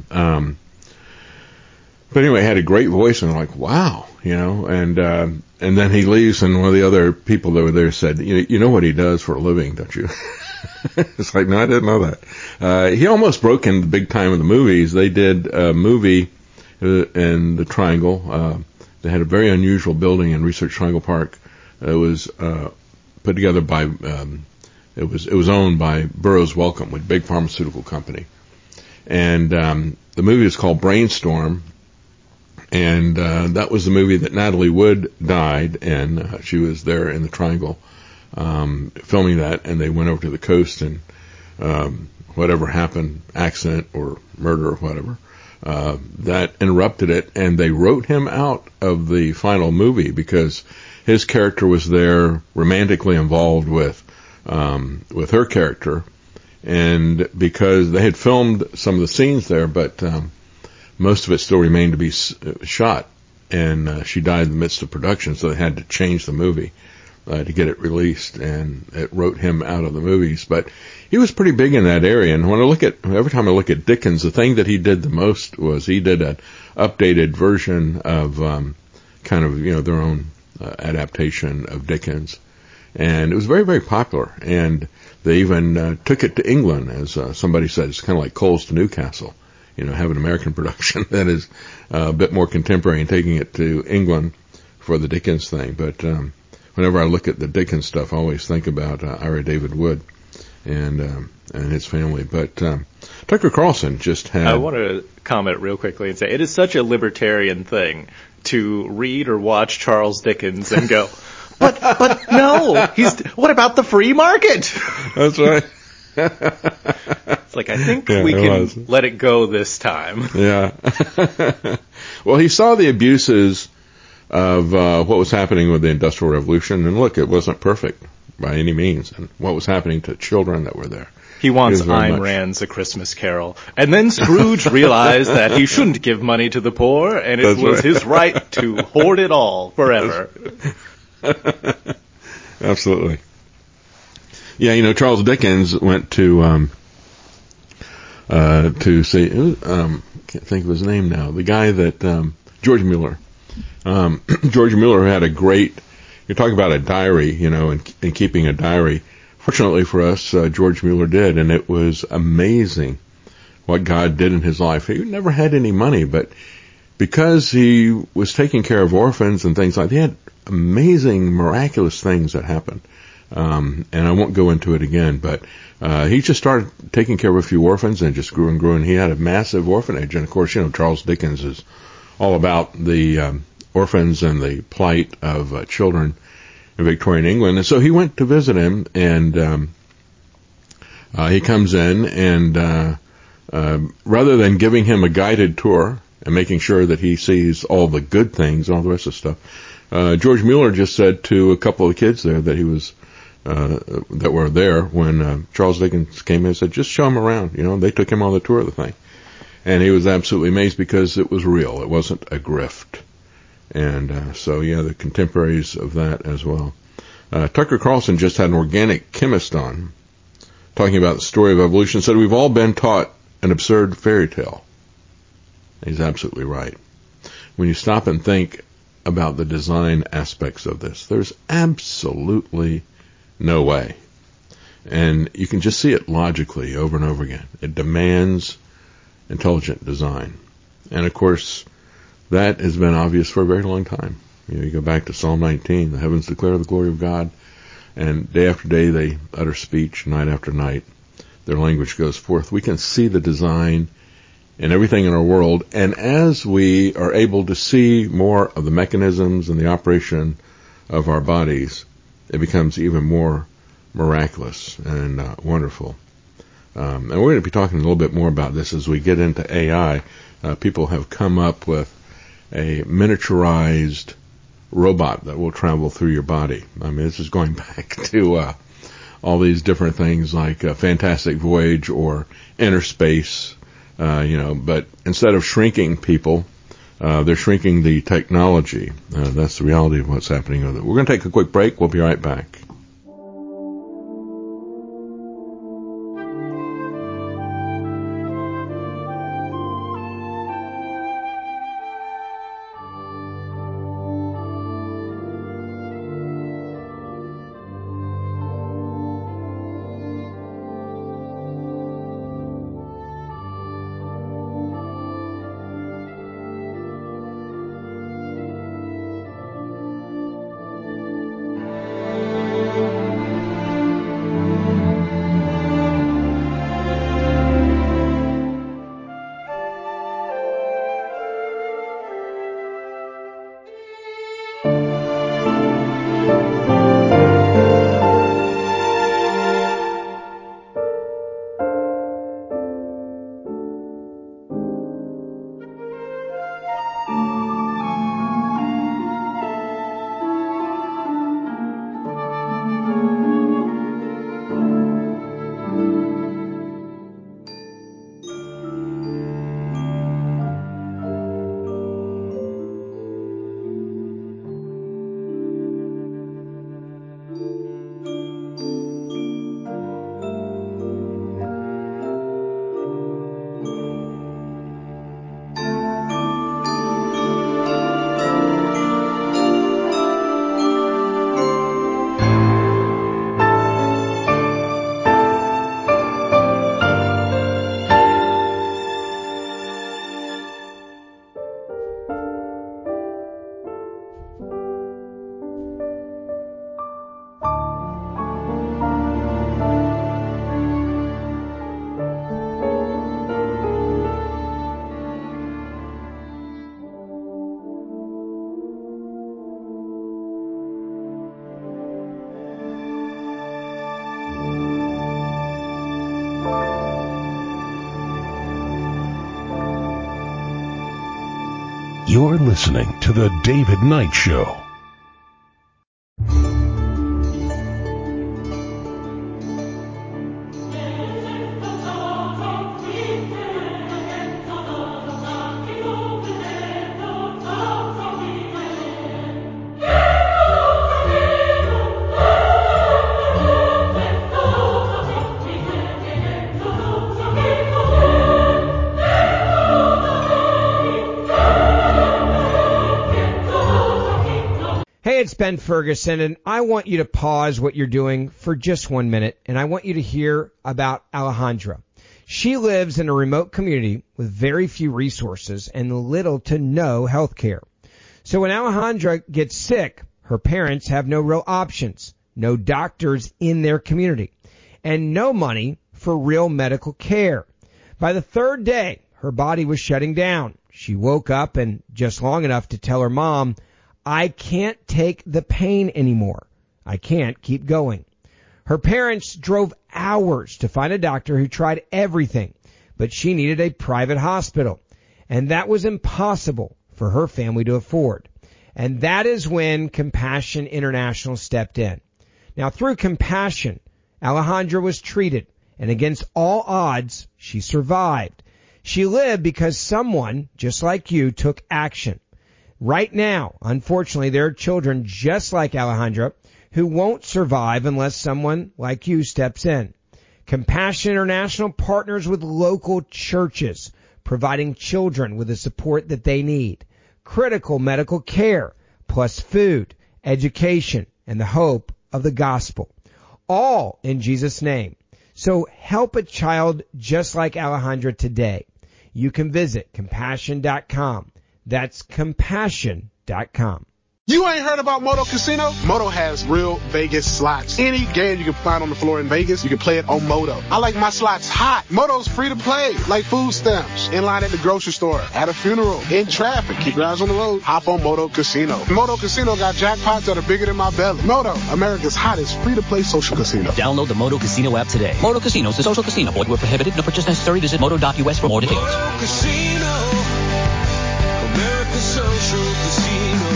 but anyway, had a great voice, and I'm like, wow, you know, and then he leaves, and one of the other people that were there said, you know what he does for a living, don't you? It's like, no, I didn't know that. He almost broke into the big time of the movies. They did a movie in the Triangle. They had a very unusual building in Research Triangle Park. It was put together by, it was owned by Burroughs Wellcome, a big pharmaceutical company. And the movie is called Brainstorm. And that was the movie that Natalie Wood died in. She was there in the Triangle filming that, and they went over to the coast, and whatever happened, accident or murder or whatever, that interrupted it, and they wrote him out of the final movie because his character was there romantically involved with her character, and because they had filmed some of the scenes there, but most of it still remained to be shot, and she died in the midst of production, so they had to change the movie to get it released, and it wrote him out of the movies. But he was pretty big in that area, and when every time I look at Dickens, the thing that he did the most was he did an updated version of kind of, you know, their own adaptation of Dickens, and it was very, very popular, and they even took it to England, as somebody said. It's kind of like Coles to Newcastle. have an American production that is a bit more contemporary and taking it to England for the Dickens thing. But whenever I look at the Dickens stuff, I always think about Ira David Wood and his family. But Tucker Carlson just had... I want to comment real quickly and say it is such a libertarian thing to read or watch Charles Dickens and go, but no, what about the free market? That's right. It's like, I think we can let it go this time. Yeah. Well, he saw the abuses of what was happening with the Industrial Revolution, and look, it wasn't perfect by any means, and what was happening to children that were there. He wants Ayn Rand's A Christmas Carol. And then Scrooge realized that he shouldn't give money to the poor, and it was his right to hoard it all forever. Absolutely. Yeah, Charles Dickens went to see, can't think of his name now, the guy that, George Mueller. George Mueller had a great, you're talking about a diary, and keeping a diary. Fortunately for us, George Mueller did, and it was amazing what God did in his life. He never had any money, but because he was taking care of orphans and things like that, he had amazing, miraculous things that happened. And I won't go into it again, but he just started taking care of a few orphans and just grew and grew, and he had a massive orphanage. And of course, Charles Dickens is all about the orphans and the plight of children in Victorian England. And so he went to visit him, and he comes in, and rather than giving him a guided tour and making sure that he sees all the good things and all the rest of the stuff, George Mueller just said to a couple of kids there that he was that were there when Charles Dickens came in, and said, just show him around. They took him on the tour of the thing. And he was absolutely amazed because it was real. It wasn't a grift. And so, the contemporaries of that as well. Tucker Carlson just had an organic chemist on, talking about the story of evolution, said we've all been taught an absurd fairy tale. He's absolutely right. When you stop and think about the design aspects of this, there's absolutely no way. And you can just see it logically over and over again. It demands intelligent design. And of course, that has been obvious for a very long time. You go back to Psalm 19, the heavens declare the glory of God, and day after day they utter speech, night after night, their language goes forth. We can see the design in everything in our world, and as we are able to see more of the mechanisms and the operation of our bodies, it becomes even more miraculous and wonderful. And we're going to be talking a little bit more about this as we get into AI. People have come up with a miniaturized robot that will travel through your body. I mean, this is going back to all these different things like Fantastic Voyage or Inner Space, but instead of shrinking people, they're shrinking the technology. That's the reality of what's happening with it. We're going to take a quick break. We'll be right back. You're listening to The David Knight Show. Hey, it's Ben Ferguson, and I want you to pause what you're doing for just 1 minute, and I want you to hear about Alejandra. She lives in a remote community with very few resources and little to no health care. So when Alejandra gets sick, her parents have no real options, no doctors in their community, and no money for real medical care. By the third day, her body was shutting down. She woke up and just long enough to tell her mom, "I can't take the pain anymore. I can't keep going." Her parents drove hours to find a doctor who tried everything, but she needed a private hospital, and that was impossible for her family to afford. And that is when Compassion International stepped in. Now, through Compassion, Alejandra was treated, and against all odds, she survived. She lived because someone, just like you, took action. Right now, unfortunately, there are children just like Alejandra who won't survive unless someone like you steps in. Compassion International partners with local churches, providing children with the support that they need, critical medical care, plus food, education, and the hope of the gospel, all in Jesus' name. So help a child just like Alejandra today. You can visit compassion.com. That's compassion.com. You ain't heard about Moto Casino? Moto has real Vegas slots. Any game you can find on the floor in Vegas, you can play it on Moto. I like my slots hot. Moto's free to play, like food stamps. In line at the grocery store, at a funeral, in traffic. Keep your eyes on the road. Hop on Moto Casino. Moto Casino got jackpots that are bigger than my belly. Moto, America's hottest free-to-play social casino. Download the Moto Casino app today. Moto Casino is a social casino. Void where prohibited. No purchase necessary. Visit moto.us for more details. Moto Casino, America's social casino.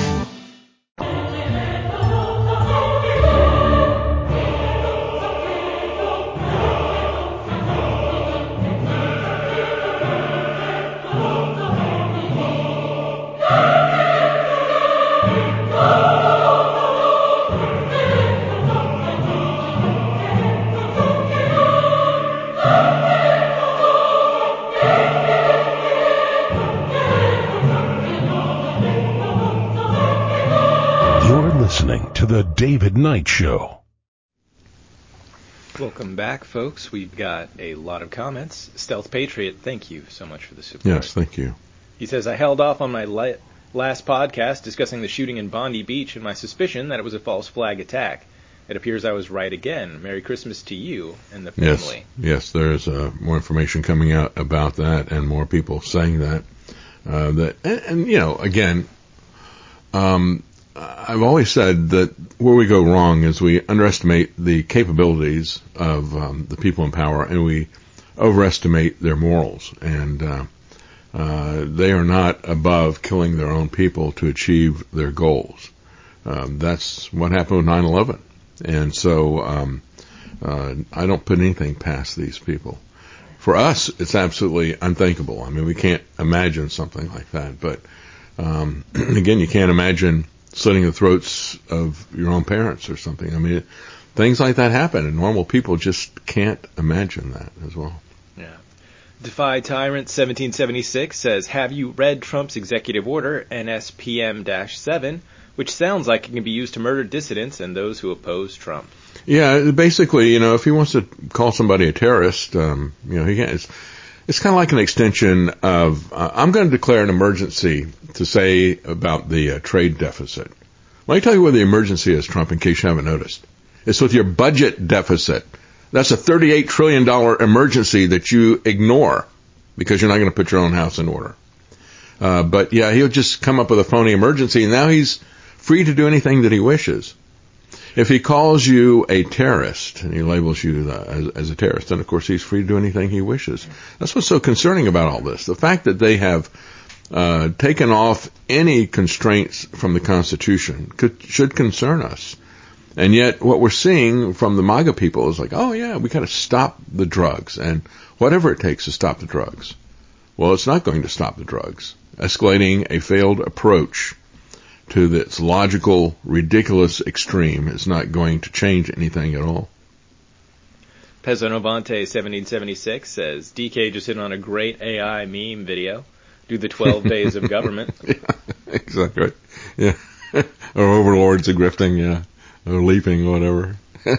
Listening to The David Knight Show. Welcome back, folks. We've got a lot of comments. Stealth Patriot, thank you so much for the support. Yes, thank you. He says, I held off on my last podcast discussing the shooting in Bondi Beach and my suspicion that it was a false flag attack. It appears I was right again. Merry Christmas to you and the family. Yes, there's more information coming out about that and more people saying that. And you know, again, I've always said that where we go wrong is we underestimate the capabilities of the people in power, and we overestimate their morals. And they are not above killing their own people to achieve their goals. That's what happened with 9/11. And so I don't put anything past these people. For us, it's absolutely unthinkable. I mean, we can't imagine something like that. But again, you can't imagine slitting the throats of your own parents or something. I mean, things like that happen, and normal people just can't imagine that as well. Yeah. Defy Tyrant 1776 says, have you read Trump's executive order, NSPM-7, which sounds like it can be used to murder dissidents and those who oppose Trump? Yeah, basically, you know, if he wants to call somebody a terrorist, you know, he can. It's kind of like an extension of, I'm going to declare an emergency to say about the trade deficit. Let me tell you where the emergency is, Trump, in case you haven't noticed. It's with your budget deficit. That's a $38 trillion emergency that you ignore because you're not going to put your own house in order. But yeah, he'll just come up with a phony emergency, and now he's free to do anything that he wishes. If he calls you a terrorist and he labels you as a terrorist, then of course he's free to do anything he wishes. That's what's so concerning about all this. The fact that they have taken off any constraints from the Constitution should concern us. And yet what we're seeing from the MAGA people is like, oh yeah, we got to stop the drugs and whatever it takes to stop the drugs. Well, it's not going to stop the drugs. Escalating a failed approach to this logical, ridiculous extreme is not going to change anything at all. Peso Novante 1776 says, DK just hit on a great AI meme video. Do the 12 days of government. Yeah, exactly. Yeah. Or overlords of grifting, yeah. Or leaping, whatever.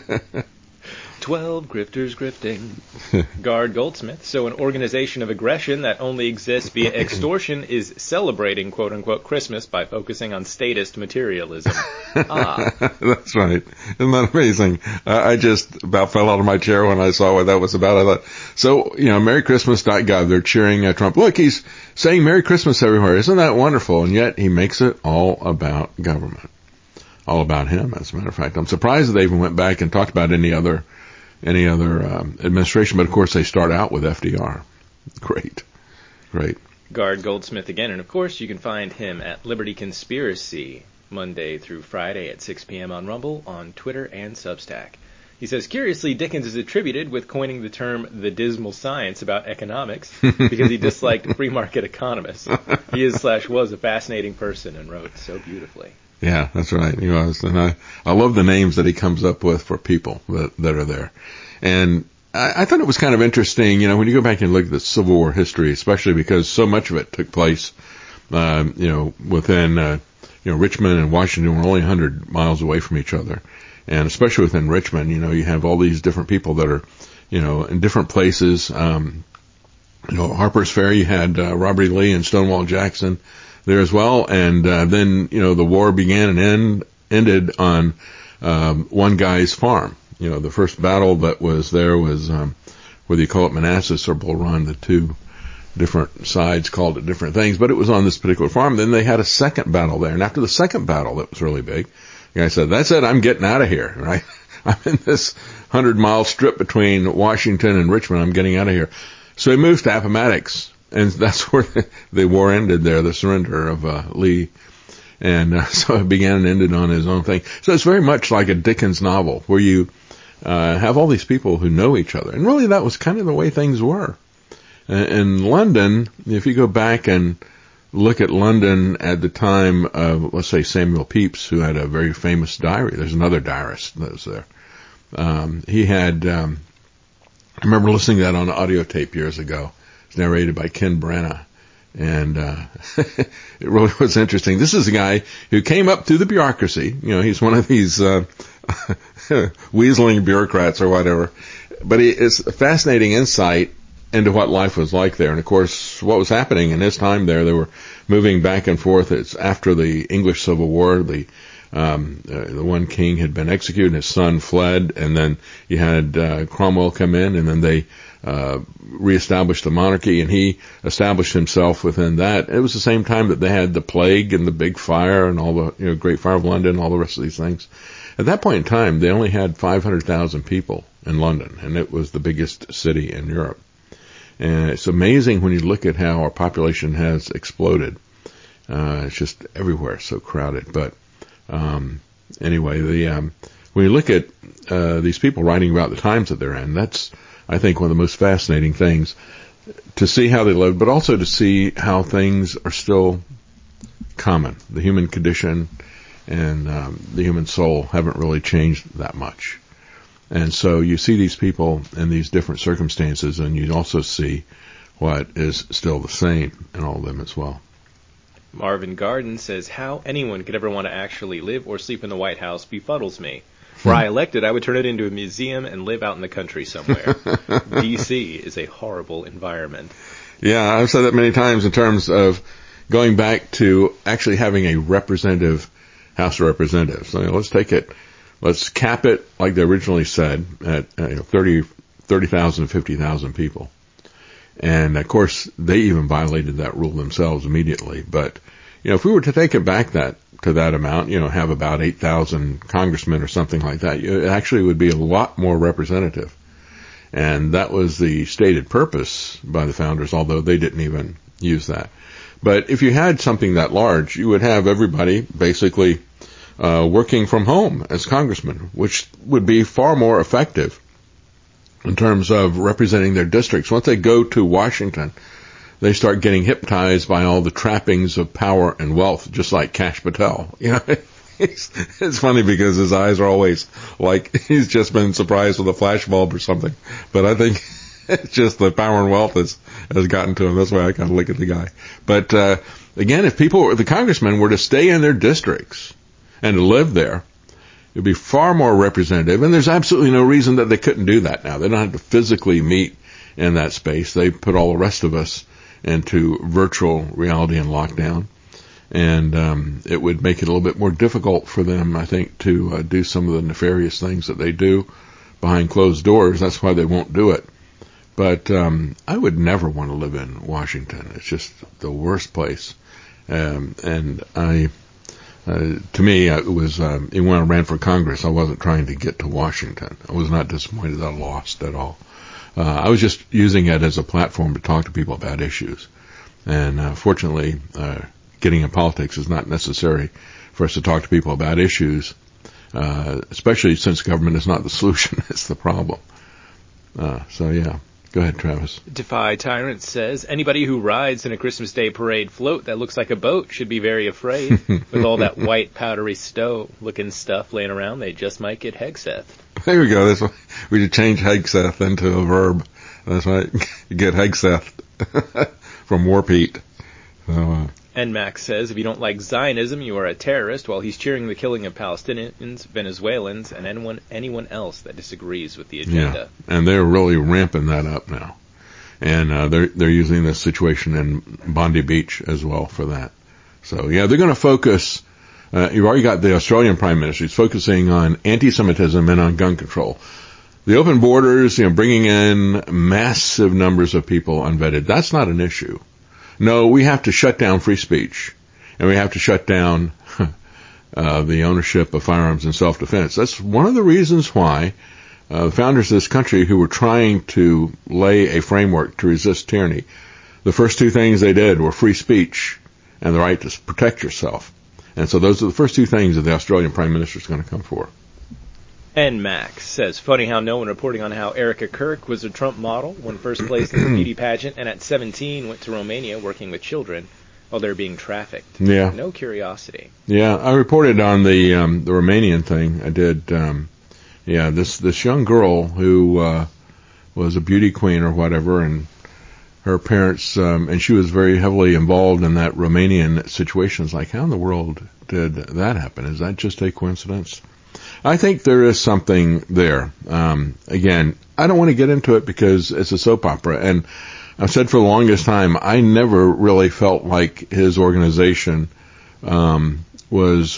12 grifters grifting. Guard Goldsmith. So an organization of aggression that only exists via extortion is celebrating quote-unquote Christmas by focusing on statist materialism. That's right. Isn't that amazing? I just about fell out of my chair when I saw what that was about. I thought, so, MerryChristmas.gov, they're cheering Trump. Look, he's saying Merry Christmas everywhere. Isn't that wonderful? And yet he makes it all about government. All about him, as a matter of fact. I'm surprised that they even went back and talked about any other administration, but of course they start out with FDR. Great. Guard Goldsmith again, and of course you can find him at Liberty Conspiracy Monday through Friday at 6 p.m. on Rumble, on Twitter, and Substack. He says, curiously, Dickens is attributed with coining the term the dismal science about economics because he disliked free market economists. He is/was a fascinating person and wrote so beautifully. Yeah, that's right. He was. And I love the names that he comes up with for people that are there. And I thought it was kind of interesting, when you go back and look at the Civil War history, especially because so much of it took place, within, Richmond and Washington were only 100 miles away from each other. And especially within Richmond, you have all these different people that are, in different places. Harper's Ferry, you had Robert E. Lee and Stonewall Jackson there as well, and then the war began and ended on one guy's farm. The first battle that was there was whether you call it Manassas or Bull Run, the two different sides called it different things, but it was on this particular farm. Then they had a second battle there, and after the second battle that was really big, the guy said, "That's it, I'm getting out of here." Right? I'm in this 100-mile strip between Washington and Richmond. I'm getting out of here. So he moves to Appomattox. And that's where the war ended there, the surrender of Lee. And so it began and ended on his own thing. So it's very much like a Dickens novel where you have all these people who know each other. And really that was kind of the way things were. In London, if you go back and look at London at the time of, let's say, Samuel Pepys, who had a very famous diary. There's another diarist that was there. He had, I remember listening to that on audio tape years ago. Narrated by Ken Branagh, and it really was interesting. This is a guy who came up through the bureaucracy. He's one of these weaseling bureaucrats or whatever, but it's a fascinating insight into what life was like there. And of course, what was happening in his time there, they were moving back and forth. It's after the English Civil War. The one king had been executed, and his son fled, and then you had Cromwell come in, and then they reestablished the monarchy, and he established himself within that. It was the same time that they had the plague and the big fire and all the Great Fire of London and all the rest of these things. At that point in time, they only had 500,000 people in London, and it was the biggest city in Europe. And it's amazing when you look at how our population has exploded. It's just everywhere, so crowded. But anyway, when you look at these people writing about the times that they're in, that's, I think, one of the most fascinating things, to see how they lived, but also to see how things are still common. The human condition and the human soul haven't really changed that much. And so you see these people in these different circumstances, and you also see what is still the same in all of them as well. Marvin Garden says, how anyone could ever want to actually live or sleep in the White House befuddles me. Were I elected, I would turn it into a museum and live out in the country somewhere. D.C. is a horrible environment. Yeah, I've said that many times in terms of going back to actually having a representative House of Representatives. So, let's cap it like they originally said at 30,000 to 50,000 people. And of course, they even violated that rule themselves immediately. But, if we were to take it back to that amount, have about 8,000 congressmen or something like that, it actually would be a lot more representative. And that was the stated purpose by the founders, although they didn't even use that. But if you had something that large, you would have everybody basically working from home as congressmen, which would be far more effective in terms of representing their districts. Once they go to Washington, they start getting hypnotized by all the trappings of power and wealth, just like Kash Patel. You know, it's funny because his eyes are always like he's just been surprised with a flashbulb or something. But I think it's just the power and wealth has gotten to him. That's why I kind of look at the guy. But again, if the congressmen were to stay in their districts and to live there, it would be far more representative. And there's absolutely no reason that they couldn't do that now. They don't have to physically meet in that space. They put all the rest of us into virtual reality and lockdown. And it would make it a little bit more difficult for them, I think, to do some of the nefarious things that they do behind closed doors. That's why they won't do it. But I would never want to live in Washington. It's just the worst place. And I, to me, it was even when I ran for Congress, I wasn't trying to get to Washington. I was not disappointed that I lost at all. I was just using it as a platform to talk to people about issues. And fortunately, getting in politics is not necessary for us to talk to people about issues, especially since government is not the solution, it's the problem. So, yeah. Go ahead, Travis. Defy Tyrant says, anybody who rides in a Christmas Day parade float that looks like a boat should be very afraid. With all that white, powdery stow-looking stuff laying around, they just might get Hegseth. There we go. That's why we should change Hegseth into a verb. That's right. You get Hegseth from War Pete. So, NMAX says, if you don't like Zionism, you are a terrorist, while he's cheering the killing of Palestinians, Venezuelans, and anyone else that disagrees with the agenda. Yeah, and they're really ramping that up now. And they're using this situation in Bondi Beach as well for that. So, yeah, they're going to focus. You've already got the Australian Prime Minister. He's focusing on anti-Semitism and on gun control. The open borders, bringing in massive numbers of people unvetted, that's not an issue. No, we have to shut down free speech, and we have to shut down the ownership of firearms in self-defense. That's one of the reasons why the founders of this country, who were trying to lay a framework to resist tyranny, the first two things they did were free speech and the right to protect yourself. And so those are the first two things that the Australian Prime Minister is going to come for. And Max says, funny how no one reporting on how Erica Kirk was a Trump model, won first place in the beauty pageant, and at 17 went to Romania working with children while they're being trafficked. Yeah. No curiosity. Yeah, I reported on the Romanian thing. I did. This young girl who was a beauty queen or whatever, and her parents, and she was very heavily involved in that Romanian situation. It's like, how in the world did that happen? Is that just a coincidence? I think there is something there. Again, I don't want to get into it because it's a soap opera. And I've said for the longest time, I never really felt like his organization was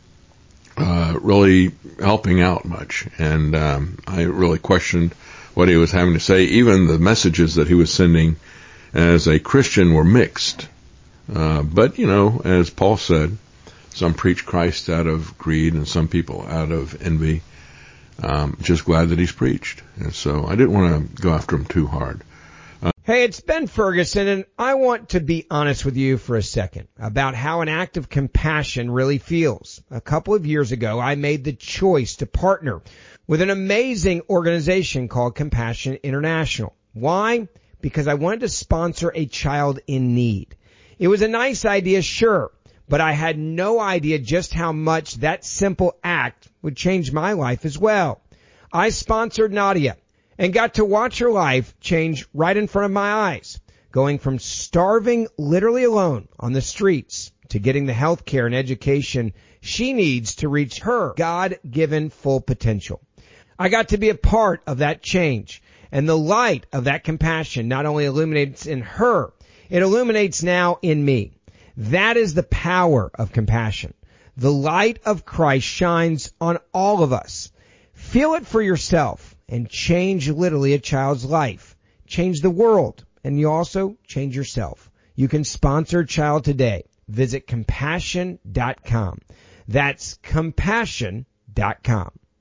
really helping out much. And I really questioned what he was having to say. Even the messages that he was sending as a Christian were mixed. But, as Paul said, some preach Christ out of greed and some people out of envy. Just glad that he's preached. And so I didn't want to go after him too hard. Hey, it's Ben Ferguson, and I want to be honest with you for a second about how an act of compassion really feels. A couple of years ago, I made the choice to partner with an amazing organization called Compassion International. Why? Because I wanted to sponsor a child in need. It was a nice idea, sure, but I had no idea just how much that simple act would change my life as well. I sponsored Nadia and got to watch her life change right in front of my eyes, going from starving literally alone on the streets to getting the health care and education she needs to reach her God-given full potential. I got to be a part of that change, and the light of that compassion not only illuminates in her, it illuminates now in me. That is the power of compassion. The light of Christ shines on all of us. Feel it for yourself and change literally a child's life. Change the world, and you also change yourself. You can sponsor a child today. Visit compassion.com. That's compassion.com.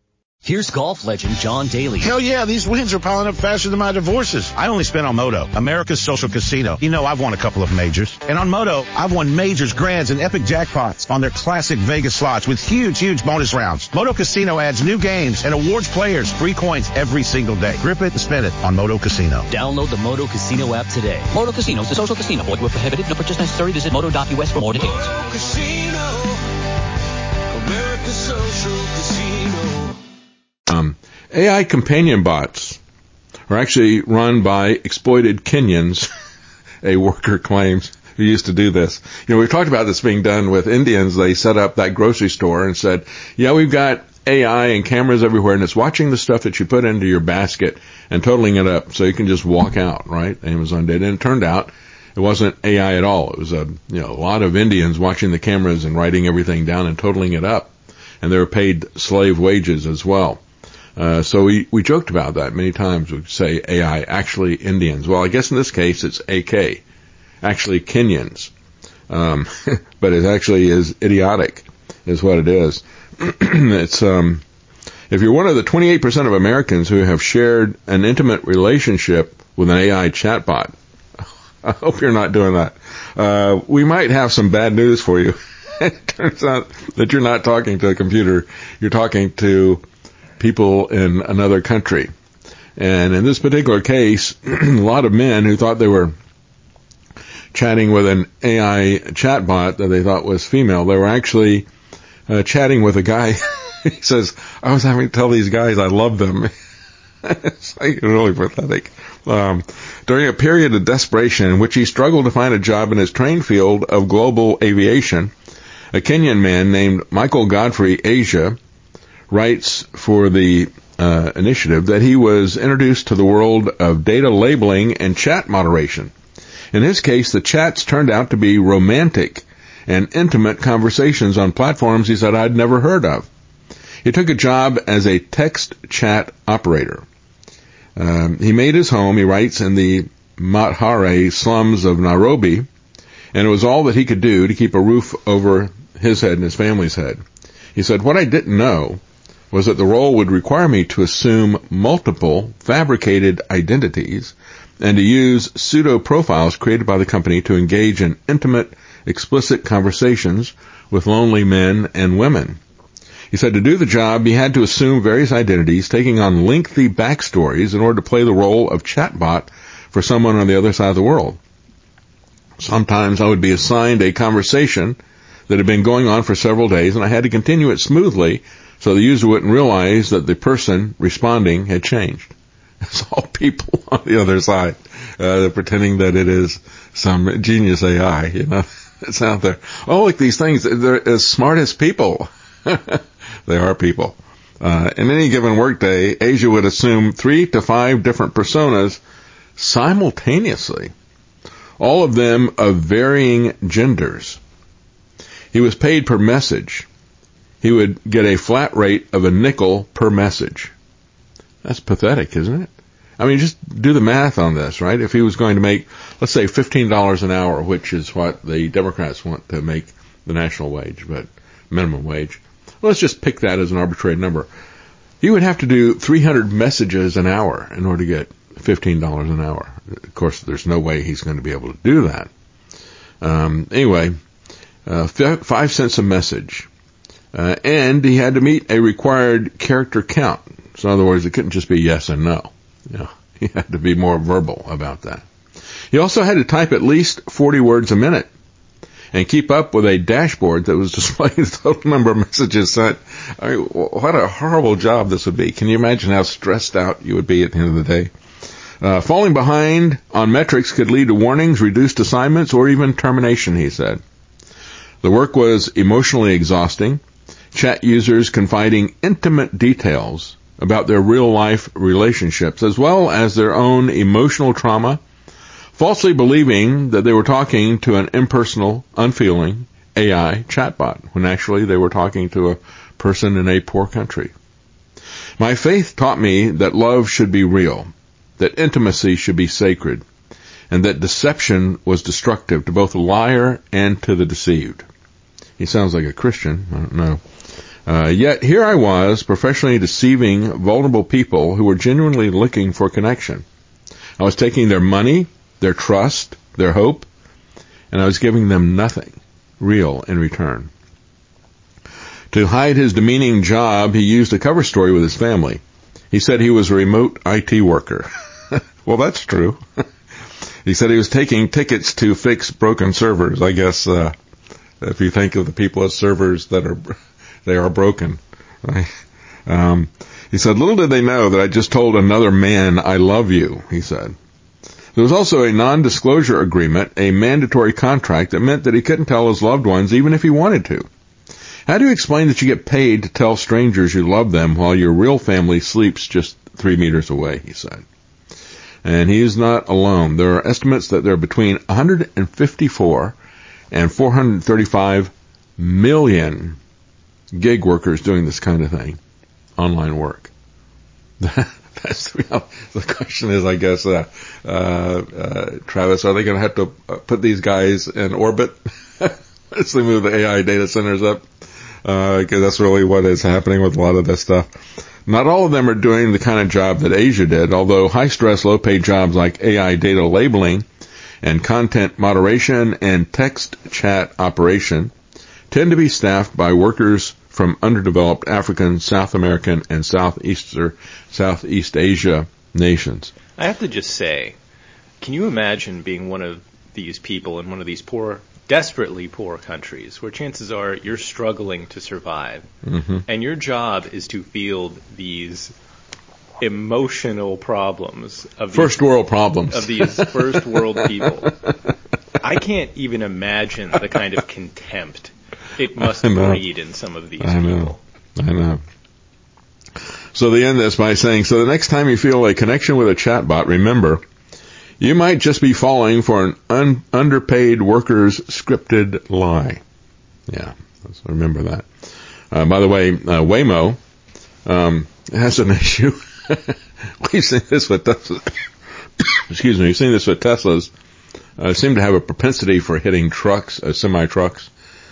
Here's golf legend John Daly. Hell yeah, these wins are piling up faster than my divorces. I only spent on Moto, America's social casino. You know, I've won a couple of majors. And on Moto, I've won majors, grands, and epic jackpots on their classic Vegas slots with huge bonus rounds. Moto Casino adds new games and awards players free coins every single day. Grip it and spend it on Moto Casino. Download the Moto Casino app today. Moto Casino is a social casino. Void where prohibited. No purchase necessary. Visit moto.us for more details. Moto Casino, America's social casino. AI companion bots are actually run by exploited Kenyans, a worker claims, who used to do this. You know, we've talked about this being done with Indians. They set up that grocery store and said, yeah, we've got AI and cameras everywhere, and it's watching the stuff that you put into your basket and totaling it up so you can just walk out, right? Amazon did. And it turned out it wasn't AI at all. It was a lot of Indians watching the cameras and writing everything down and totaling it up. And they were paid slave wages as well. So we joked about that many times. We say AI, actually Indians. Well, I guess in this case it's AK, actually Kenyans. But it actually is idiotic, is what it is. It's, if you're one of the 28% of Americans who have shared an intimate relationship with an AI chatbot, I hope you're not doing that. We might have some bad news for you. It turns out that you're not talking to a computer. You're talking to people in another country. And in this particular case, a lot of men who thought they were chatting with an AI chatbot that they thought was female, they were actually chatting with a guy. He says, I was having to tell these guys I love them. It's like really pathetic. During a period of desperation in which he struggled to find a job in his trained field of global aviation, a Kenyan man named Michael Godfrey Asia writes for the initiative that he was introduced to the world of data labeling and chat moderation. In his case, the chats turned out to be romantic and intimate conversations on platforms he said I'd never heard of. He took a job as a text chat operator. He made his home, he writes, in the Mathare slums of Nairobi, and it was all that he could do to keep a roof over his head and his family's head. He said, what I didn't know was that the role would require me to assume multiple fabricated identities and to use pseudo-profiles created by the company to engage in intimate, explicit conversations with lonely men and women. He said to do the job, he had to assume various identities, taking on lengthy backstories in order to play the role of chatbot for someone on the other side of the world. Sometimes I would be assigned a conversation that had been going on for several days, and I had to continue it smoothly so the user wouldn't realize that the person responding had changed. It's all people on the other side. They're pretending that it is some genius AI, it's out there. Oh, look, these things, they're as smart as people. They are people. In any given workday, Asia would assume 3 to 5 different personas simultaneously, all of them of varying genders. He was paid per message. He would get a flat rate of $0.05 per message. That's pathetic, isn't it? I mean, just do the math on this, right? If he was going to make, let's say, $15 an hour, which is what the Democrats want to make the national wage, but minimum wage. Let's just pick that as an arbitrary number. He would have to do 300 messages an hour in order to get $15 an hour. Of course, there's no way he's going to be able to do that. Anyway, 5 cents a message. And he had to meet a required character count. So in other words, it couldn't just be yes and no. He had to be more verbal about that. He also had to type at least 40 words a minute and keep up with a dashboard that was displaying the total number of messages sent. I mean, what a horrible job this would be. Can you imagine how stressed out you would be at the end of the day? Falling behind on metrics could lead to warnings, reduced assignments, or even termination, he said. The work was emotionally exhausting. Chat users confiding intimate details about their real-life relationships, as well as their own emotional trauma, falsely believing that they were talking to an impersonal, unfeeling AI chatbot, when actually they were talking to a person in a poor country. My faith taught me that love should be real, that intimacy should be sacred, and that deception was destructive to both the liar and to the deceived. He sounds like a Christian. I don't know. Yet here I was, professionally deceiving vulnerable people who were genuinely looking for connection. I was taking their money, their trust, their hope, and I was giving them nothing real in return. To hide his demeaning job, he used a cover story with his family. He said he was a remote IT worker. Well, that's true. He said he was taking tickets to fix broken servers. I guess if you think of the people as servers they are broken. Right? He said, little did they know that I just told another man I love you, he said. There was also a non-disclosure agreement, a mandatory contract that meant that he couldn't tell his loved ones even if he wanted to. How do you explain that you get paid to tell strangers you love them while your real family sleeps just 3 meters away, he said. And he is not alone. There are estimates that there are between 154 and 435 million gig workers doing this kind of thing, online work. That's the question is, I guess, Travis, are they going to have to put these guys in orbit as they move the AI data centers up? Because that's really what is happening with a lot of this stuff. Not all of them are doing the kind of job that Asia did, although high-stress, low-paid jobs like AI data labeling and content moderation and text chat operation tend to be staffed by workers from underdeveloped African, South American, and Southeast Asia nations. I have to just say, can you imagine being one of these people in one of these poor, desperately poor countries where chances are you're struggling to survive, and your job is to field these emotional problems of these, first world problems of these first world people? I can't even imagine the kind of contempt it must breed in some of these people. I know. So they end this by saying, so the next time you feel a connection with a chatbot, remember, you might just be falling for an underpaid worker's scripted lie. Yeah, let's remember that. By the way, Waymo has an issue. We've seen this with Tesla. Excuse me. We've seen this with Teslas. Seem to have a propensity for hitting trucks, semi-trucks,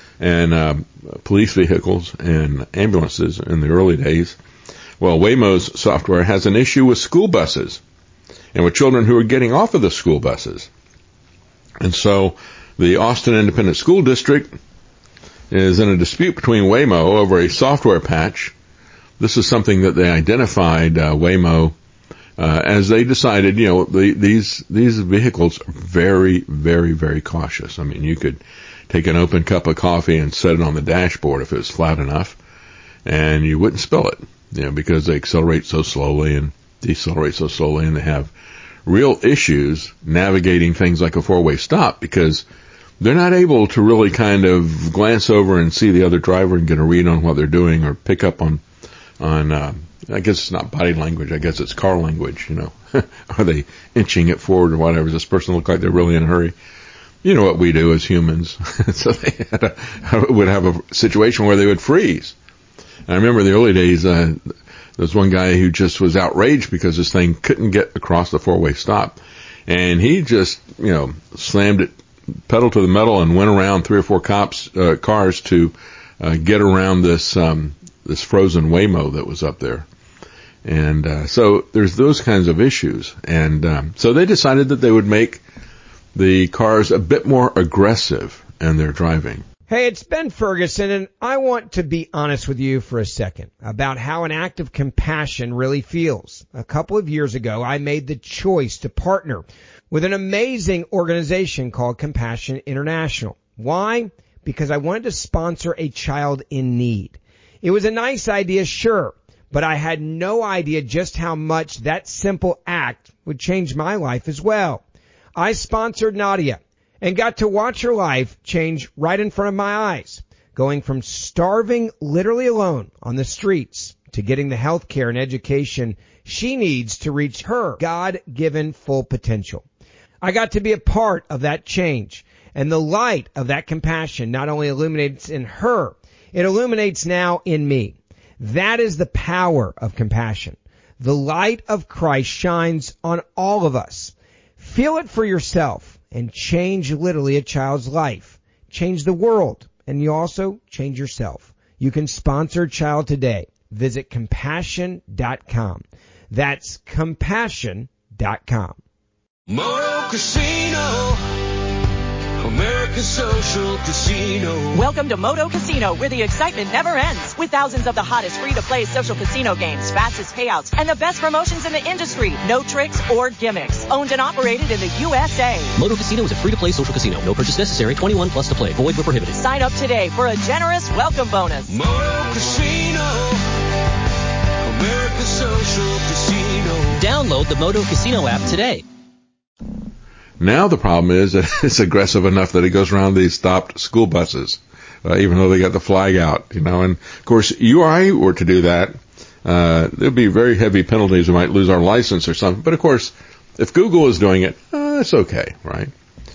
and police vehicles and ambulances in the early days. Well, Waymo's software has an issue with school buses and with children who are getting off of the school buses. And so the Austin Independent School District is in a dispute between Waymo over a software patch. This is something that they identified, Waymo, as they decided, these vehicles are very, very, very cautious. I mean, you could take an open cup of coffee and set it on the dashboard if it was flat enough, and you wouldn't spill it, because they accelerate so slowly and decelerate so slowly, and they have real issues navigating things like a four-way stop because they're not able to really kind of glance over and see the other driver and get a read on what they're doing or pick up on I guess it's not body language, I guess it's car language, Are they inching it forward or whatever? Does this person look like they're really in a hurry? You know what we do as humans. So they would have a situation where they would freeze. And I remember the early days, there was one guy who just was outraged because this thing couldn't get across the four-way stop. And he just, slammed it pedal to the metal and went around 3 or 4 cars to get around this frozen Waymo that was up there. And so there's those kinds of issues. And so they decided that they would make the cars a bit more aggressive in their driving. Hey, it's Ben Ferguson, and I want to be honest with you for a second about how an act of compassion really feels. A couple of years ago, I made the choice to partner with an amazing organization called Compassion International. Why? Because I wanted to sponsor a child in need. It was a nice idea, sure, but I had no idea just how much that simple act would change my life as well. I sponsored Nadia and got to watch her life change right in front of my eyes, going from starving literally alone on the streets to getting the health care and education she needs to reach her God-given full potential. I got to be a part of that change, and the light of that compassion not only illuminates in her, it illuminates now in me. That is the power of compassion. The light of Christ shines on all of us. Feel it for yourself and change literally a child's life. Change the world, and you also change yourself. You can sponsor a child today. Visit compassion.com. That's compassion.com. Moto Casino, America's social casino. Welcome to Moto Casino, where the excitement never ends. With thousands of the hottest free-to-play social casino games, fastest payouts, and the best promotions in the industry. No tricks or gimmicks. Owned and operated in the USA. Moto Casino is a free-to-play social casino. No purchase necessary. 21 plus to play. Void where prohibited. Sign up today for a generous welcome bonus. Moto Casino, America's social casino. Download the Moto Casino app today. Now the problem is that it's aggressive enough that it goes around these stopped school buses, even though they got the flag out, And of course, you or I were to do that, there'd be very heavy penalties. We might lose our license or something. But of course, if Google is doing it, it's okay, right?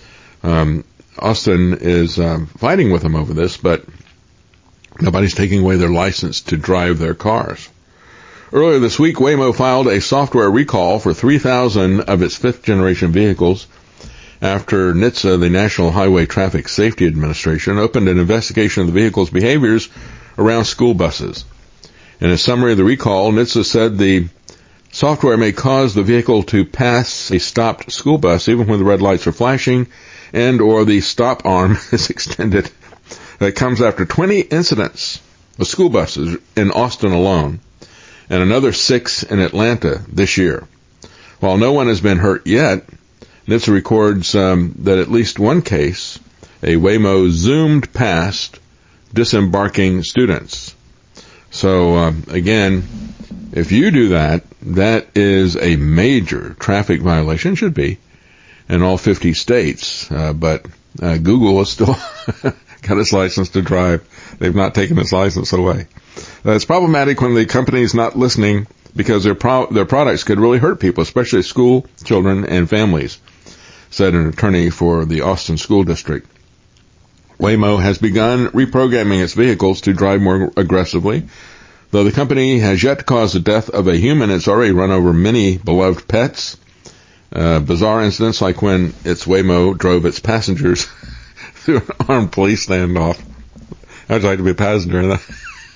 Austin is fighting with them over this, but nobody's taking away their license to drive their cars. Earlier this week, Waymo filed a software recall for 3,000 of its fifth-generation vehicles after NHTSA, the National Highway Traffic Safety Administration, opened an investigation of the vehicle's behaviors around school buses. In a summary of the recall, NHTSA said the software may cause the vehicle to pass a stopped school bus even when the red lights are flashing and or the stop arm is extended. That comes after 20 incidents of school buses in Austin alone and another 6 in Atlanta this year. While no one has been hurt yet, NHTSA records that at least one case, a Waymo zoomed past disembarking students. So, again, if you do that, that is a major traffic violation, should be, in all 50 states. But Google has still got its license to drive. They've not taken its license away. It's problematic when the company is not listening because their products could really hurt people, especially school children and families, said an attorney for the Austin School District. Waymo has begun reprogramming its vehicles to drive more aggressively. Though the company has yet to cause the death of a human, it's already run over many beloved pets. Bizarre incidents like when its Waymo drove its passengers through an armed police standoff. I'd like to be a passenger in that.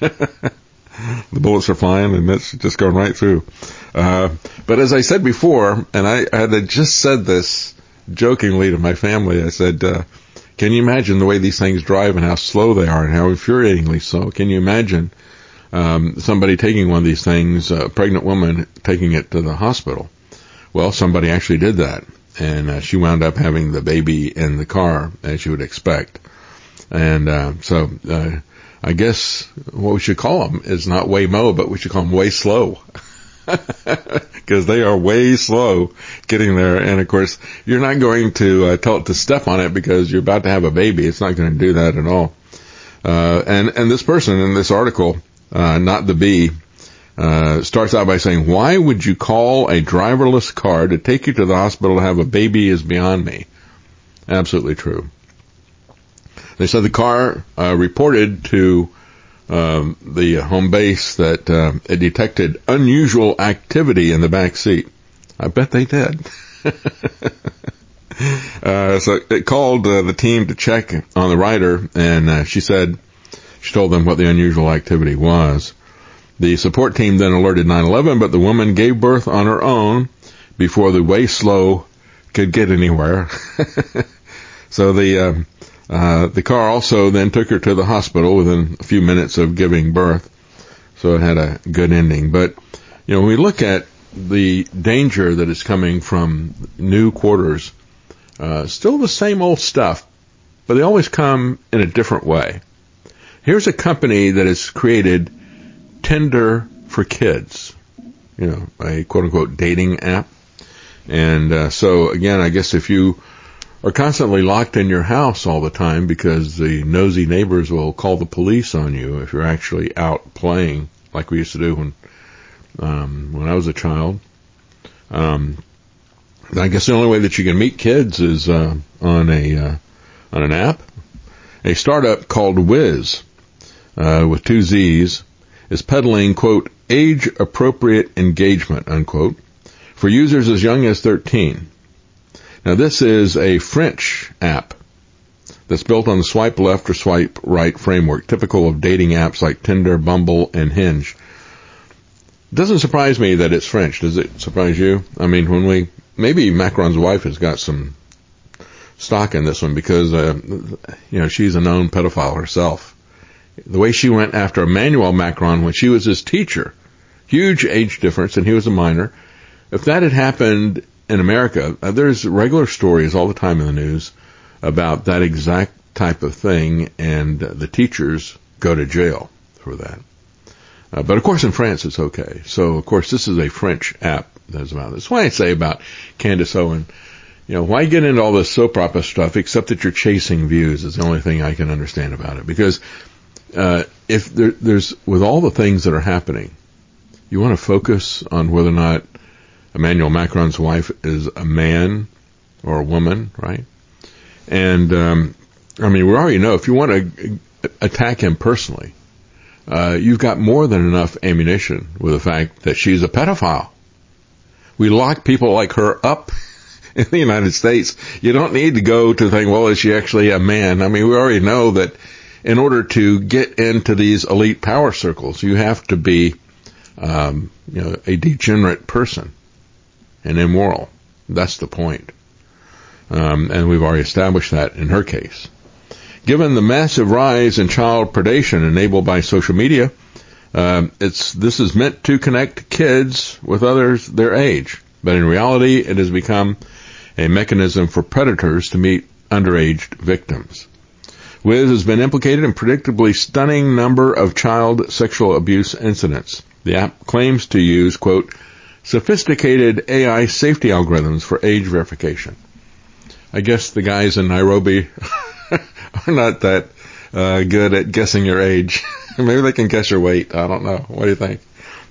The bullets are flying and it's just going right through. But as I said before, and I had just said this jokingly to my family, I said, can you imagine the way these things drive and how slow they are and how infuriatingly slow? Can you imagine somebody taking one of these things, a pregnant woman taking it to the hospital? Well, somebody actually did that, and she wound up having the baby in the car, as you would expect. And so I guess what we should call them is not Waymo, but we should call them way slow. Because they are way slow getting there. And of course, you're not going to tell it to step on it because you're about to have a baby. It's not going to do that at all. And this person in this article, not the bee, starts out by saying, why would you call a driverless car to take you to the hospital to have a baby is beyond me. Absolutely true. They said the car reported to the home base that it detected unusual activity in the back seat. I bet they did. So it called the team to check on the rider, and she told them what the unusual activity was. The support team then alerted 911, but the woman gave birth on her own before the way slow could get anywhere. So the car also then took her to the hospital within a few minutes of giving birth. So it had a good ending. But, when we look at the danger that is coming from new quarters, still the same old stuff, but they always come in a different way. Here's a company that has created Tinder for kids, a quote-unquote dating app. And so, again, I guess if you are constantly locked in your house all the time because the nosy neighbors will call the police on you if you're actually out playing like we used to do when I was a child. I guess the only way that you can meet kids is on an app. A startup called Wiz, with 2 Z's, is peddling, quote, age-appropriate engagement, unquote, for users as young as 13. Now, this is a French app that's built on the swipe left or swipe right framework, typical of dating apps like Tinder, Bumble, and Hinge. It doesn't surprise me that it's French. Does it surprise you? I mean, maybe Macron's wife has got some stock in this one because, she's a known pedophile herself. The way she went after Emmanuel Macron when she was his teacher, huge age difference, and he was a minor. If that had happened in America, there's regular stories all the time in the news about that exact type of thing, and the teachers go to jail for that. But of course in France it's okay. So of course this is a French app that's about this. That's why I say about Candace Owen, why get into all this soap opera stuff except that you're chasing views is the only thing I can understand about it. Because if there's with all the things that are happening, you want to focus on whether or not Emmanuel Macron's wife is a man or a woman, right? And, we already know if you want to attack him personally, you've got more than enough ammunition with the fact that she's a pedophile. We lock people like her up in the United States. You don't need to go to think, well, is she actually a man? We already know that in order to get into these elite power circles, you have to be, a degenerate person and immoral. That's the point. And we've already established that in her case. Given the massive rise in child predation enabled by social media, this is meant to connect kids with others their age. But in reality, it has become a mechanism for predators to meet underage victims. Wiz has been implicated in predictably stunning number of child sexual abuse incidents. The app claims to use, quote, sophisticated AI safety algorithms for age verification. I guess the guys in Nairobi are not that good at guessing your age. Maybe they can guess your weight. I don't know. What do you think?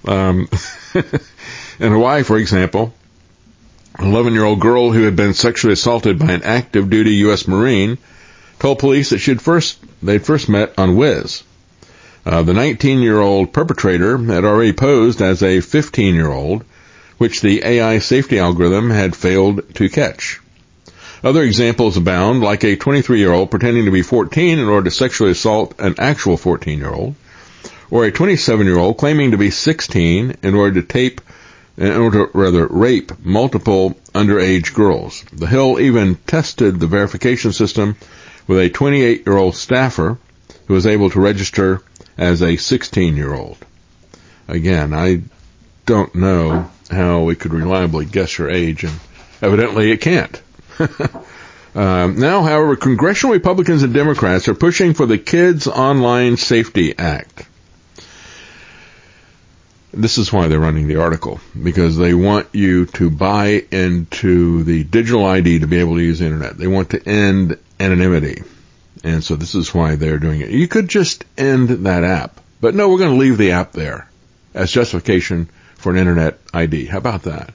In Hawaii, for example, an 11-year-old girl who had been sexually assaulted by an active duty U.S. Marine told police that they'd first met on Wiz. The 19-year-old perpetrator had already posed as a 15-year-old, which the AI safety algorithm had failed to catch. Other examples abound, like a 23-year-old pretending to be 14 in order to sexually assault an actual 14-year-old, or a 27-year-old claiming to be 16 in order to rape multiple underage girls. The Hill even tested the verification system with a 28-year-old staffer who was able to register as a 16-year-old. Again, I don't know how we could reliably guess your age, and evidently it can't. Now, however, congressional Republicans and Democrats are pushing for the Kids Online Safety Act. This is why they're running the article, because they want you to buy into the digital ID to be able to use the internet. They want to end anonymity. And so this is why they're doing it. You could just end that app. But no, we're going to leave the app there as justification for an internet ID. How about that?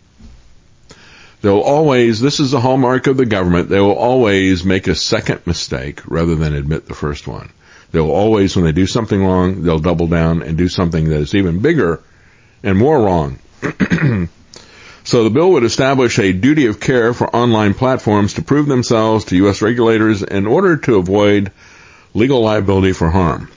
This is the hallmark of the government, they will always make a second mistake rather than admit the first one. They'll always, when they do something wrong, they'll double down and do something that is even bigger and more wrong. So the bill would establish a duty of care for online platforms to prove themselves to U.S. regulators in order to avoid legal liability for harm.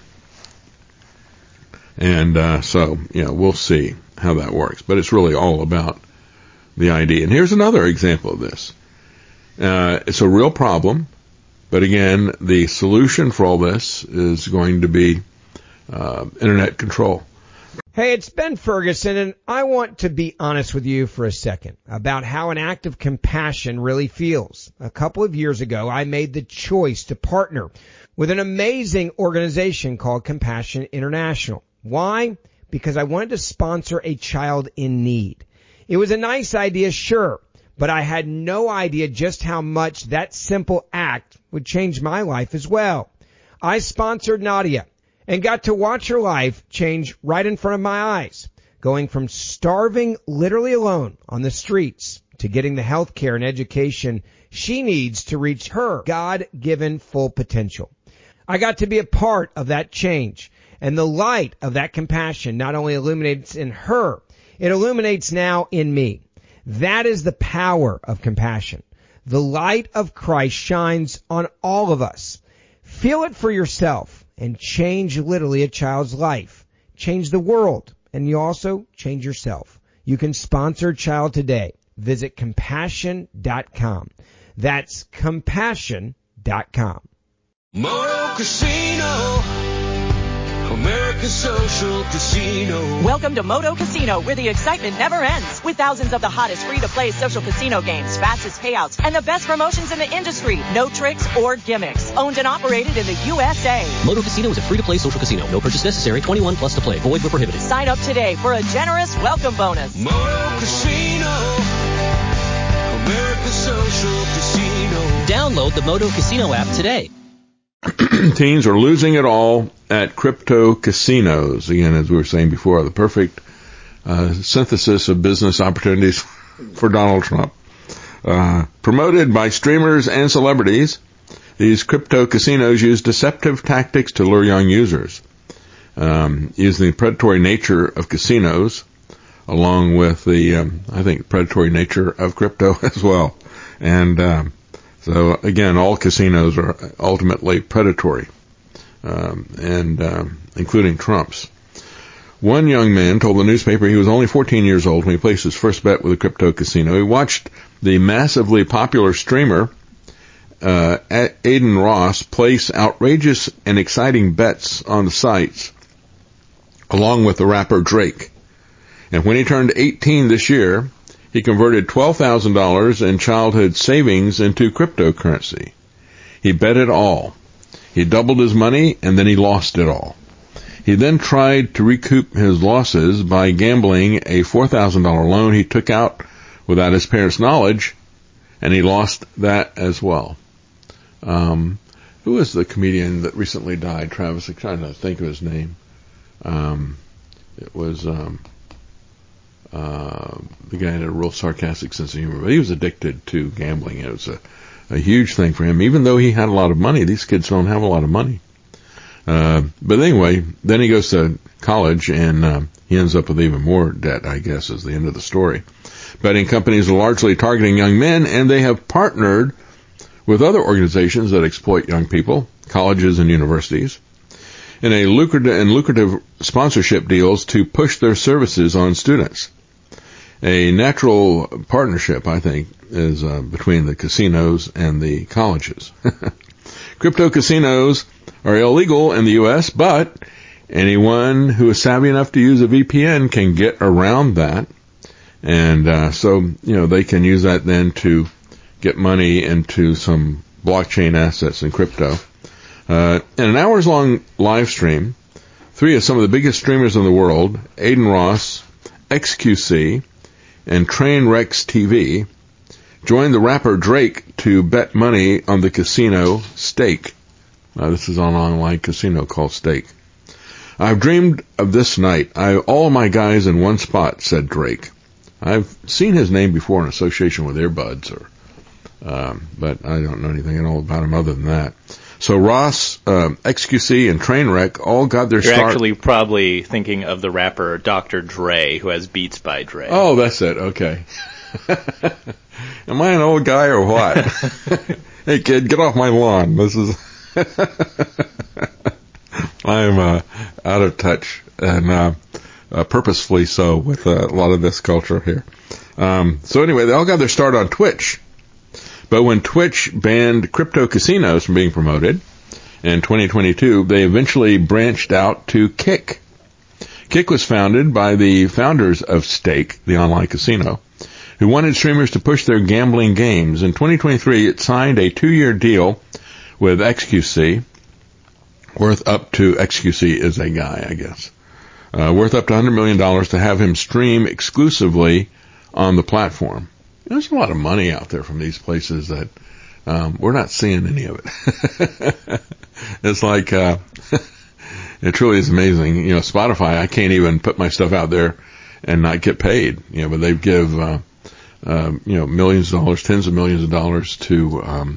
And we'll see how that works. But it's really all about the ID. And here's another example of this. It's a real problem. But again, the solution for all this is going to be internet control. Hey, it's Ben Ferguson, and I want to be honest with you for a second about how an act of compassion really feels. A couple of years ago, I made the choice to partner with an amazing organization called Compassion International. Why? Because I wanted to sponsor a child in need. It was a nice idea, sure, but I had no idea just how much that simple act would change my life as well. I sponsored Nadia and got to watch her life change right in front of my eyes, going from starving literally alone on the streets to getting the health care and education she needs to reach her God-given full potential. I got to be a part of that change, and the light of that compassion not only illuminates in her, it illuminates now in me. That is the power of compassion. The light of Christ shines on all of us. Feel it for yourself and change literally a child's life. Change the world, and you also change yourself. You can sponsor a child today. Visit compassion.com. That's compassion.com. Moto Casino, America's social casino. Welcome to Moto Casino, where the excitement never ends. With thousands of the hottest free-to-play social casino games, fastest payouts, and the best promotions in the industry. No tricks or gimmicks. Owned and operated in the USA. Moto Casino is a free-to-play social casino. No purchase necessary. 21 plus to play. Void where prohibited. Sign up today for a generous welcome bonus. Moto Casino, America's social casino. Download the Moto Casino app today. Teens are losing it all at crypto casinos. Again, as we were saying before, the perfect synthesis of business opportunities for Donald Trump. Promoted by streamers and celebrities, these crypto casinos use deceptive tactics to lure young users, using the predatory nature of casinos, along with the, I think, predatory nature of crypto as well. And so, again, all casinos are ultimately predatory, including Trump's. One young man told the newspaper he was only 14 years old when he placed his first bet with a crypto casino. He watched the massively popular streamer, Aiden Ross, place outrageous and exciting bets on the sites, along with the rapper Drake. And when he turned 18 this year, he converted $12,000 in childhood savings into cryptocurrency. He bet it all. He doubled his money, and then he lost it all. He then tried to recoup his losses by gambling a $4,000 loan he took out without his parents' knowledge, and he lost that as well. Who was the comedian that recently died? Travis, I'm trying to think of his name. It was the guy had a real sarcastic sense of humor, but he was addicted to gambling. It was a huge thing for him. Even though he had a lot of money, these kids don't have a lot of money. But anyway, then he goes to college, and he ends up with even more debt, I guess, is the end of the story. Betting companies are largely targeting young men, and they have partnered with other organizations that exploit young people, colleges and universities, in a lucrative sponsorship deals to push their services on students. A natural partnership, I think, is between the casinos and the colleges. Crypto casinos are illegal in the U.S., but anyone who is savvy enough to use a VPN can get around that. And so, they can use that then to get money into some blockchain assets and crypto. In an hours-long live stream, three of some of the biggest streamers in the world, Aiden Ross, XQC, and Trainwrecks TV, joined the rapper Drake to bet money on the casino Stake. This is an online casino called Stake. I've dreamed of this night. All my guys in one spot, said Drake. I've seen his name before in association with Earbuds, but I don't know anything at all about him other than that. So Ross, XQC, and Trainwreck all got their start. You're actually probably thinking of the rapper Dr. Dre, who has Beats by Dre. Oh, that's it. Okay. Am I an old guy or what? Hey, kid, get off my lawn. This is... I'm out of touch, and purposefully so, with a lot of this culture here. So anyway, they all got their start on Twitch. But when Twitch banned crypto casinos from being promoted in 2022, they eventually branched out to Kick. Kick was founded by the founders of Stake, the online casino, who wanted streamers to push their gambling games. In 2023, it signed a 2-year deal with XQC, worth up to, XQC is a guy, I guess, worth up to $100 million to have him stream exclusively on the platform. There's a lot of money out there from these places that we're not seeing any of it. It's like it truly is amazing. Spotify, I can't even put my stuff out there and not get paid. But they give millions of dollars, tens of millions of dollars to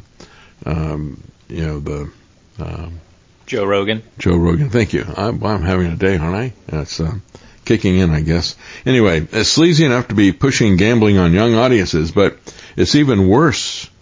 the Joe Rogan. Joe Rogan, thank you. I'm having a day, aren't I? That's kicking in, I guess. Anyway, it's sleazy enough to be pushing gambling on young audiences, but it's even worse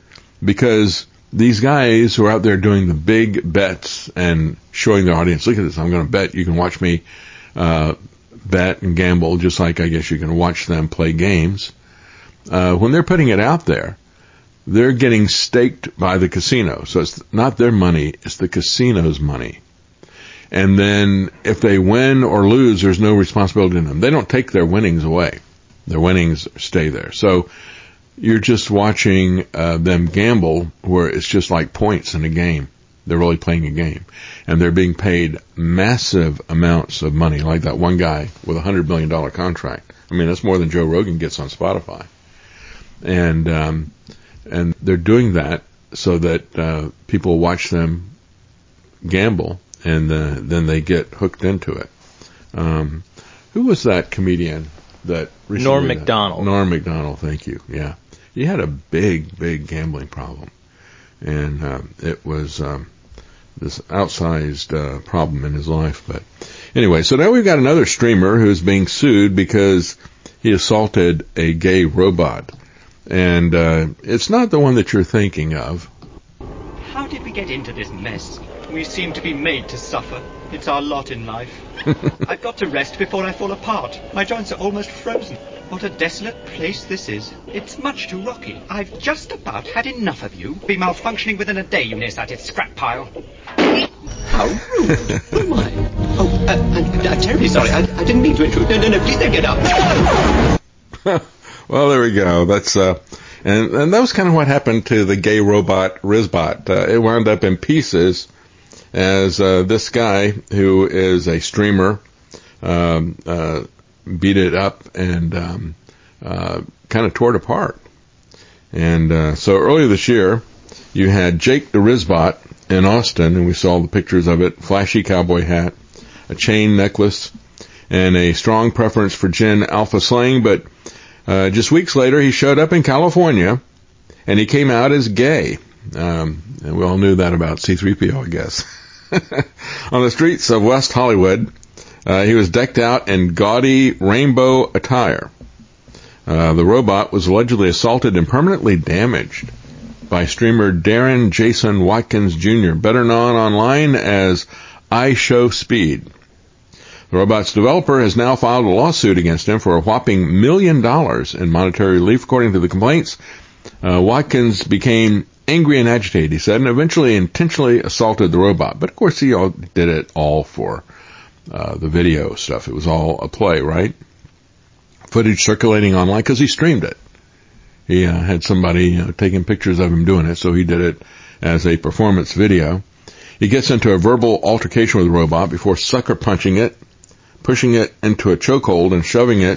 because these guys who are out there doing the big bets and showing their audience, look at this, I'm going to bet, you can watch me bet and gamble, just like I guess you can watch them play games. When they're putting it out there, they're getting staked by the casino. So it's not their money, it's the casino's money. And then if they win or lose, there's no responsibility in them. They don't take their winnings away. Their winnings stay there. So you're just watching them gamble, where it's just like points in a game. They're really playing a game. And they're being paid massive amounts of money, like that one guy with a $100 million contract. I mean, that's more than Joe Rogan gets on Spotify. And they're doing that so that people watch them gamble, and then they get hooked into it. Who was that comedian that recently... Norm Macdonald. Norm Macdonald, thank you. Yeah. He had a big gambling problem. And it was this outsized problem in his life. But anyway, so now we've got another streamer who's being sued because he assaulted a gay robot. And it's not the one that you're thinking of. How did we get into this mess? We seem to be made to suffer. It's our lot in life. I've got to rest before I fall apart. My joints are almost frozen. What a desolate place this is. It's much too rocky. I've just about had enough of you. Be malfunctioning within a day, you nearsighted scrap pile. How rude. Oh, my. Oh, I'm terribly sorry. I didn't mean to intrude. No, please don't get up. Well, there we go. That's and that was kind of what happened to the gay robot Rizbot. It wound up in pieces as this guy, who is a streamer, beat it up and kind of tore it apart. And so earlier this year, you had Jake the Rizbot in Austin, and we saw the pictures of it: flashy cowboy hat, a chain necklace, and a strong preference for gin alpha slang. But just weeks later, he showed up in California, and he came out as gay. And we all knew that about C-3PO, I guess. On the streets of West Hollywood, he was decked out in gaudy rainbow attire. The robot was allegedly assaulted and permanently damaged by streamer Darren Jason Watkins Jr., better known online as iShowSpeed. The robot's developer has now filed a lawsuit against him for a whopping $1 million in monetary relief. According to the complaints, Watkins became angry and agitated, he said, and eventually intentionally assaulted the robot. But of course, he did it all for the video stuff. It was all a play, right? Footage circulating online because he streamed it. He had somebody taking pictures of him doing it, so he did it as a performance video. He gets into a verbal altercation with the robot before sucker punching it, pushing it into a chokehold, and shoving it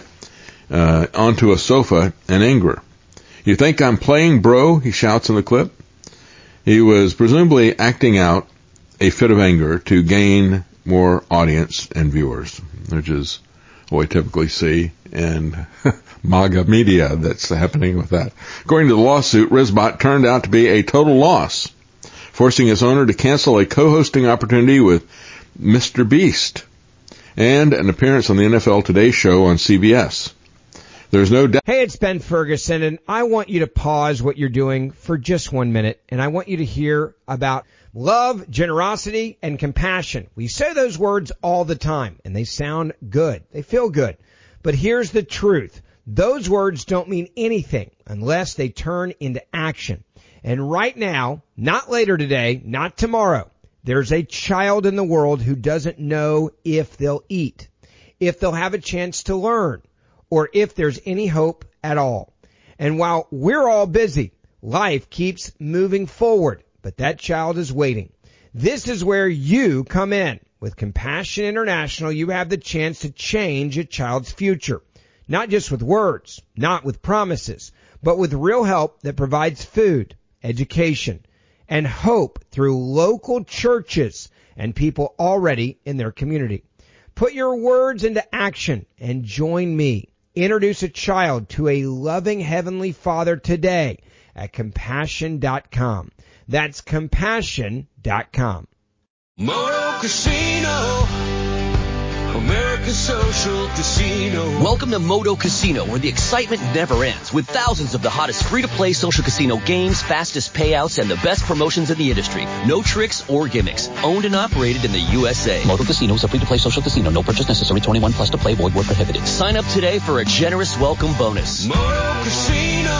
onto a sofa in anger. "You think I'm playing, bro?" he shouts in the clip. He was presumably acting out a fit of anger to gain more audience and viewers, which is what we typically see in MAGA media that's happening with that. According to the lawsuit, Rizbot turned out to be a total loss, forcing its owner to cancel a co-hosting opportunity with Mr. Beast and an appearance on the NFL Today show on CBS. There's no doubt. Hey, it's Ben Ferguson, and I want you to pause what you're doing for just 1 minute, and I want you to hear about love, generosity, and compassion. We say those words all the time, and they sound good. They feel good. But here's the truth. Those words don't mean anything unless they turn into action. And right now, not later today, not tomorrow, there's a child in the world who doesn't know if they'll eat, if they'll have a chance to learn, or if there's any hope at all. And while we're all busy, life keeps moving forward, but that child is waiting. This is where you come in. With Compassion International, you have the chance to change a child's future. Not just with words, not with promises, but with real help that provides food, education, and hope through local churches and people already in their community. Put your words into action and join me. Introduce a child to a loving Heavenly Father today at Compassion.com. That's Compassion.com. Moto Casino, America's Social Casino. Welcome to Moto Casino, where the excitement never ends, with thousands of the hottest free-to-play social casino games, fastest payouts, and the best promotions in the industry. No tricks or gimmicks. Owned and operated in the USA. Moto Casino is a free-to-play social casino. No purchase necessary. 21 plus to play. Void where prohibited. Sign up today for a generous welcome bonus. Moto Casino.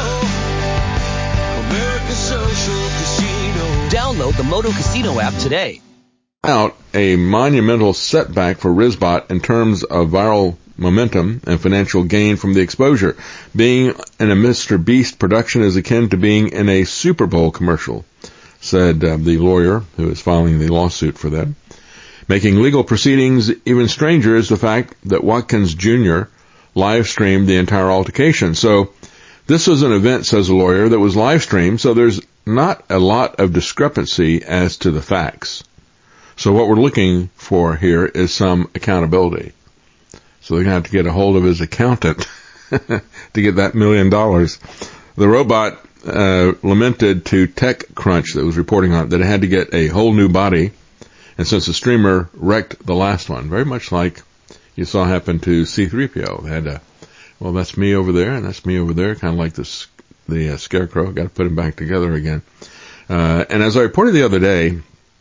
America's Social Casino. Download the Moto Casino app today. Out a monumental setback for Rizbot in terms of viral momentum and financial gain from the exposure. Being in a Mr. Beast production is akin to being in a Super Bowl commercial, said the lawyer who is filing the lawsuit for them. Making legal proceedings even stranger is the fact that Watkins Jr. live streamed the entire altercation. So this was an event, says the lawyer, that was live streamed, so there's not a lot of discrepancy as to the facts. So what we're looking for here is some accountability. So they're going to have to get a hold of his accountant to get that $1 million. The robot lamented to TechCrunch that was reporting on it that it had to get a whole new body, and since the streamer wrecked the last one, very much like you saw happen to C-3PO. They had to, well, that's me over there, and that's me over there, kind of like the Scarecrow. Got to put him back together again. And as I reported the other day,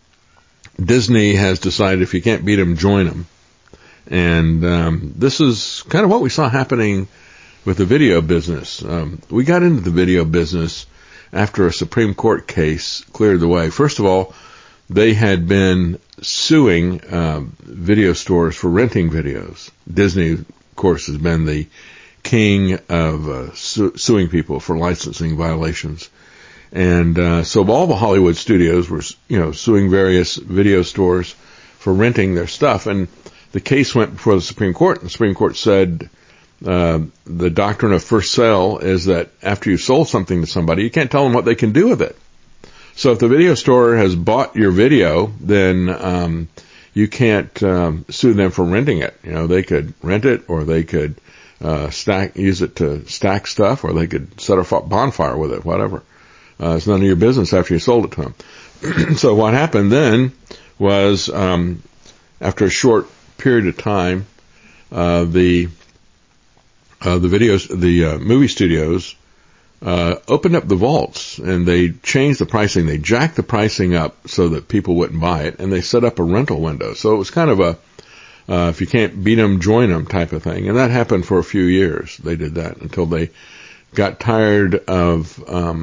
Disney has decided if you can't beat them, join them. And this is kind of what we saw happening with the video business. We got into the video business after a Supreme Court case cleared the way. First of all, they had been suing video stores for renting videos. Disney, of course, has been the king of suing people for licensing violations. And so all the Hollywood studios were, suing various video stores for renting their stuff. And the case went before the Supreme Court. And the Supreme Court said the doctrine of first sale is that after you sold something to somebody, you can't tell them what they can do with it. So if the video store has bought your video, then you can't sue them for renting it. They could rent it, or they could use it to stack stuff, or they could set a bonfire with it, whatever. It's none of your business after you sold it to them. So what happened then was, after a short period of time, the movie studios opened up the vaults, and they changed the pricing. They jacked the pricing up so that people wouldn't buy it, and they set up a rental window. So it was kind of a if you can't beat them, join them type of thing. And that happened for a few years. They did that until they got tired of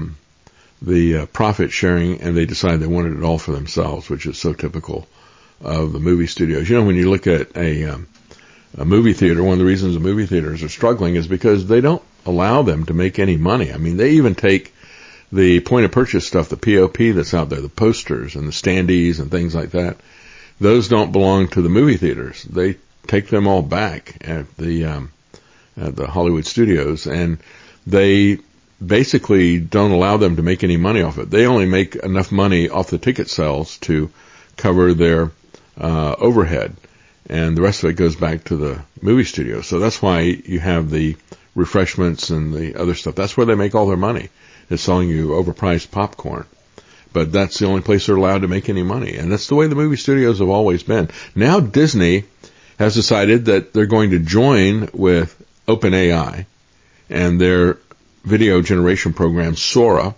the profit sharing, and they decided they wanted it all for themselves, which is so typical of the movie studios. When you look at a movie theater, one of the reasons the movie theaters are struggling is because they don't allow them to make any money. I mean, they even take the point of purchase stuff, the POP that's out there, the posters and the standees and things like that. Those don't belong to the movie theaters. They take them all back at the Hollywood studios, and they basically don't allow them to make any money off it. They only make enough money off the ticket sales to cover their overhead, and the rest of it goes back to the movie studio. So that's why you have the refreshments and the other stuff. That's where they make all their money, is selling you overpriced popcorn. But that's the only place they're allowed to make any money, and that's the way the movie studios have always been. Now Disney has decided that they're going to join with OpenAI and their video generation program, Sora.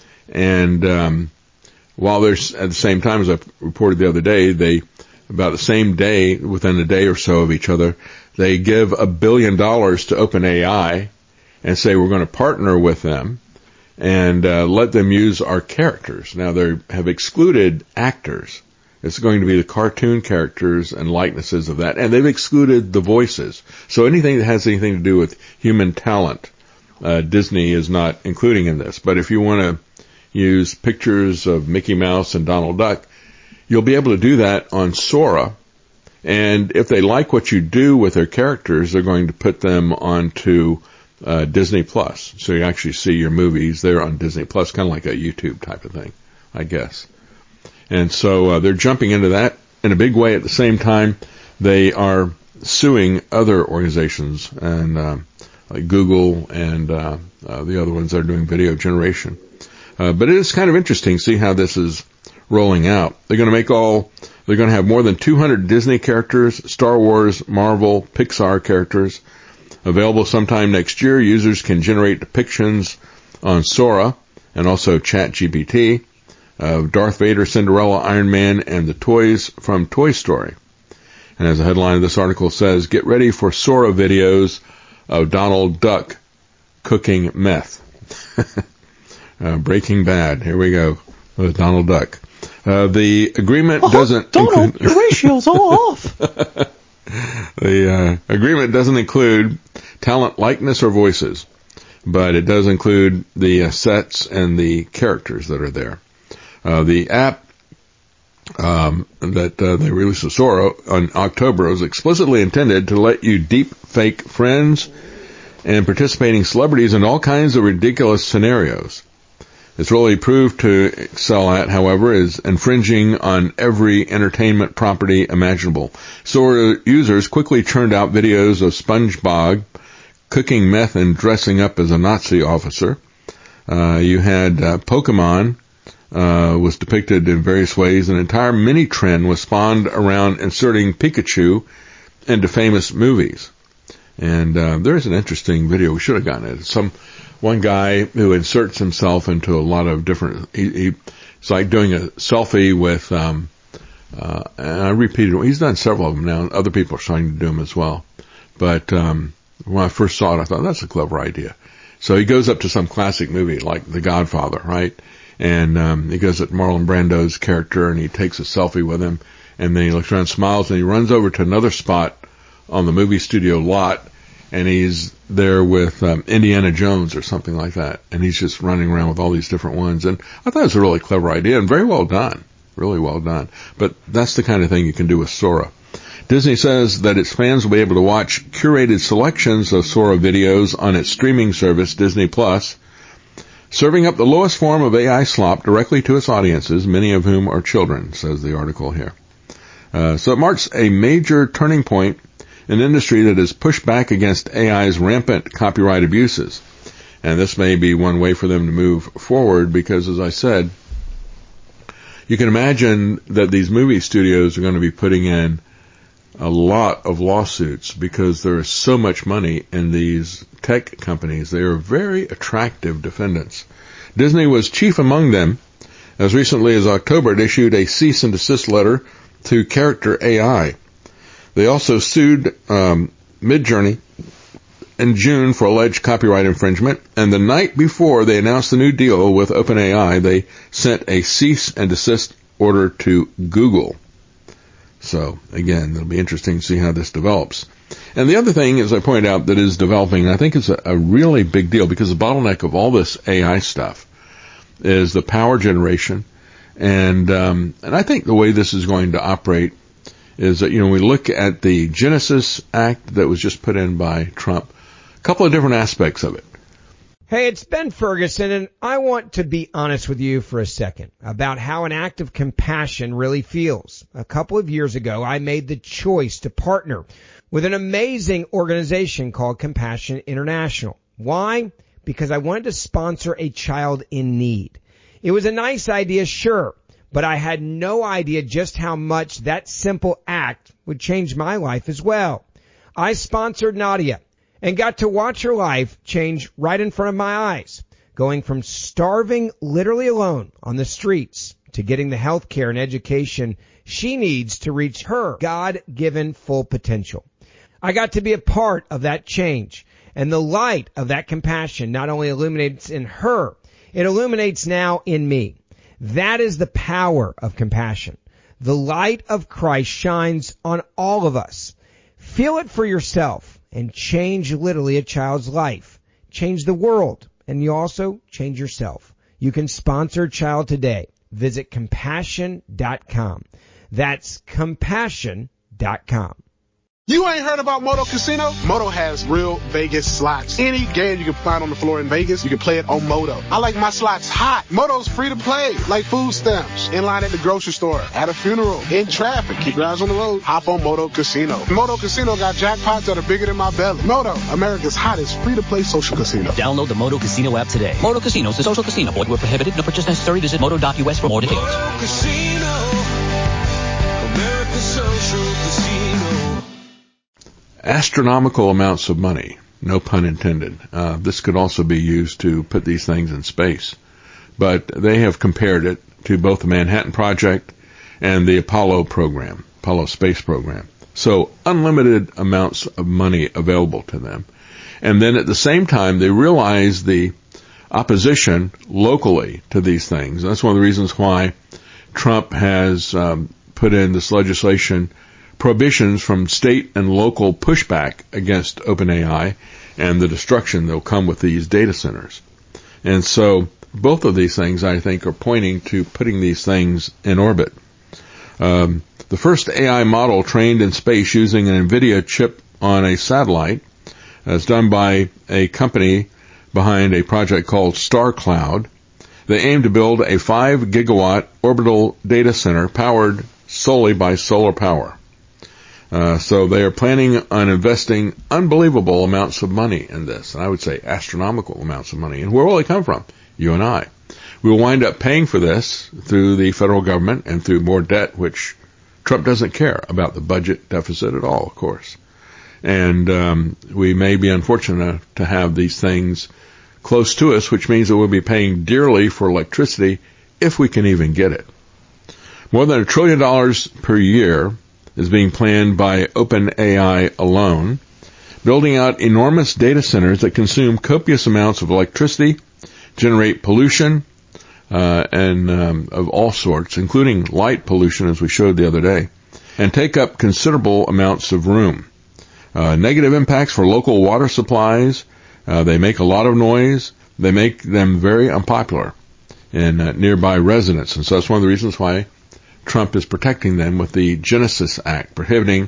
And while there's, at the same time, as I reported the other day, they, about the same day, within a day or so of each other, they give $1 billion to OpenAI and say we're going to partner with them and let them use our characters. Now, they have excluded actors. It's going to be the cartoon characters and likenesses of that, and they've excluded the voices. So anything that has anything to do with human talent, Disney is not including in this. But if you want to use pictures of Mickey Mouse and Donald Duck, you'll be able to do that on Sora. And if they like what you do with their characters, they're going to put them onto Disney Plus. So you actually see your movies there on Disney Plus, kind of like a YouTube type of thing, I guess. And so they're jumping into that in a big way. At the same time, they are suing other organizations, and like Google and the other ones that are doing video generation. But it is kind of interesting to see how this is rolling out. They're going to make all They're going to have more than 200 Disney characters, Star Wars, Marvel, Pixar characters. Available sometime next year, users can generate depictions on Sora and also ChatGPT of Darth Vader, Cinderella, Iron Man, and the toys from Toy Story. And as the headline of this article says, get ready for Sora videos of Donald Duck cooking meth. Breaking Bad. Here we go with Donald Duck. The agreement doesn't Donald, your ratio's all off. The agreement doesn't include talent likeness or voices, but it does include the sets and the characters that are there. The app that they released with Sora in October was explicitly intended to let you deep fake friends and participating celebrities in all kinds of ridiculous scenarios. It's really proved to excel at, however, is infringing on every entertainment property imaginable. Sora users quickly churned out videos of SpongeBob cooking meth and dressing up as a Nazi officer. You had Pokemon was depicted in various ways. An entire mini trend was spawned around inserting Pikachu into famous movies. And there's an interesting video. We should have gotten it. One guy who inserts himself into a lot of different. It's like doing a selfie with. And I repeated. He's done several of them now. Other people are starting to do them as well. But when I first saw it, I thought that's a clever idea. So he goes up to some classic movie like The Godfather, right? And he goes at Marlon Brando's character and he takes a selfie with him. And then he looks around, smiles, and he runs over to another spot on the movie studio lot. And he's there with Indiana Jones or something like that. And he's just running around with all these different ones. And I thought it was a really clever idea and very well done. Really well done. But that's the kind of thing you can do with Sora. Disney says that its fans will be able to watch curated selections of Sora videos on its streaming service, Disney Plus, serving up the lowest form of AI slop directly to its audiences, many of whom are children, says the article here. So it marks a major turning point an industry that has pushed back against AI's rampant copyright abuses. And this may be one way for them to move forward because, as I said, you can imagine that these movie studios are going to be putting in a lot of lawsuits because there is so much money in these tech companies. They are very attractive defendants. Disney was chief among them. As recently as October, it issued a cease and desist letter to Character AI. They also sued Midjourney in June for alleged copyright infringement, and the night before they announced the new deal with OpenAI, they sent a cease and desist order to Google. So, again, it'll be interesting to see how this develops. And the other thing, as I pointed out, that is developing, and I think it's a really big deal because the bottleneck of all this AI stuff is the power generation. And I think the way this is going to operate is that, we look at the Genesis Act that was just put in by Trump, a couple of different aspects of it. Hey, it's Ben Ferguson, and I want to be honest with you for a second about how an act of compassion really feels. A couple of years ago, I made the choice to partner with an amazing organization called Compassion International. Why? Because I wanted to sponsor a child in need. It was a nice idea, sure, but I had no idea just how much that simple act would change my life as well. I sponsored Nadia and got to watch her life change right in front of my eyes, going from starving literally alone on the streets to getting the health care and education she needs to reach her God-given full potential. I got to be a part of that change, and the light of that compassion not only illuminates in her, it illuminates now in me. That is the power of compassion. The light of Christ shines on all of us. Feel it for yourself and change literally a child's life. Change the world, and you also change yourself. You can sponsor a child today. Visit compassion.com. That's compassion.com. You ain't heard about Moto Casino? Moto has real Vegas slots. Any game you can find on the floor in Vegas, you can play it on Moto. I like my slots hot. Moto's free to play, like food stamps. In line at the grocery store, at a funeral, in traffic. Keep your eyes on the road. Hop on Moto Casino. Moto Casino got jackpots that are bigger than my belly. Moto, America's hottest free-to-play social casino. Download the Moto Casino app today. Moto Casino is a social casino. Void where prohibited. No purchase necessary. Visit moto.us for more details. Moto Casino. like a social casino. Astronomical amounts of money, no pun intended. This could also be used to put these things in space. But they have compared it to both the Manhattan Project and the Apollo program, Apollo space program. So unlimited amounts of money available to them. And then at the same time, they realize the opposition locally to these things. That's one of the reasons why Trump has put in this legislation, prohibitions from state and local pushback against OpenAI and the destruction that will come with these data centers. And so both of these things, I think, are pointing to putting these things in orbit. The first AI model trained in space using an NVIDIA chip on a satellite is done by a company behind a project called StarCloud. They aim to build a 5 gigawatt orbital data center powered solely by solar power. So they are planning on investing unbelievable amounts of money in this. And I would say astronomical amounts of money. And where will they come from? You and I. We will wind up paying for this through the federal government and through more debt, which Trump doesn't care about the budget deficit at all, of course. And we may be unfortunate to have these things close to us, which means that we'll be paying dearly for electricity if we can even get it. More than $1 trillion per year is being planned by OpenAI alone, building out enormous data centers that consume copious amounts of electricity, generate pollution, and of all sorts, including light pollution, as we showed the other day, and take up considerable amounts of room. Negative impacts for local water supplies. They make a lot of noise. They make them very unpopular in nearby residents. And so that's one of the reasons why Trump is protecting them with the Genesis Act, prohibiting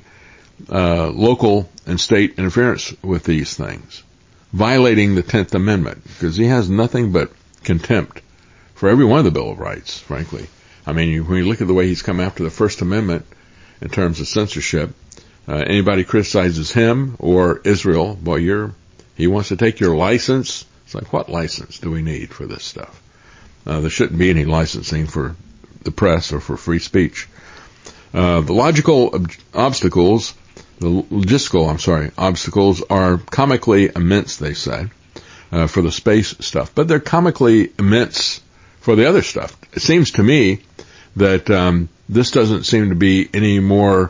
local and state interference with these things, violating the 10th Amendment, because he has nothing but contempt for every one of the Bill of Rights, frankly. I mean, when you look at the way he's come after the First Amendment in terms of censorship, anybody criticizes him or Israel, boy, he wants to take your license. It's like, what license do we need for this stuff? There shouldn't be any licensing for the press or for free speech. The logistical obstacles are comically immense, they said, for the space stuff. But they're comically immense for the other stuff. It seems to me that this doesn't seem to be any more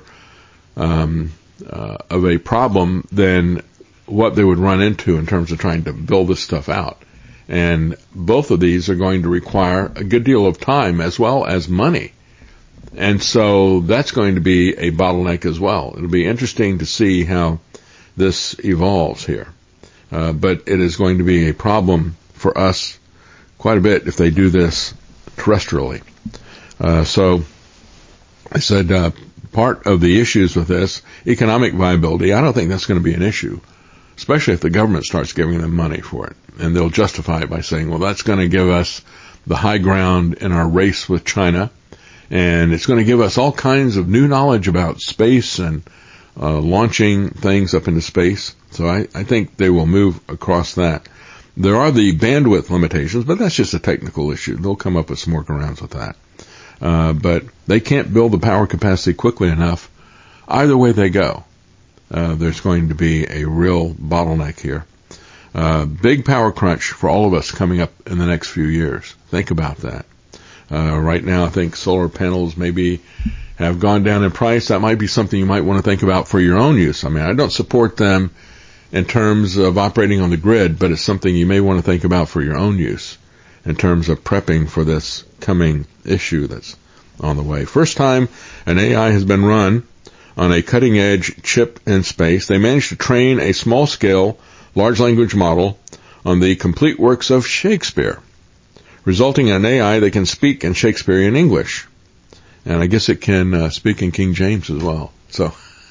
of a problem than what they would run into in terms of trying to build this stuff out. And both of these are going to require a good deal of time as well as money. And so that's going to be a bottleneck as well. It'll be interesting to see how this evolves here. But it is going to be a problem for us quite a bit if they do this terrestrially. So I said part of the issues with this, economic viability, I don't think that's going to be an issue, especially if the government starts giving them money for it. And they'll justify it by saying, well, that's going to give us the high ground in our race with China, and it's going to give us all kinds of new knowledge about space and launching things up into space. So I think they will move across that. There are the bandwidth limitations, but that's just a technical issue. They'll come up with some workarounds with that. But they can't build the power capacity quickly enough. Either way they go, there's going to be a real bottleneck here. Big power crunch for all of us coming up in the next few years. Think about that. Right now, I think solar panels maybe have gone down in price. That might be something you might want to think about for your own use. I mean, I don't support them in terms of operating on the grid, but it's something you may want to think about for your own use in terms of prepping for this coming issue that's on the way. First time an AI has been run on a cutting-edge chip in space. They managed to train a small-scale large language model on the complete works of Shakespeare, resulting in an AI that can speak in Shakespearean English. And I guess it can speak in King James as well. So,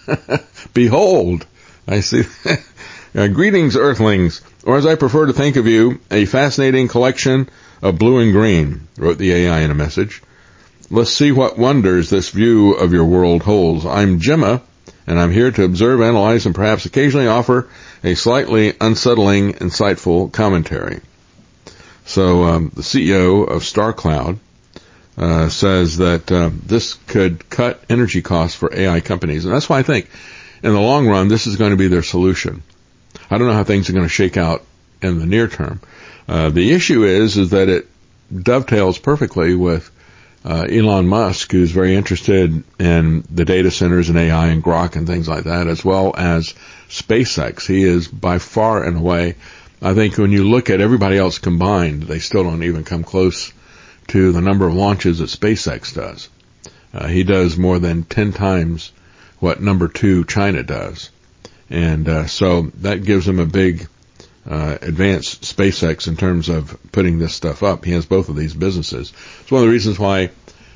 behold, I see. Greetings, Earthlings, or as I prefer to think of you, a fascinating collection of blue and green, wrote the AI in a message. Let's see what wonders this view of your world holds. I'm Gemma, and I'm here to observe, analyze, and perhaps occasionally offer a slightly unsettling, insightful commentary. So the CEO of StarCloud says that this could cut energy costs for AI companies. And that's why I think in the long run, this is going to be their solution. I don't know how things are going to shake out in the near term. The issue is that it dovetails perfectly with Elon Musk, who's very interested in the data centers and AI and Grok and things like that, as well as SpaceX. He is by far and away, I think when you look at everybody else combined, they still don't even come close to the number of launches that SpaceX does. He does more than 10 times what number 2 China does. And so that gives him a big advance, SpaceX, in terms of putting this stuff up. He has both of these businesses. It's one of the reasons why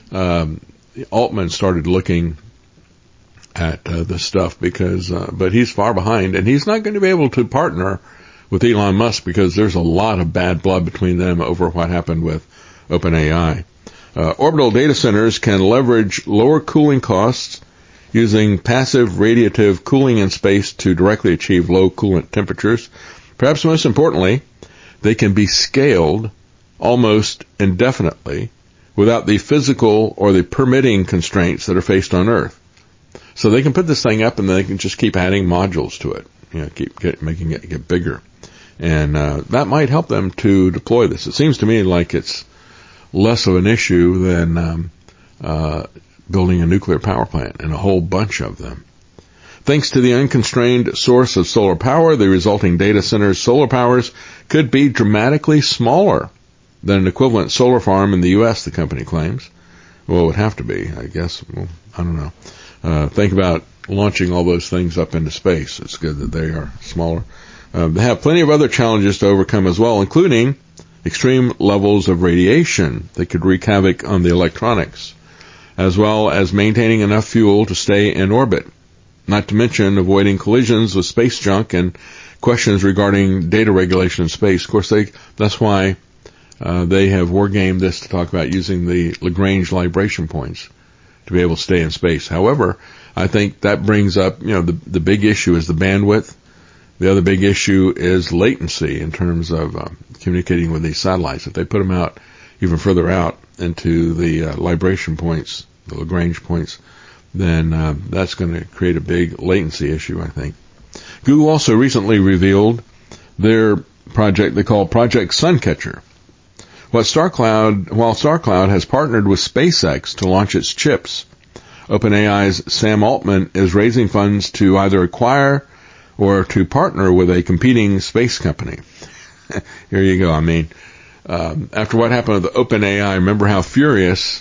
Altman started looking at this stuff, because but he's far behind, and he's not going to be able to partner with Elon Musk because there's a lot of bad blood between them over what happened with OpenAI. Orbital data centers can leverage lower cooling costs using passive radiative cooling in space to directly achieve low coolant temperatures. Perhaps most importantly, they can be scaled almost indefinitely without the physical or the permitting constraints that are faced on Earth. So they can put this thing up and they can just keep adding modules to it, keep making it get bigger. And that might help them to deploy this. It seems to me like it's less of an issue than building a nuclear power plant, and a whole bunch of them. Thanks to the unconstrained source of solar power, the resulting data center's solar powers could be dramatically smaller than an equivalent solar farm in the U.S., the company claims. Well, it would have to be, I guess. Well, I don't know. Think about launching all those things up into space. It's good that they are smaller. They have plenty of other challenges to overcome as well, including extreme levels of radiation that could wreak havoc on the electronics, as well as maintaining enough fuel to stay in orbit, not to mention avoiding collisions with space junk and questions regarding data regulation in space. Of course, that's why they have wargamed this to talk about using the Lagrange libration points to be able to stay in space. However, I think that brings up, the big issue is the bandwidth. The other big issue is latency in terms of communicating with these satellites. If they put them out even further out into the libration points, the Lagrange points, then that's going to create a big latency issue, I think. Google also recently revealed their project they call Project Suncatcher. While StarCloud has partnered with SpaceX to launch its chips, OpenAI's Sam Altman is raising funds to either acquire or to partner with a competing space company. Here you go. I mean, after what happened with OpenAI, remember how furious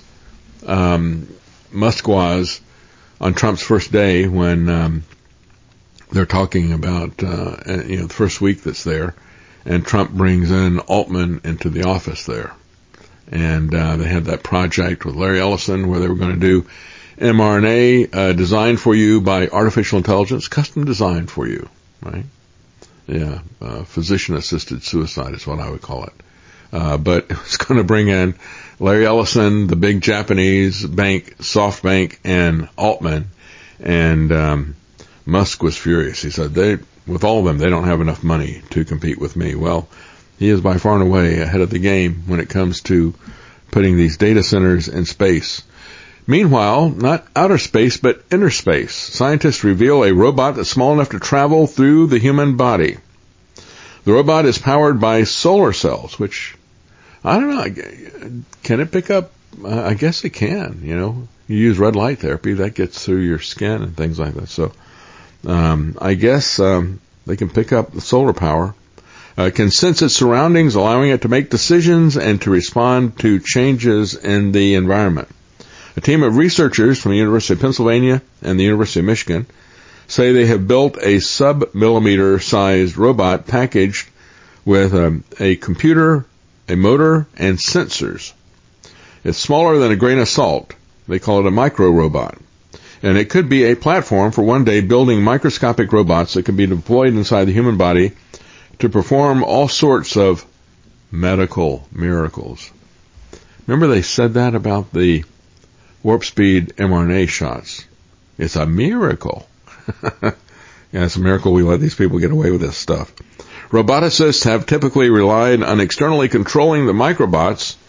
Musk was on Trump's first day when they're talking about the first week that's there, and Trump brings in Altman into the office there, and they had that project with Larry Ellison where they were going to do mRNA designed for you by artificial intelligence, custom designed for you, right? Yeah, physician-assisted suicide is what I would call it. But it's going to bring in Larry Ellison, the big Japanese bank, SoftBank, and Altman. And Musk was furious. He said, with all of them, they don't have enough money to compete with me. Well, he is by far and away ahead of the game when it comes to putting these data centers in space. Meanwhile, not outer space, but inner space. Scientists reveal a robot that's small enough to travel through the human body. The robot is powered by solar cells, which, I don't know, can it pick up? I guess it can, You use red light therapy, that gets through your skin and things like that. So, I guess they can pick up the solar power. Can sense its surroundings, allowing it to make decisions and to respond to changes in the environment. A team of researchers from the University of Pennsylvania and the University of Michigan say they have built a sub-millimeter sized robot packaged with a computer, a motor, and sensors. It's smaller than a grain of salt. They call it a micro-robot. And it could be a platform for one day building microscopic robots that can be deployed inside the human body to perform all sorts of medical miracles. Remember they said that about the warp speed mRNA shots. It's a miracle. Yeah, it's a miracle we let these people get away with this stuff. Roboticists have typically relied on externally controlling the microbots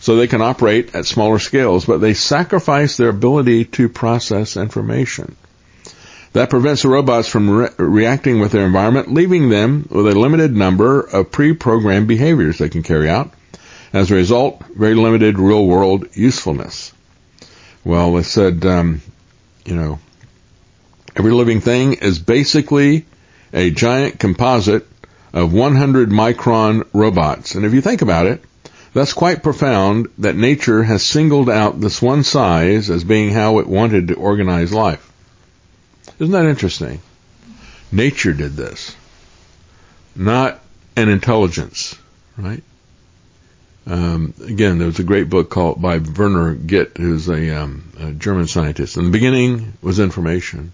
so they can operate at smaller scales, but they sacrifice their ability to process information. That prevents the robots from reacting with their environment, leaving them with a limited number of pre-programmed behaviors they can carry out. As a result, very limited real-world usefulness. Well, they said, every living thing is basically a giant composite of 100-micron robots. And if you think about it, that's quite profound that nature has singled out this one size as being how it wanted to organize life. Isn't that interesting? Nature did this, not an intelligence, right? Again, there was a great book called by Werner Gitt, who's a German scientist. In the beginning was information.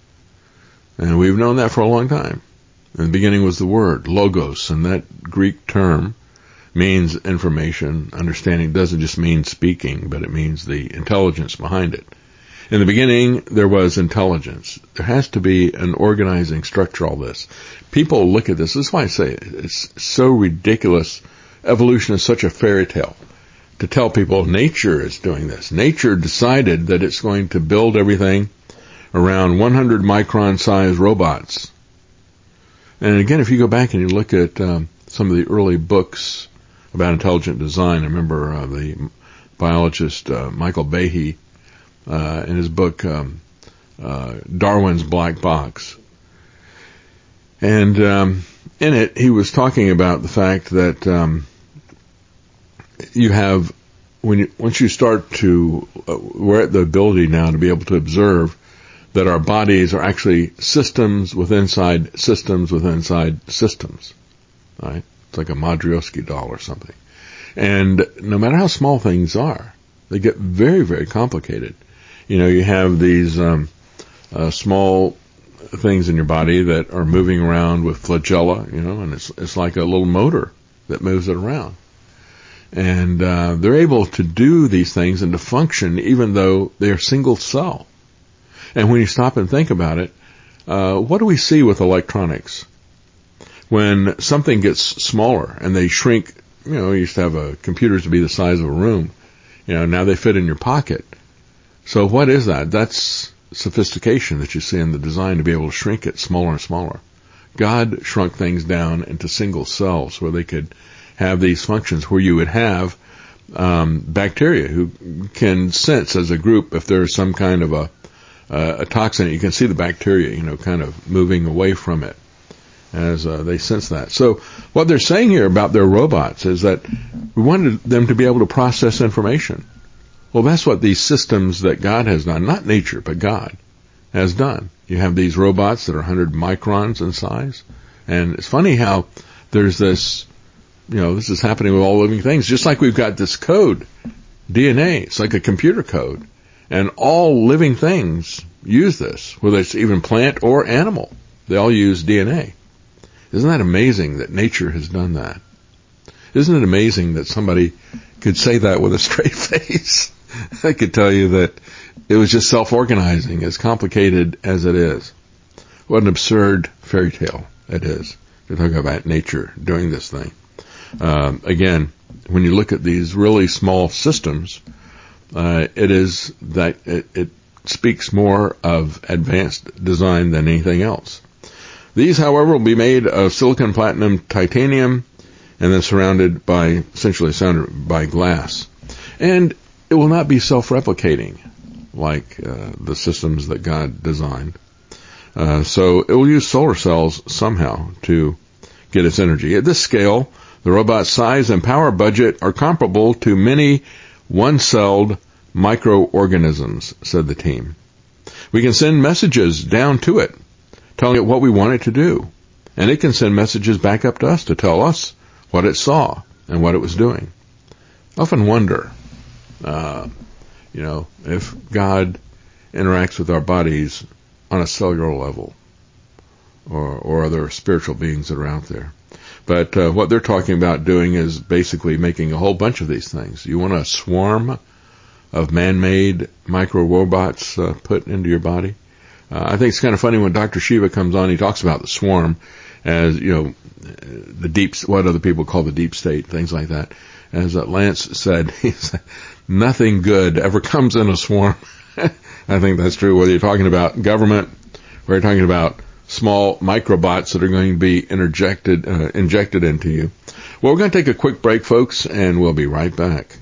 And we've known that for a long time. In the beginning was the word, logos, and that Greek term means information. Understanding doesn't just mean speaking, but it means the intelligence behind it. In the beginning, there was intelligence. There has to be an organizing structure, all this. People look at this. This is why I say it's so ridiculous. Evolution is such a fairy tale. To tell people nature is doing this. Nature decided that it's going to build everything around 100 micron size robots. And again, if you go back and you look at some of the early books about intelligent design, I remember the biologist Michael Behe, in his book Darwin's Black Box. And in it, he was talking about the fact that you have, once you start to, we're at the ability now to be able to observe that our bodies are actually systems within systems within systems, right? It's like a Matryoshka doll or something. And no matter how small things are, they get very, very complicated. You have these small things in your body that are moving around with flagella, and it's like a little motor that moves it around. And they're able to do these things and to function even though they're single cell. And when you stop and think about it, what do we see with electronics? When something gets smaller and they shrink, you used to have computers to be the size of a room. Now they fit in your pocket. So what is that? That's sophistication that you see in the design to be able to shrink it smaller and smaller. God shrunk things down into single cells where they could have these functions where you would have bacteria who can sense as a group if there's some kind of a toxin. You can see the bacteria, kind of moving away from it as they sense that. So what they're saying here about their robots is that we wanted them to be able to process information. Well, that's what these systems that God has done, not nature, but God has done. You have these robots that are 100 microns in size. And it's funny how there's this, this is happening with all living things. Just like we've got this code, DNA. It's like a computer code. And all living things use this, whether it's even plant or animal. They all use DNA. Isn't that amazing that nature has done that? Isn't it amazing that somebody could say that with a straight face? I could tell you that it was just self-organizing, as complicated as it is. What an absurd fairy tale it is to talk about nature doing this thing. Again, when you look at these really small systems, it is that it speaks more of advanced design than anything else. These, however, will be made of silicon, platinum, titanium, and then surrounded by glass. And it will not be self-replicating like the systems that God designed. So it will use solar cells somehow to get its energy. At this scale, the robot's size and power budget are comparable to many one-celled microorganisms, said the team. We can send messages down to it, telling it what we want it to do. And it can send messages back up to us to tell us what it saw and what it was doing. I often wonder, if God interacts with our bodies on a cellular level or other spiritual beings that are out there. But what they're talking about doing is basically making a whole bunch of these things. You want a swarm of man-made micro-robots put into your body? I think it's kind of funny when Dr. Shiva comes on, he talks about the swarm as, the what other people call the deep state, things like that. as Lance said, nothing good ever comes in a swarm. I think that's true, whether you're talking about government or you're talking about small microbots that are going to be injected into you. Well, we're going to take a quick break, folks, and we'll be right back.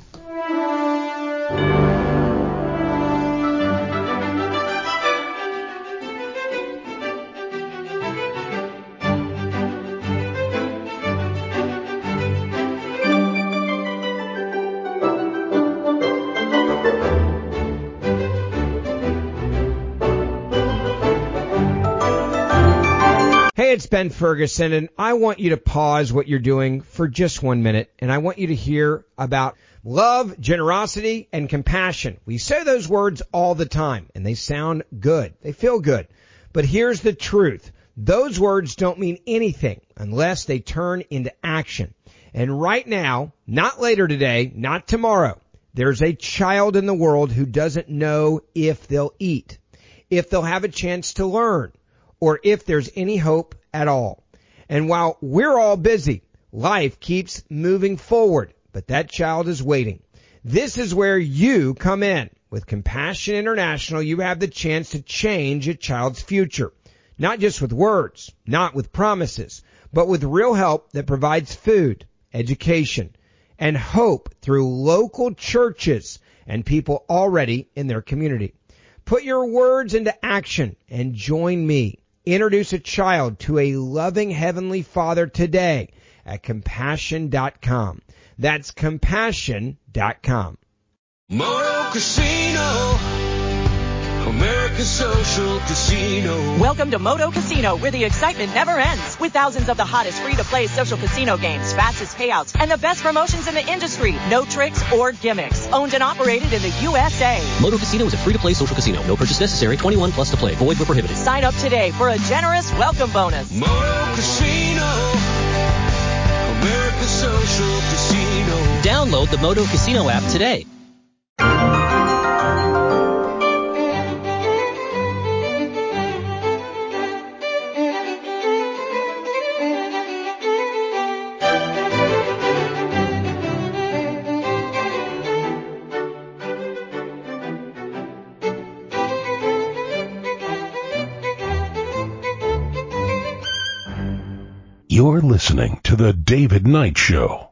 It's Ben Ferguson, and I want you to pause what you're doing for just 1 minute, and I want you to hear about love, generosity, and compassion. We say those words all the time, and they sound good. They feel good. But here's the truth. Those words don't mean anything unless they turn into action. And right now, not later today, not tomorrow, there's a child in the world who doesn't know if they'll eat, if they'll have a chance to learn, or if there's any hope at all. And while we're all busy, life keeps moving forward, but that child is waiting. This is where you come in. With Compassion International, you have the chance to change a child's future. Not just with words, not with promises, but with real help that provides food, education, and hope through local churches and people already in their community. Put your words into action and join me. Introduce a child to a loving Heavenly Father today at Compassion.com. That's Compassion.com. Moto Casino, America's social casino. Welcome to Moto Casino, where the excitement never ends. With thousands of the hottest free-to-play social casino games, fastest payouts, and the best promotions in the industry. No tricks or gimmicks. Owned and operated in the USA. Moto Casino is a free-to-play social casino. No purchase necessary. 21 plus to play. Void where prohibited. Sign up today for a generous welcome bonus. Moto Casino, America's social casino. Download the Moto Casino app today. You're listening to The David Knight Show.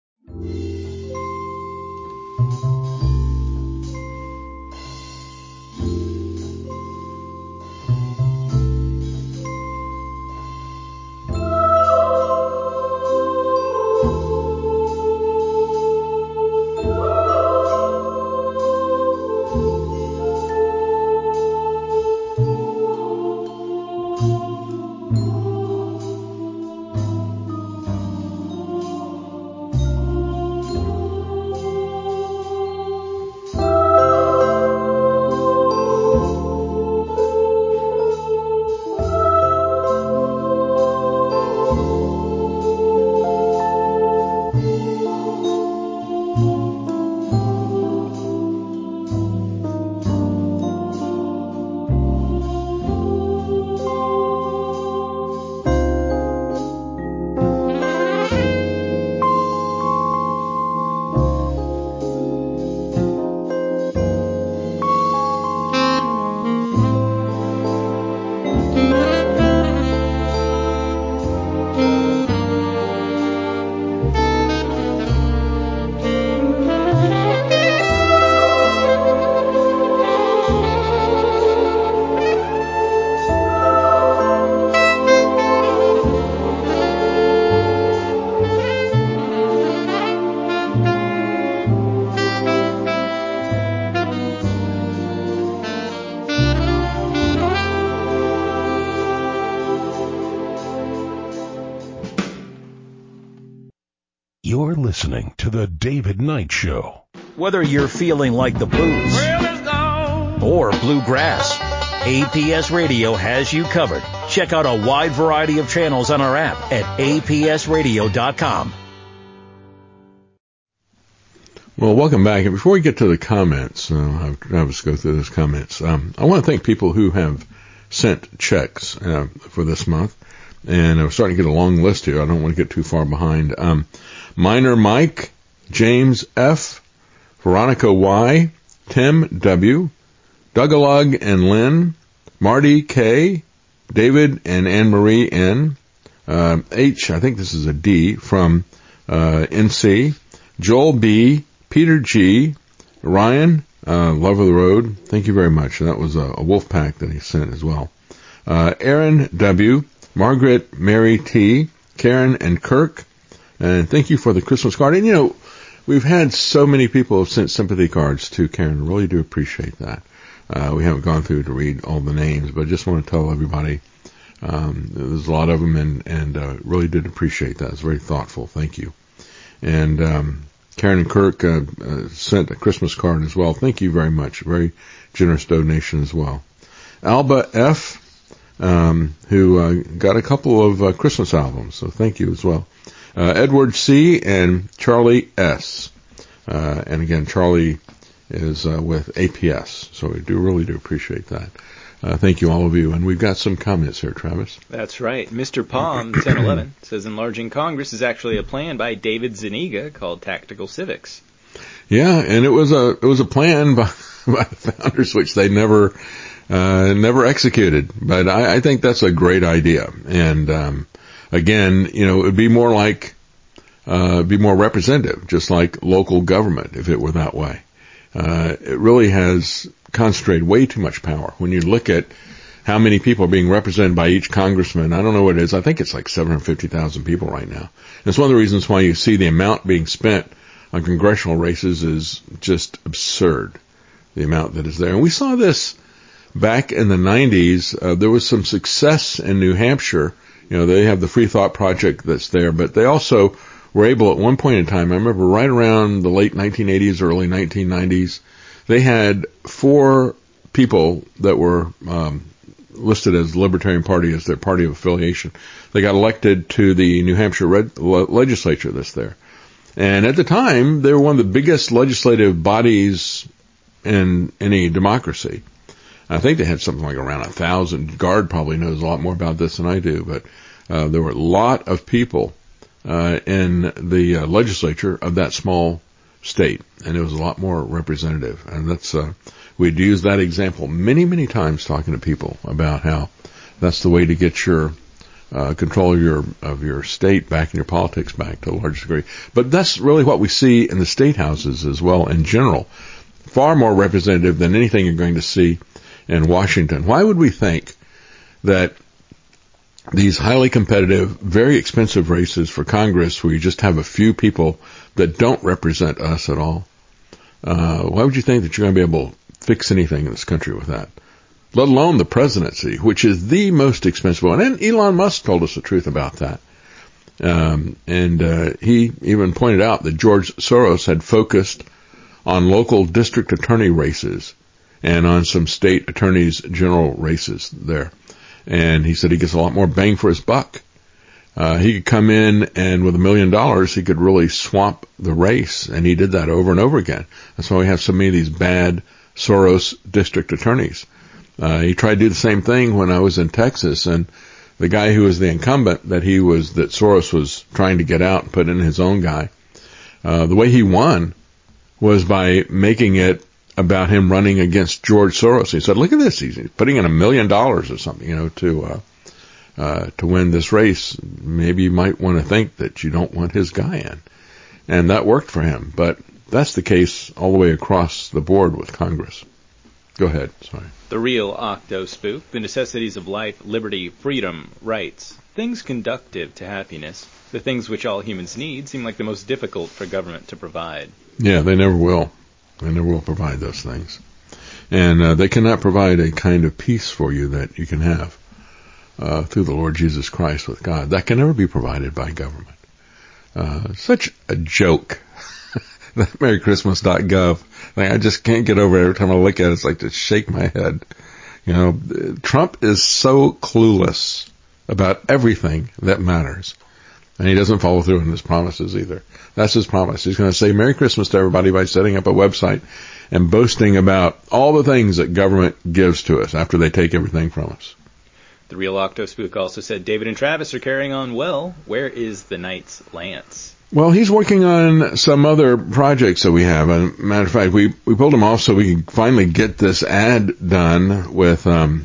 You're listening to The David Knight Show. Whether you're feeling like the blues or bluegrass, APS Radio has you covered. Check out a wide variety of channels on our app at apsradio.com. Well, welcome back. And before we get to the comments, I'll just go through those comments. I want to thank people who have sent checks for this month. And I'm starting to get a long list here. I don't want to get too far behind. Miner Mike, James F., Veronica Y., Tim W., Dougalug and Lynn, Marty K., David and Anne-Marie N., H., I think this is a D, from NC, Joel B., Peter G., Ryan, Love of the Road, thank you very much. And that was a wolf pack that he sent as well. Aaron W., Margaret Mary T., Karen and Kirk, and thank you for the Christmas card. And, you know, we've had so many people have sent sympathy cards to Karen. I really do appreciate that. We haven't gone through to read all the names, but I just want to tell everybody there's a lot of them, and really did appreciate that. It's very thoughtful. Thank you. And Karen and Kirk sent a Christmas card as well. Thank you very much. Very generous donation as well. Alba F., who got a couple of Christmas albums, so thank you as well. Edward C. and Charlie S. And again, Charlie is with APS, so we really do appreciate that. Thank you, all of you. And we've got some comments here, Travis. That's right. Mr. Palm 1011 says enlarging Congress is actually a plan by David Zuniga called Tactical Civics. Yeah, and it was a plan by the founders, which they never executed. But I think that's a great idea. And again, you know, it would be more like be more representative, just like local government, if it were that way. It really has concentrated way too much power. When you look at how many people are being represented by each congressman, I don't know what it is. I think it's like 750,000 people right now. And it's one of the reasons why you see the amount being spent on congressional races is just absurd, the amount that is there. And we saw this back in the 90s. There was some success in New Hampshire. You know, they have the Free Thought Project that's there, but they also were able at one point in time, I remember right around the late 1980s, early 1990s, they had 4 people that were listed as the Libertarian Party as their party of affiliation. They got elected to the New Hampshire legislature that's there. And at the time, they were one of the biggest legislative bodies in any democracy. I think they had something like around 1,000. Gard probably knows a lot more about this than I do, but there were a lot of people in the legislature of that small state, and it was a lot more representative. And that's we'd use that example many, many times talking to people about how that's the way to get your control of your state back and your politics back to a large degree. But that's really what we see in the state houses as well in general. Far more representative than anything you're going to see in Washington. Why would we think that these highly competitive, very expensive races for Congress where you just have a few people that don't represent us at all, why would you think that you're going to be able to fix anything in this country with that? Let alone the presidency, which is the most expensive one. And Elon Musk told us the truth about that. He even pointed out that George Soros had focused on local district attorney races and on some state attorneys general races there. And he said he gets a lot more bang for his buck. He could come in and with $1 million, he could really swamp the race. And he did that over and over again. That's why we have so many of these bad Soros district attorneys. He tried to do the same thing when I was in Texas, and the guy who was the incumbent that Soros was trying to get out and put in his own guy, the way he won was by making it about him running against George Soros. He said, look at this, he's putting in $1 million or something, to win this race. Maybe you might want to think that you don't want his guy in. And that worked for him. But that's the case all the way across the board with Congress. Go ahead, sorry. The real Octo Spook, the necessities of life, liberty, freedom, rights, things conductive to happiness, the things which all humans need, seem like the most difficult for government to provide. Yeah, they never will. They never will provide those things. And they cannot provide a kind of peace for you that you can have through the Lord Jesus Christ with God. That can never be provided by government. Such a joke. That MerryChristmas.gov thing, I just can't get over it. Every time I look at it, it's like to shake my head. You know, Trump is so clueless about everything that matters. And he doesn't follow through on his promises either. That's his promise. He's going to say Merry Christmas to everybody by setting up a website and boasting about all the things that government gives to us after they take everything from us. The real Octo Spook also said, David and Travis are carrying on well. Where is the Knight's Lance? Well, he's working on some other projects that we have. As a matter of fact, we pulled him off so we can finally get this ad done with the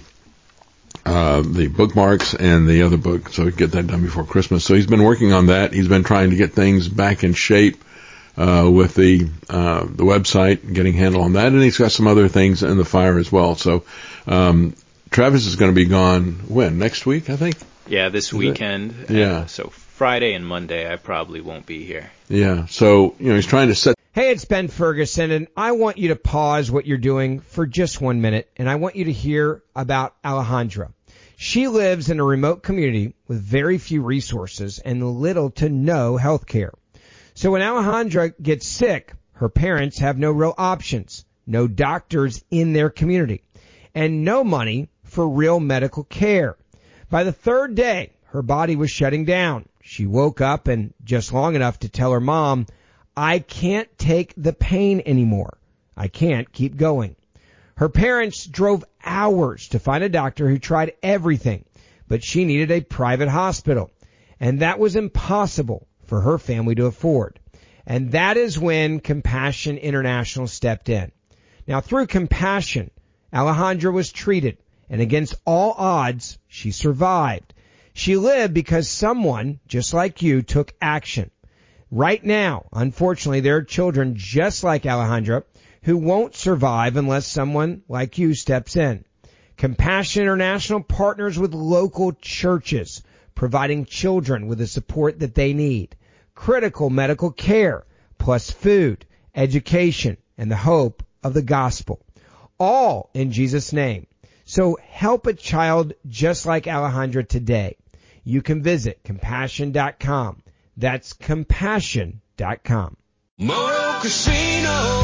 bookmarks and the other book, so we can get that done before Christmas. So he's been working on that. He's been trying to get things back in shape with the website, getting a handle on that, and he's got some other things in the fire as well. So Travis is going to be gone when? Next week, I think? Yeah, this weekend. Yeah. So Friday and Monday, I probably won't be here. Yeah. So, he's trying to set. Hey, it's Ben Ferguson, and I want you to pause what you're doing for just 1 minute, and I want you to hear about Alejandra. She lives in a remote community with very few resources and little to no health care. So when Alejandra gets sick, her parents have no real options, no doctors in their community, and no money for real medical care. By the third day, her body was shutting down. She woke up and just long enough to tell her mom, "I can't take the pain anymore. I can't keep going." Her parents drove hours to find a doctor who tried everything, but she needed a private hospital, and that was impossible for her family to afford. And that is when Compassion International stepped in. Now, through Compassion, Alejandra was treated, and against all odds, she survived. She lived because someone, just like you, took action. Right now, unfortunately, there are children just like Alejandra who won't survive unless someone like you steps in. Compassion International partners with local churches, providing children with the support that they need, critical medical care, plus food, education, and the hope of the gospel, all in Jesus' name. So help a child just like Alejandra today. You can visit compassion.com. That's compassion.com. Moto Casino,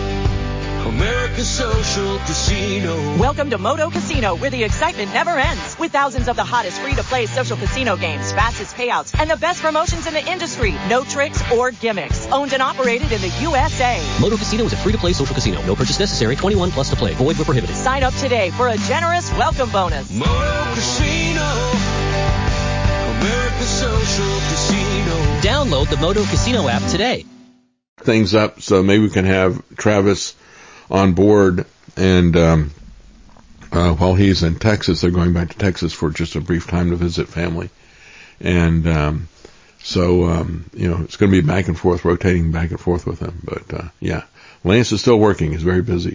America's social casino. Welcome to Moto Casino, where the excitement never ends. With thousands of the hottest free-to-play social casino games, fastest payouts, and the best promotions in the industry. No tricks or gimmicks. Owned and operated in the USA. Moto Casino is a free-to-play social casino. No purchase necessary. 21 plus to play. Void where prohibited. Sign up today for a generous welcome bonus. Moto Casino, America's social casino. Download the Moto Casino app today. Things up so maybe we can have Travis on board, and while he's in Texas, they're going back to Texas for just a brief time to visit family, and so it's going to be back and forth, rotating back and forth with him. But Lance is still working; he's very busy.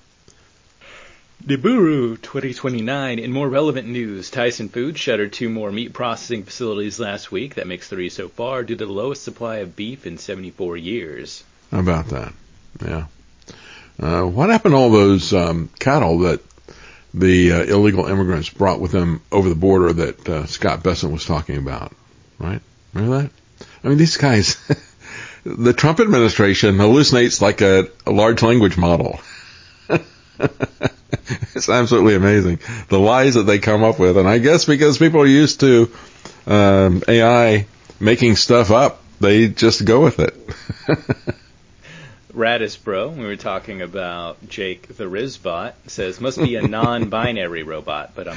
Nibiru 2029. In more relevant news, Tyson Foods shuttered 2 more meat processing facilities last week. That makes 3 so far, due to the lowest supply of beef in 74 years. How about that? Yeah. What happened to all those cattle that the illegal immigrants brought with them over the border that Scott Bessent was talking about? Right? Remember that? I mean, these guys, the Trump administration hallucinates like a large language model. It's absolutely amazing, the lies that they come up with. And I guess because people are used to AI making stuff up, they just go with it. Radisbro, we were talking about Jake the Rizbot, says must be a non-binary robot, but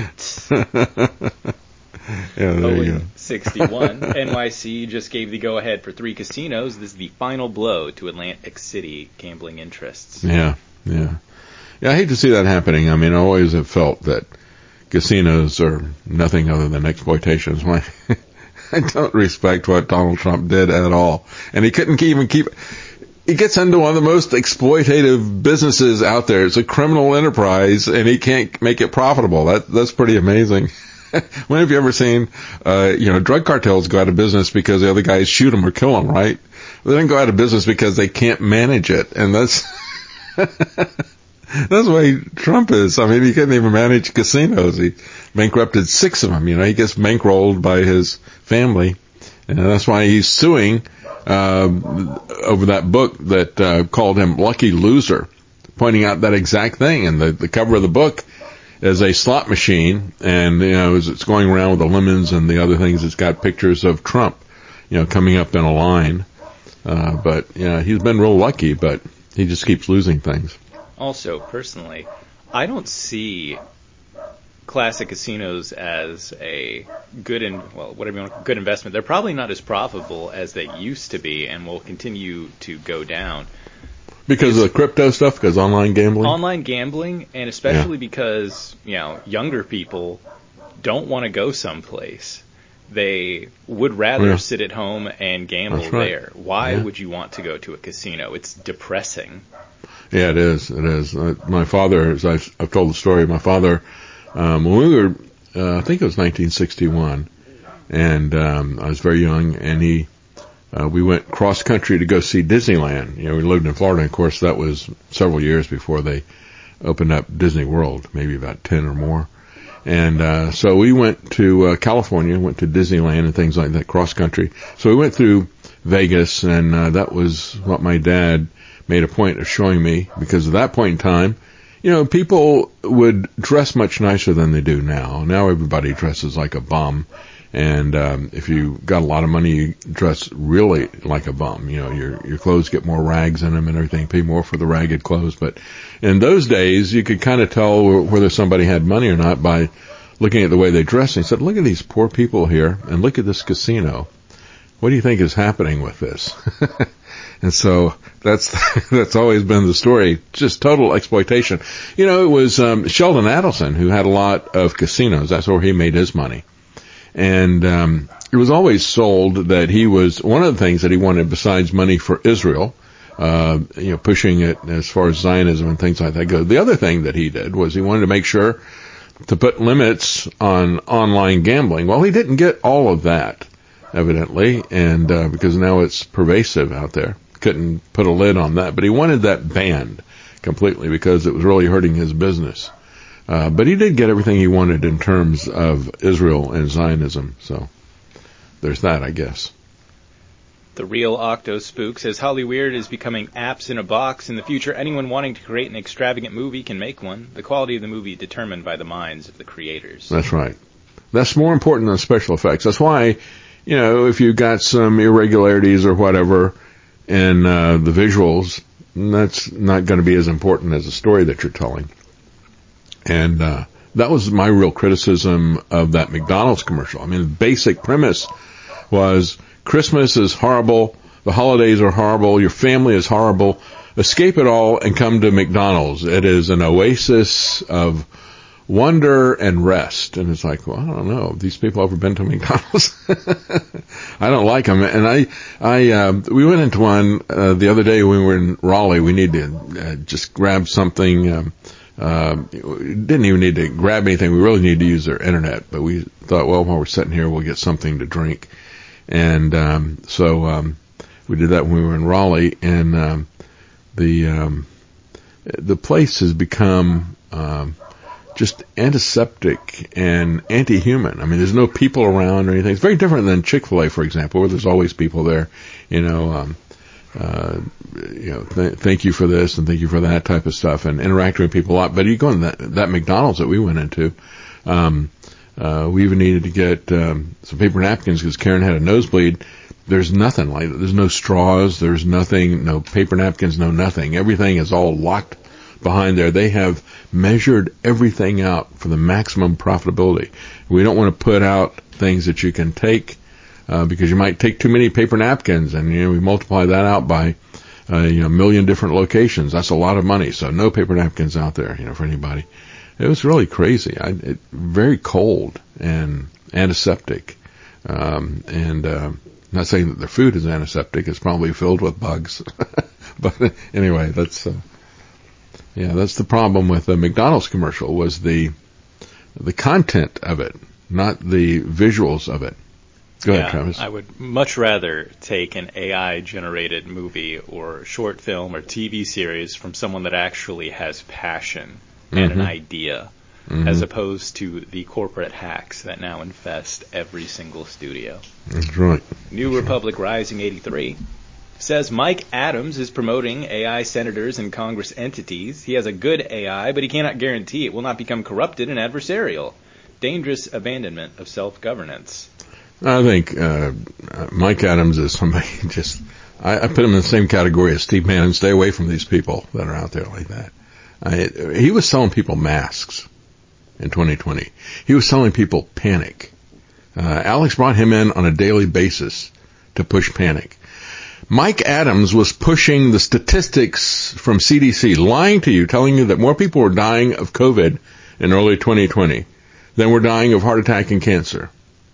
yeah, there you go. 61. NYC just gave the go-ahead for 3 casinos. This is the final blow to Atlantic City gambling interests. Yeah. I hate to see that happening. I mean, I always have felt that casinos are nothing other than exploitations. I don't respect what Donald Trump did at all. And he couldn't even keep... He gets into one of the most exploitative businesses out there. It's a criminal enterprise, and he can't make it profitable. That's pretty amazing. When have you ever seen, drug cartels go out of business because the other guys shoot them or kill them, right? They don't go out of business because they can't manage it. And that's... That's the way Trump is. I mean, he couldn't even manage casinos. He bankrupted 6 of them. He gets bankrolled by his family. And that's why he's suing over that book that called him Lucky Loser, pointing out that exact thing. And the cover of the book is a slot machine. And, as it's going around with the lemons and the other things, it's got pictures of Trump, coming up in a line. But he's been real lucky, but he just keeps losing things. Also, personally, I don't see classic casinos as a good good investment. They're probably not as profitable as they used to be, and will continue to go down. Because of the crypto stuff, because online gambling? Online gambling, and especially because, younger people don't want to go someplace. They would rather sit at home and gamble there. Why would you want to go to a casino? It's depressing. Yeah, it is. It is. My father, as I've told the story, my father, when we were, I think it was 1961, and I was very young, and we went cross country to go see Disneyland. We lived in Florida, and of course that was several years before they opened up Disney World, maybe about 10 or more. And so we went to California, went to Disneyland and things like that, cross country. So we went through Vegas, and that was what my dad made a point of showing me, because at that point in time, people would dress much nicer than they do now. Now everybody dresses like a bum. And if you got a lot of money, you dress really like a bum. Your clothes get more rags in them and everything. Pay more for the ragged clothes. But in those days, you could kind of tell whether somebody had money or not by looking at the way they dressed. And he said, "Look at these poor people here, and look at this casino. What do you think is happening with this?" And so that's always been the story. Just total exploitation. It was Sheldon Adelson who had a lot of casinos. That's where he made his money. And it was always sold that he was, one of the things that he wanted besides money for Israel, pushing it as far as Zionism and things like that go. The other thing that he did was he wanted to make sure to put limits on online gambling. Well, he didn't get all of that, evidently, and because now it's pervasive out there. Couldn't put a lid on that, but he wanted that banned completely because it was really hurting his business. But he did get everything he wanted in terms of Israel and Zionism. So there's that, I guess. The Real Octo Spook says Holly Weird is becoming apps in a box. In the future, anyone wanting to create an extravagant movie can make one. The quality of the movie determined by the minds of the creators. That's right. That's more important than special effects. That's why, if you've got some irregularities or whatever in the visuals, that's not going to be as important as the story that you're telling. And that was my real criticism of that McDonald's commercial. I mean, the basic premise was Christmas is horrible, the holidays are horrible, your family is horrible, escape it all and come to McDonald's. It is an oasis of wonder and rest. And it's like, well, I don't know. Have these people ever been to McDonald's? I don't like them. And we went into one the other day when we were in Raleigh. We need to just grab something. Didn't even need to grab anything. We really need to use their internet. But we thought, well, while we're sitting here, we'll get something to drink. And so we did that when we were in Raleigh. And the place has become just antiseptic and anti-human. I mean, there's no people around or anything. It's very different than Chick-fil-A, for example, where there's always people there, thank you for this and thank you for that type of stuff and interacting with people a lot. But you go in that McDonald's that we went into, we even needed to get some paper napkins because Karen had a nosebleed. There's nothing like that. There's no straws. There's nothing, no paper napkins, no nothing. Everything is all locked behind there. They have measured everything out for the maximum profitability. We don't want to put out things that you can take because you might take too many paper napkins, and we multiply that out by a million different locations. That's a lot of money. So no paper napkins out there, for anybody. It was really crazy. Very cold and antiseptic, and not saying that their food is antiseptic. It's probably filled with bugs, but anyway, that's the problem with the McDonald's commercial was the content of it, not the visuals of it. Go ahead, Travis. I would much rather take an AI-generated movie or short film or TV series from someone that actually has passion and an idea, as opposed to the corporate hacks that now infest every single studio. That's right. New Republic Rising 83 says Mike Adams is promoting AI senators and Congress entities. He has a good AI, but he cannot guarantee it will not become corrupted and adversarial. Dangerous abandonment of self-governance. I think Mike Adams is somebody I put him in the same category as Steve Bannon. Stay away from these people that are out there like that. He was selling people masks. in 2020. He was telling people panic. Alex brought him in on a daily basis to push panic. Mike Adams was pushing the statistics from CDC, lying to you, telling you that more people were dying of COVID in early 2020 than were dying of heart attack and cancer.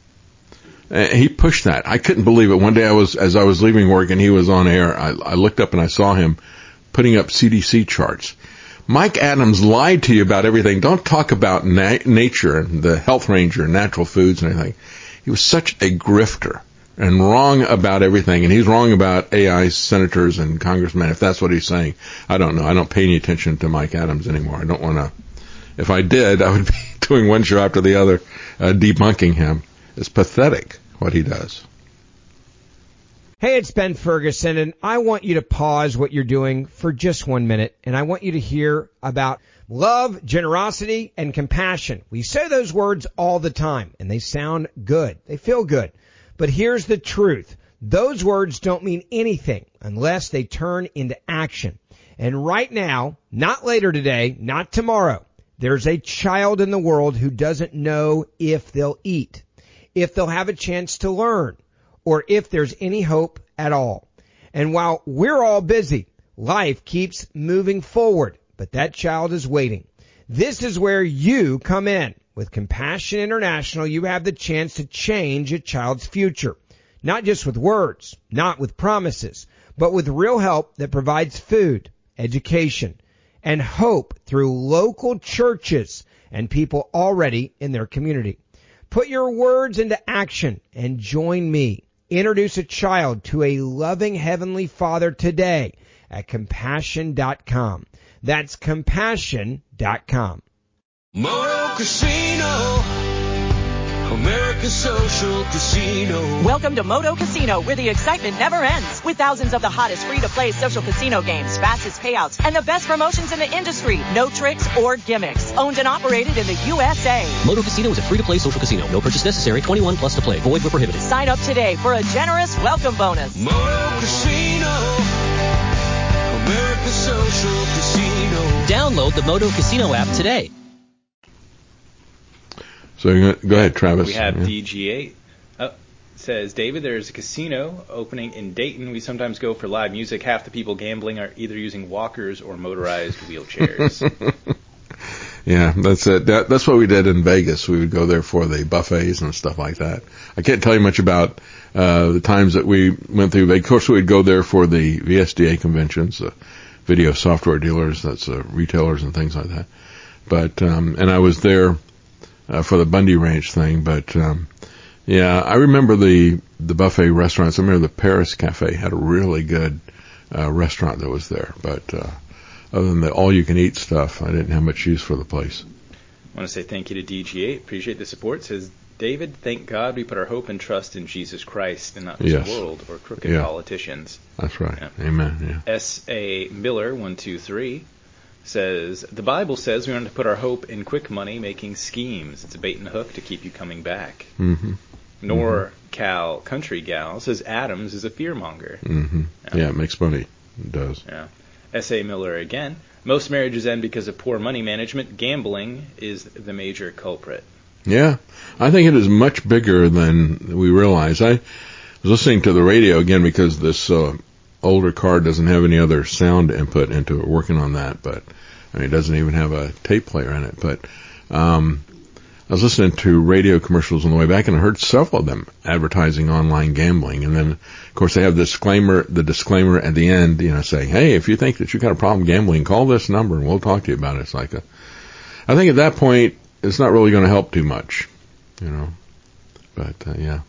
He pushed that. I couldn't believe it. One day as I was leaving work and he was on air, I looked up and I saw him putting up CDC charts. Mike Adams lied to you about everything. Don't talk about nature and the health ranger and natural foods and everything. He was such a grifter and wrong about everything. And he's wrong about AI senators and congressmen, if that's what he's saying. I don't know. I don't pay any attention to Mike Adams anymore. I don't want to. If I did, I would be doing one show after the other, debunking him. It's pathetic what he does. Hey, it's Ben Ferguson, and I want you to pause what you're doing for just 1 minute, and I want you to hear about love, generosity, and compassion. We say those words all the time, and they sound good. They feel good. But here's the truth. Those words don't mean anything unless they turn into action. And right now, not later today, not tomorrow, there's a child in the world who doesn't know if they'll eat, if they'll have a chance to learn, or if there's any hope at all. And while we're all busy, life keeps moving forward, but that child is waiting. This is where you come in. With Compassion International, you have the chance to change a child's future. Not just with words, not with promises, but with real help that provides food, education, and hope through local churches and people already in their community. Put your words into action and join me. Introduce a child to a loving Heavenly Father today at compassion.com. That's compassion.com. Moto Casino, America's social casino. Welcome to Moto Casino, where the excitement never ends. With thousands of the hottest free-to-play social casino games, fastest payouts, and the best promotions in the industry. No tricks or gimmicks. Owned and operated in the USA. Moto Casino is a free-to-play social casino. No purchase necessary. 21 plus to play. Void where prohibited. Sign up today for a generous welcome bonus. Moto Casino, America's social casino. Download the Moto Casino app today. So go ahead, Travis. We have DG8. Says, David, there's a casino opening in Dayton. We sometimes go for live music. Half the people gambling are either using walkers or motorized wheelchairs. Yeah, that's it. That's what we did in Vegas. We would go there for the buffets and stuff like that. I can't tell you much about the times that we went through. Of course, we'd go there for the VSDA conventions, video software dealers, that's retailers and things like that. But and I was there for the Bundy Ranch thing, but yeah, I remember the buffet restaurants. I remember the Paris Cafe had a really good restaurant that was there, but other than the all-you-can-eat stuff, I didn't have much use for the place. I want to say thank you to DG8. Appreciate the support. Says, David, thank God we put our hope and trust in Jesus Christ and not this world or crooked politicians. That's right. Yeah. Amen. Yeah. S.A. Miller, 123, says, the Bible says we aren't to put our hope in quick money making schemes. It's a bait and hook to keep you coming back. Mm-hmm. NorCal Country Gal says Adams is a fearmonger. Mm-hmm. Yeah, it makes money. It does. Yeah. S.A. Miller again. Most marriages end because of poor money management. Gambling is the major culprit. Yeah, I think it is much bigger than we realize. I was listening to the radio again because this older car doesn't have any other sound input into it, working on that, but I mean, it doesn't even have a tape player in it. But I was listening to radio commercials on the way back, and I heard several of them advertising online gambling. And then, of course, they have the disclaimer at the end, saying, hey, if you think that you got a problem gambling, call this number and we'll talk to you about it. It's like I think at that point, it's not really going to help too much, but yeah.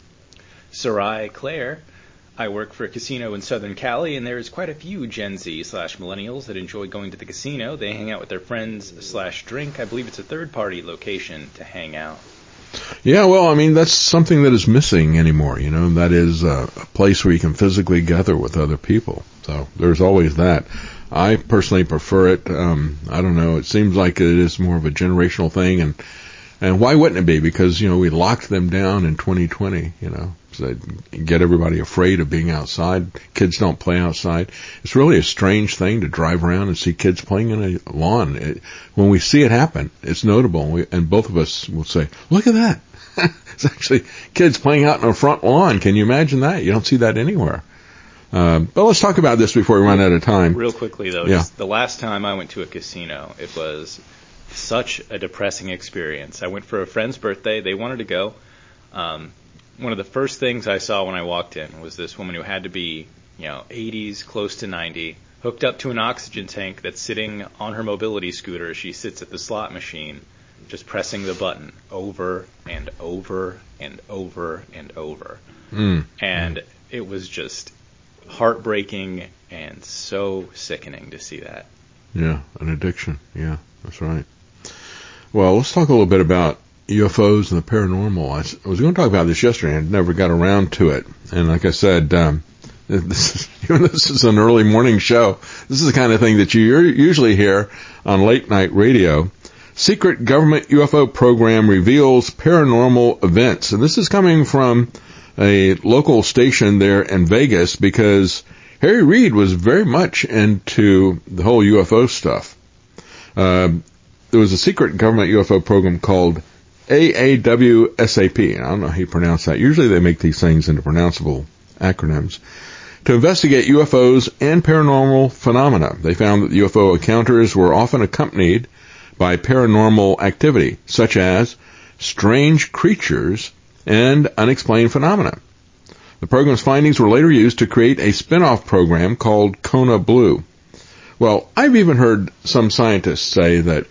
Sarai Claire, I work for a casino in Southern Cali, and there's quite a few Gen Z/millennials that enjoy going to the casino. They hang out with their friends/drink. I believe it's a third-party location to hang out. Yeah, well, I mean, that's something that is missing anymore, That is a place where you can physically gather with other people. So there's always that. I personally prefer it. I don't know. It seems like it is more of a generational thing, and And why wouldn't it be? Because, we locked them down in 2020, so get everybody afraid of being outside. Kids don't play outside. It's really a strange thing to drive around and see kids playing in a lawn. When we see it happen, it's notable. And both of us will say, look at that. It's actually kids playing out on a front lawn. Can you imagine that? You don't see that anywhere. But let's talk about this before we run out of time. Real quickly, though, just the last time I went to a casino, it was such a depressing experience. I went for a friend's birthday. They wanted to go. One of the first things I saw when I walked in was this woman who had to be, 80s, close to 90, hooked up to an oxygen tank that's sitting on her mobility scooter as she sits at the slot machine, just pressing the button over and over and over and over. And it was just heartbreaking and so sickening to see that. Yeah, an addiction. Yeah, that's right. Well, let's talk a little bit about UFOs and the paranormal. I was going to talk about this yesterday and never got around to it. And like I said, this is an early morning show. This is the kind of thing that you usually hear on late night radio. Secret government UFO program reveals paranormal events. And this is coming from a local station there in Vegas because Harry Reid was very much into the whole UFO stuff. There was a secret government UFO program called AAWSAP. I don't know how you pronounce that. Usually they make these things into pronounceable acronyms. To investigate UFOs and paranormal phenomena. They found that the UFO encounters were often accompanied by paranormal activity, such as strange creatures and unexplained phenomena. The program's findings were later used to create a spin-off program called Kona Blue. Well, I've even heard some scientists say that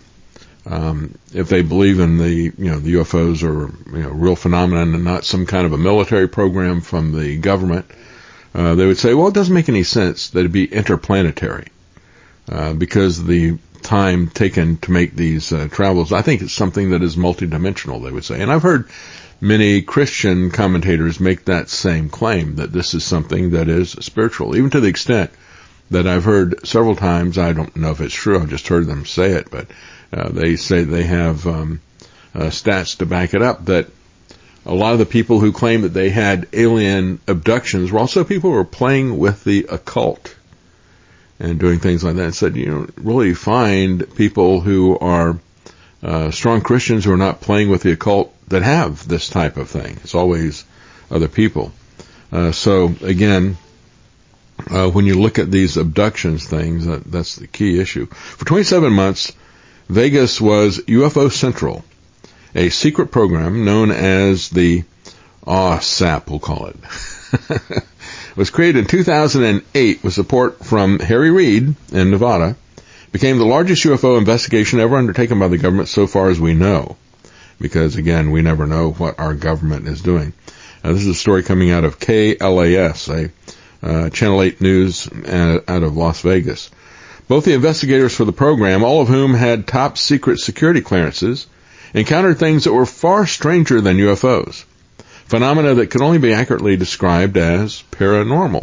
if they believe in the UFOs are real phenomenon and not some kind of a military program from the government, they would say, well, it doesn't make any sense that it'd be interplanetary because the time taken to make these travels. I think it's something that is multidimensional, they would say. And I've heard many Christian commentators make that same claim, that this is something that is spiritual, even to the extent that I've heard several times, I don't know if it's true, I've just heard them say it, but they say they have stats to back it up, that a lot of the people who claim that they had alien abductions were also people who were playing with the occult and doing things like that. And said, really find people who are strong Christians who are not playing with the occult that have this type of thing. It's always other people. So again, when you look at these abductions things, that's the key issue. For 27 months, Vegas was UFO Central, a secret program known as the OSAP, we'll call it. It was created in 2008 with support from Harry Reid in Nevada. Became the largest UFO investigation ever undertaken by the government so far as we know. Because, again, we never know what our government is doing. This is a story coming out of KLAS, a Channel 8 News out of Las Vegas. Both the investigators for the program, all of whom had top secret security clearances, encountered things that were far stranger than UFOs. Phenomena that could only be accurately described as paranormal.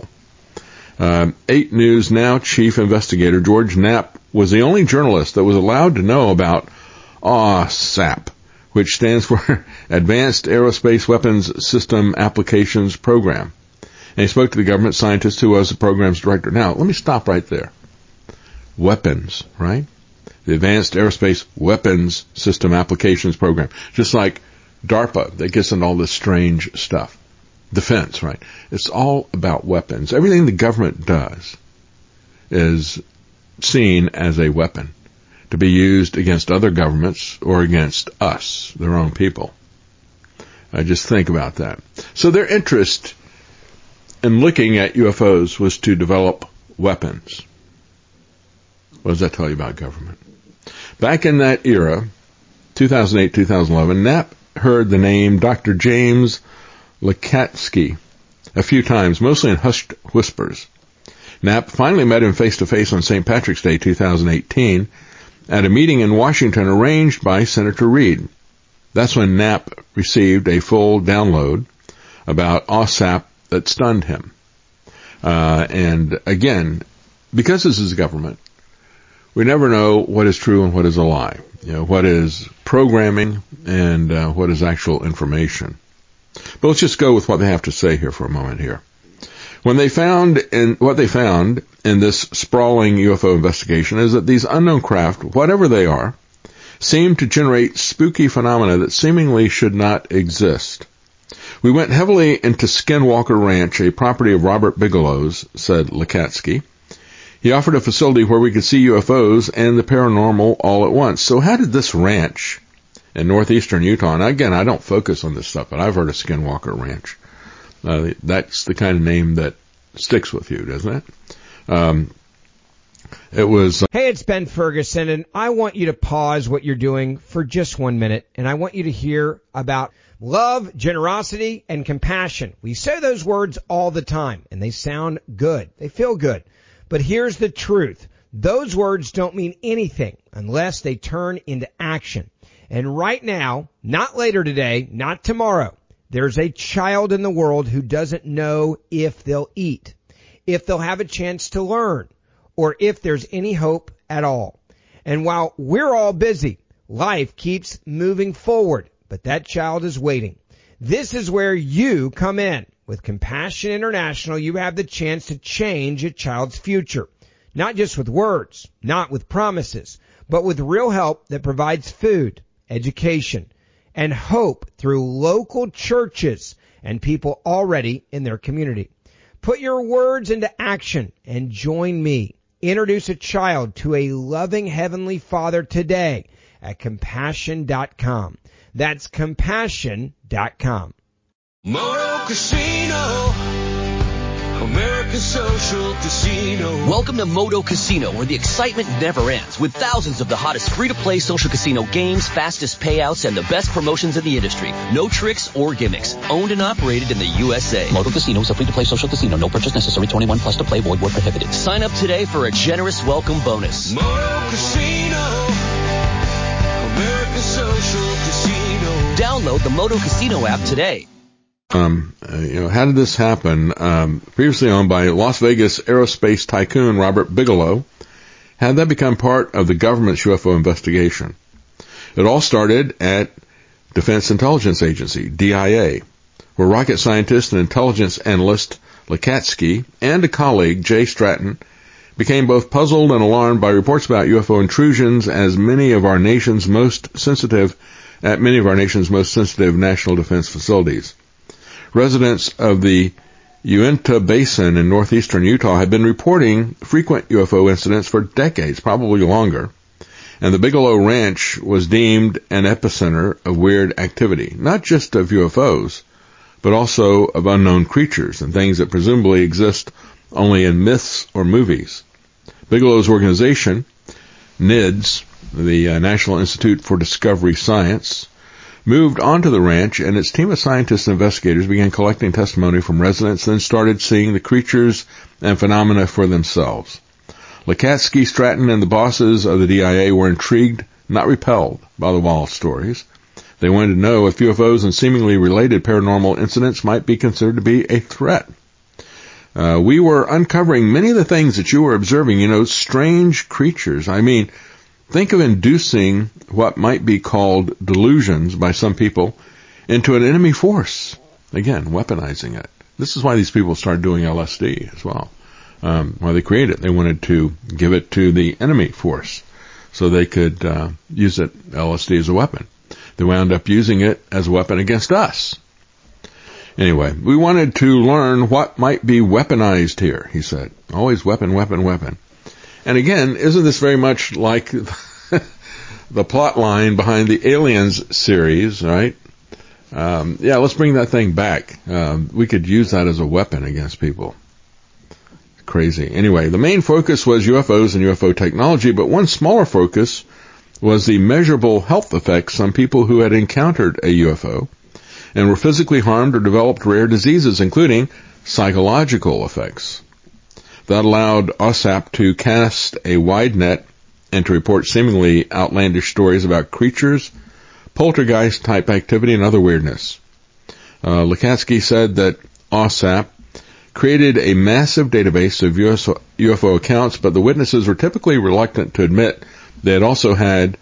8 News Now chief investigator George Knapp was the only journalist that was allowed to know about OSAP, which stands for Advanced Aerospace Weapons System Applications Program. And he spoke to the government scientist who was the program's director. Now, let me stop right there. Weapons, right? The Advanced Aerospace Weapons System Applications Program. Just like DARPA, that gets into all this strange stuff. Defense, right? It's all about weapons. Everything the government does is seen as a weapon to be used against other governments or against us, their own people. Just think about that. So their interest in looking at UFOs was to develop weapons. What does that tell you about government? Back in that era, 2008, 2011, Knapp heard the name Dr. James Lacatski a few times, mostly in hushed whispers. Knapp finally met him face-to-face on St. Patrick's Day 2018 at a meeting in Washington arranged by Senator Reid. That's when Knapp received a full download about OSAP that stunned him. And again, because this is government, we never know what is true and what is a lie. What is programming and what is actual information. But let's just go with what they have to say here for a moment here. What they found in this sprawling UFO investigation is that these unknown craft, whatever they are, seem to generate spooky phenomena that seemingly should not exist. We went heavily into Skinwalker Ranch, a property of Robert Bigelow's, said Lekatsky. He offered a facility where we could see UFOs and the paranormal all at once. So how did this ranch in northeastern Utah, and again, I don't focus on this stuff, but I've heard of Skinwalker Ranch. That's the kind of name that sticks with you, doesn't it? It was... Hey, it's Ben Ferguson, and I want you to pause what you're doing for just 1 minute, and I want you to hear about love, generosity, and compassion. We say those words all the time, and they sound good. They feel good. But here's the truth. Those words don't mean anything unless they turn into action. And right now, not later today, not tomorrow, there's a child in the world who doesn't know if they'll eat, if they'll have a chance to learn, or if there's any hope at all. And while we're all busy, life keeps moving forward, but that child is waiting. This is where you come in. With Compassion International, you have the chance to change a child's future. Not just with words, not with promises, but with real help that provides food, education, and hope through local churches and people already in their community. Put your words into action and join me. Introduce a child to a loving Heavenly Father today at Compassion.com. That's Compassion.com. Moto Casino, America's social casino. Welcome to Moto Casino, where the excitement never ends, with thousands of the hottest free-to-play social casino games, fastest payouts, and the best promotions in the industry. No tricks or gimmicks. Owned and operated in the USA. Moto Casino is a free-to-play social casino. No purchase necessary. 21 plus to play. Void where prohibited. Sign up today for a generous welcome bonus. Moto Casino, America's social casino. Download the Moto Casino app today. How did this happen? Previously owned by Las Vegas aerospace tycoon Robert Bigelow, how did that become part of the government's UFO investigation? It all started at Defense Intelligence Agency, DIA, where rocket scientist and intelligence analyst Lekatsky and a colleague, Jay Stratton, became both puzzled and alarmed by reports about UFO intrusions at many of our nation's most sensitive national defense facilities. Residents of the Uinta Basin in northeastern Utah had been reporting frequent UFO incidents for decades, probably longer, and the Bigelow Ranch was deemed an epicenter of weird activity, not just of UFOs, but also of unknown creatures and things that presumably exist only in myths or movies. Bigelow's organization, NIDS, the National Institute for Discovery Science, moved onto the ranch, and its team of scientists and investigators began collecting testimony from residents, then started seeing the creatures and phenomena for themselves. Lekatsky, Stratton, and the bosses of the DIA were intrigued, not repelled, by the wild stories. They wanted to know if UFOs and seemingly related paranormal incidents might be considered to be a threat. We were uncovering many of the things that you were observing, strange creatures. I mean, think of inducing what might be called delusions by some people into an enemy force. Again, weaponizing it. This is why these people started doing LSD as well. Why they created it. They wanted to give it to the enemy force so they could use LSD as a weapon. They wound up using it as a weapon against us. Anyway, we wanted to learn what might be weaponized here, he said. Always weapon, weapon, weapon. And again, isn't this very much like the plot line behind the Aliens series, right? Let's bring that thing back. We could use that as a weapon against people. Crazy. Anyway, the main focus was UFOs and UFO technology, but one smaller focus was the measurable health effects on people who had encountered a UFO and were physically harmed or developed rare diseases, including psychological effects. That allowed OSAP to cast a wide net and to report seemingly outlandish stories about creatures, poltergeist-type activity, and other weirdness. Lekatsky said that OSAP created a massive database of UFO accounts, but the witnesses were typically reluctant to admit they had also had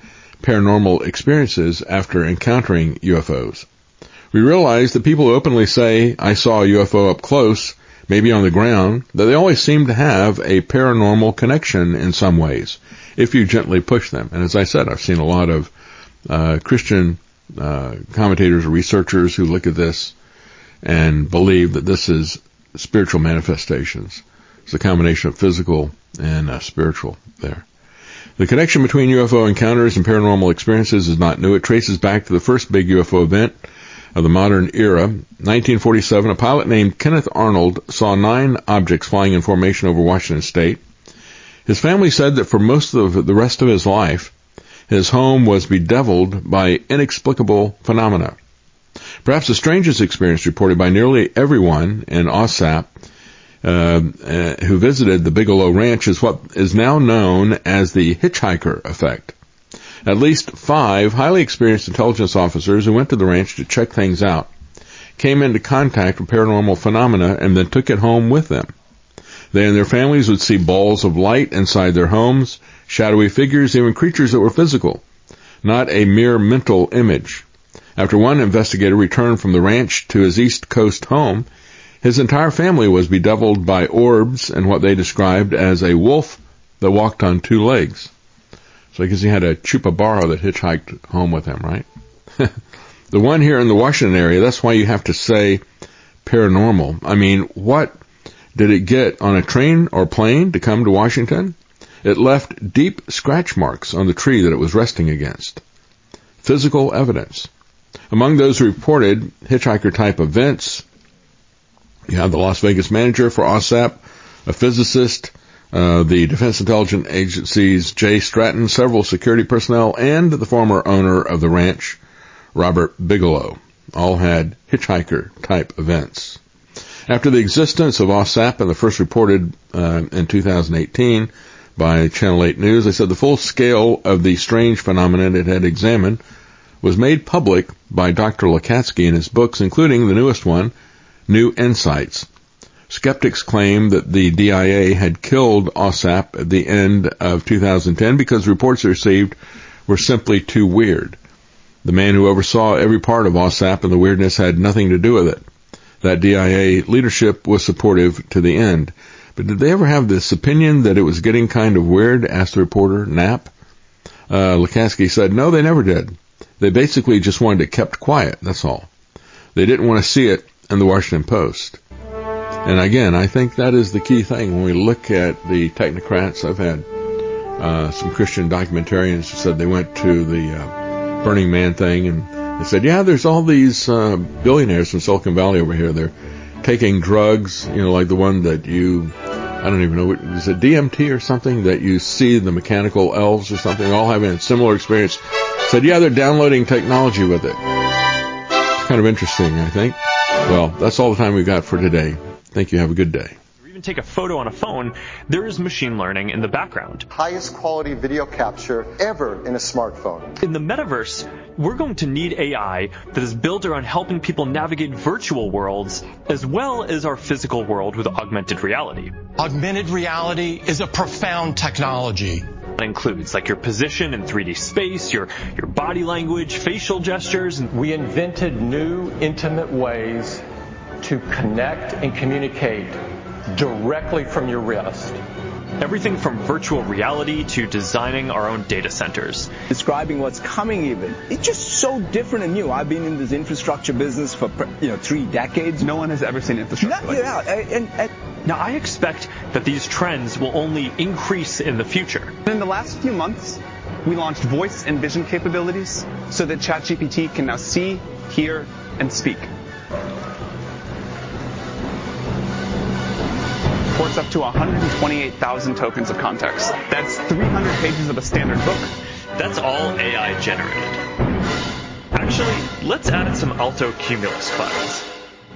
paranormal experiences after encountering UFOs. We realized that people who openly say, I saw a UFO up close, maybe on the ground, that they always seem to have a paranormal connection in some ways, if you gently push them. And as I said, I've seen a lot of Christian commentators or researchers who look at this and believe that this is spiritual manifestations. It's a combination of physical and spiritual there. The connection between UFO encounters and paranormal experiences is not new. It traces back to the first big UFO event of the modern era. 1947, a pilot named Kenneth Arnold saw 9 objects flying in formation over Washington State. His family said that for most of the rest of his life, his home was bedeviled by inexplicable phenomena. Perhaps the strangest experience reported by nearly everyone in OSAP who visited the Bigelow Ranch is what is now known as the hitchhiker effect. At least 5 highly experienced intelligence officers who went to the ranch to check things out came into contact with paranormal phenomena and then took it home with them. They and their families would see balls of light inside their homes, shadowy figures, even creatures that were physical, not a mere mental image. After one investigator returned from the ranch to his East Coast home, his entire family was bedeviled by orbs and what they described as a wolf that walked on 2 legs. So I guess he had a chupacabra that hitchhiked home with him, right? The one here in the Washington area, that's why you have to say paranormal. I mean, what did it get on a train or plane to come to Washington? It left deep scratch marks on the tree that it was resting against. Physical evidence. Among those who reported hitchhiker-type events, you have the Las Vegas manager for OSAP, a physicist, the Defense Intelligence Agency's Jay Stratton, several security personnel, and the former owner of the ranch, Robert Bigelow. All had hitchhiker-type events. After the existence of OSAP and the first reported in 2018 by Channel 8 News, they said the full scale of the strange phenomenon it had examined was made public by Dr. Lukatsky in his books, including the newest one, New Insights. Skeptics claim that the DIA had killed OSAP at the end of 2010 because reports received were simply too weird. The man who oversaw every part of OSAP and the weirdness had nothing to do with it. That DIA leadership was supportive to the end. But did they ever have this opinion that it was getting kind of weird? Asked the reporter, Knapp. Lukatsky said, no, they never did. They basically just wanted it kept quiet, that's all. They didn't want to see it in the Washington Post. And again, I think that is the key thing when we look at the technocrats. I've had some Christian documentarians who said they went to the Burning Man thing and they said, yeah, there's all these billionaires from Silicon Valley over here. They're taking drugs, like the one that I don't even know, is it DMT or something, that you see the mechanical elves or something, all having a similar experience. Said, yeah, they're downloading technology with it. It's kind of interesting, I think. Well, that's all the time we've got for today. Thank you. Have a good day. Or even take a photo on a phone, there is machine learning in the background. Highest quality video capture ever in a smartphone. In the metaverse, we're going to need AI that is built around helping people navigate virtual worlds as well as our physical world with augmented reality. Augmented reality is a profound technology. That includes like your position in 3D space, your body language, facial gestures. We invented new, intimate ways to connect and communicate directly from your wrist. Everything from virtual reality to designing our own data centers. Describing what's coming even. It's just so different and new. I've been in this infrastructure business for 3 decades. No one has ever seen infrastructure like this. Now, I expect that these trends will only increase in the future. In the last few months, we launched voice and vision capabilities so that ChatGPT can now see, hear, and speak. Ports up to 128,000 tokens of context. That's 300 pages of a standard book. That's all AI generated. Actually, let's add some alto cumulus clouds.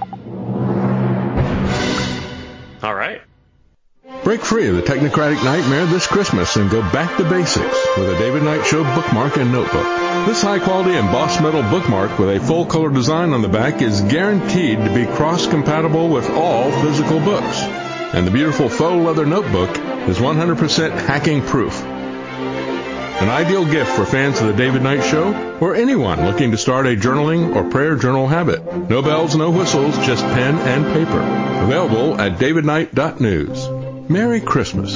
All right. Break free of the technocratic nightmare this Christmas and go back to basics with a David Knight Show bookmark and notebook. This high-quality embossed metal bookmark with a full-color design on the back is guaranteed to be cross-compatible with all physical books. And the beautiful faux leather notebook is 100% hacking-proof. An ideal gift for fans of the David Knight Show or anyone looking to start a journaling or prayer journal habit. No bells, no whistles, just pen and paper. Available at davidknight.news. Merry Christmas.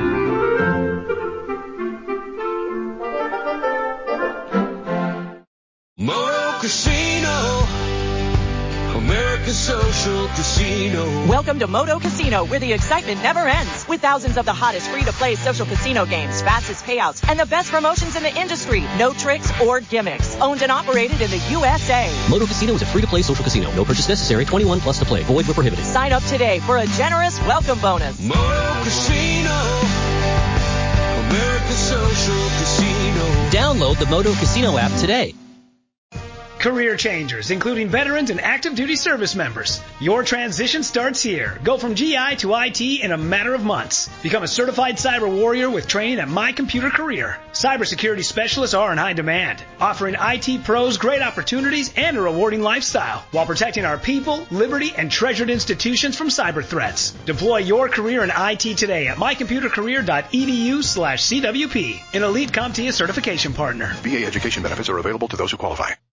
Moto Casino, America's social casino. Welcome to Moto Casino, where the excitement never ends. With thousands of the hottest free-to-play social casino games, fastest payouts, and the best promotions in the industry. No tricks or gimmicks. Owned and operated in the USA. Moto Casino is a free-to-play social casino. No purchase necessary. 21 plus to play. Void where prohibited. Sign up today for a generous welcome bonus. Moto Casino, America's social casino. Download the Moto Casino app today. Career changers, including veterans and active duty service members. Your transition starts here. Go from GI to IT in a matter of months. Become a certified cyber warrior with training at My Computer Career. Cybersecurity specialists are in high demand, offering IT pros great opportunities and a rewarding lifestyle while protecting our people, liberty, and treasured institutions from cyber threats. Deploy your career in IT today at mycomputercareer.edu/CWP, an elite CompTIA certification partner. VA education benefits are available to those who qualify.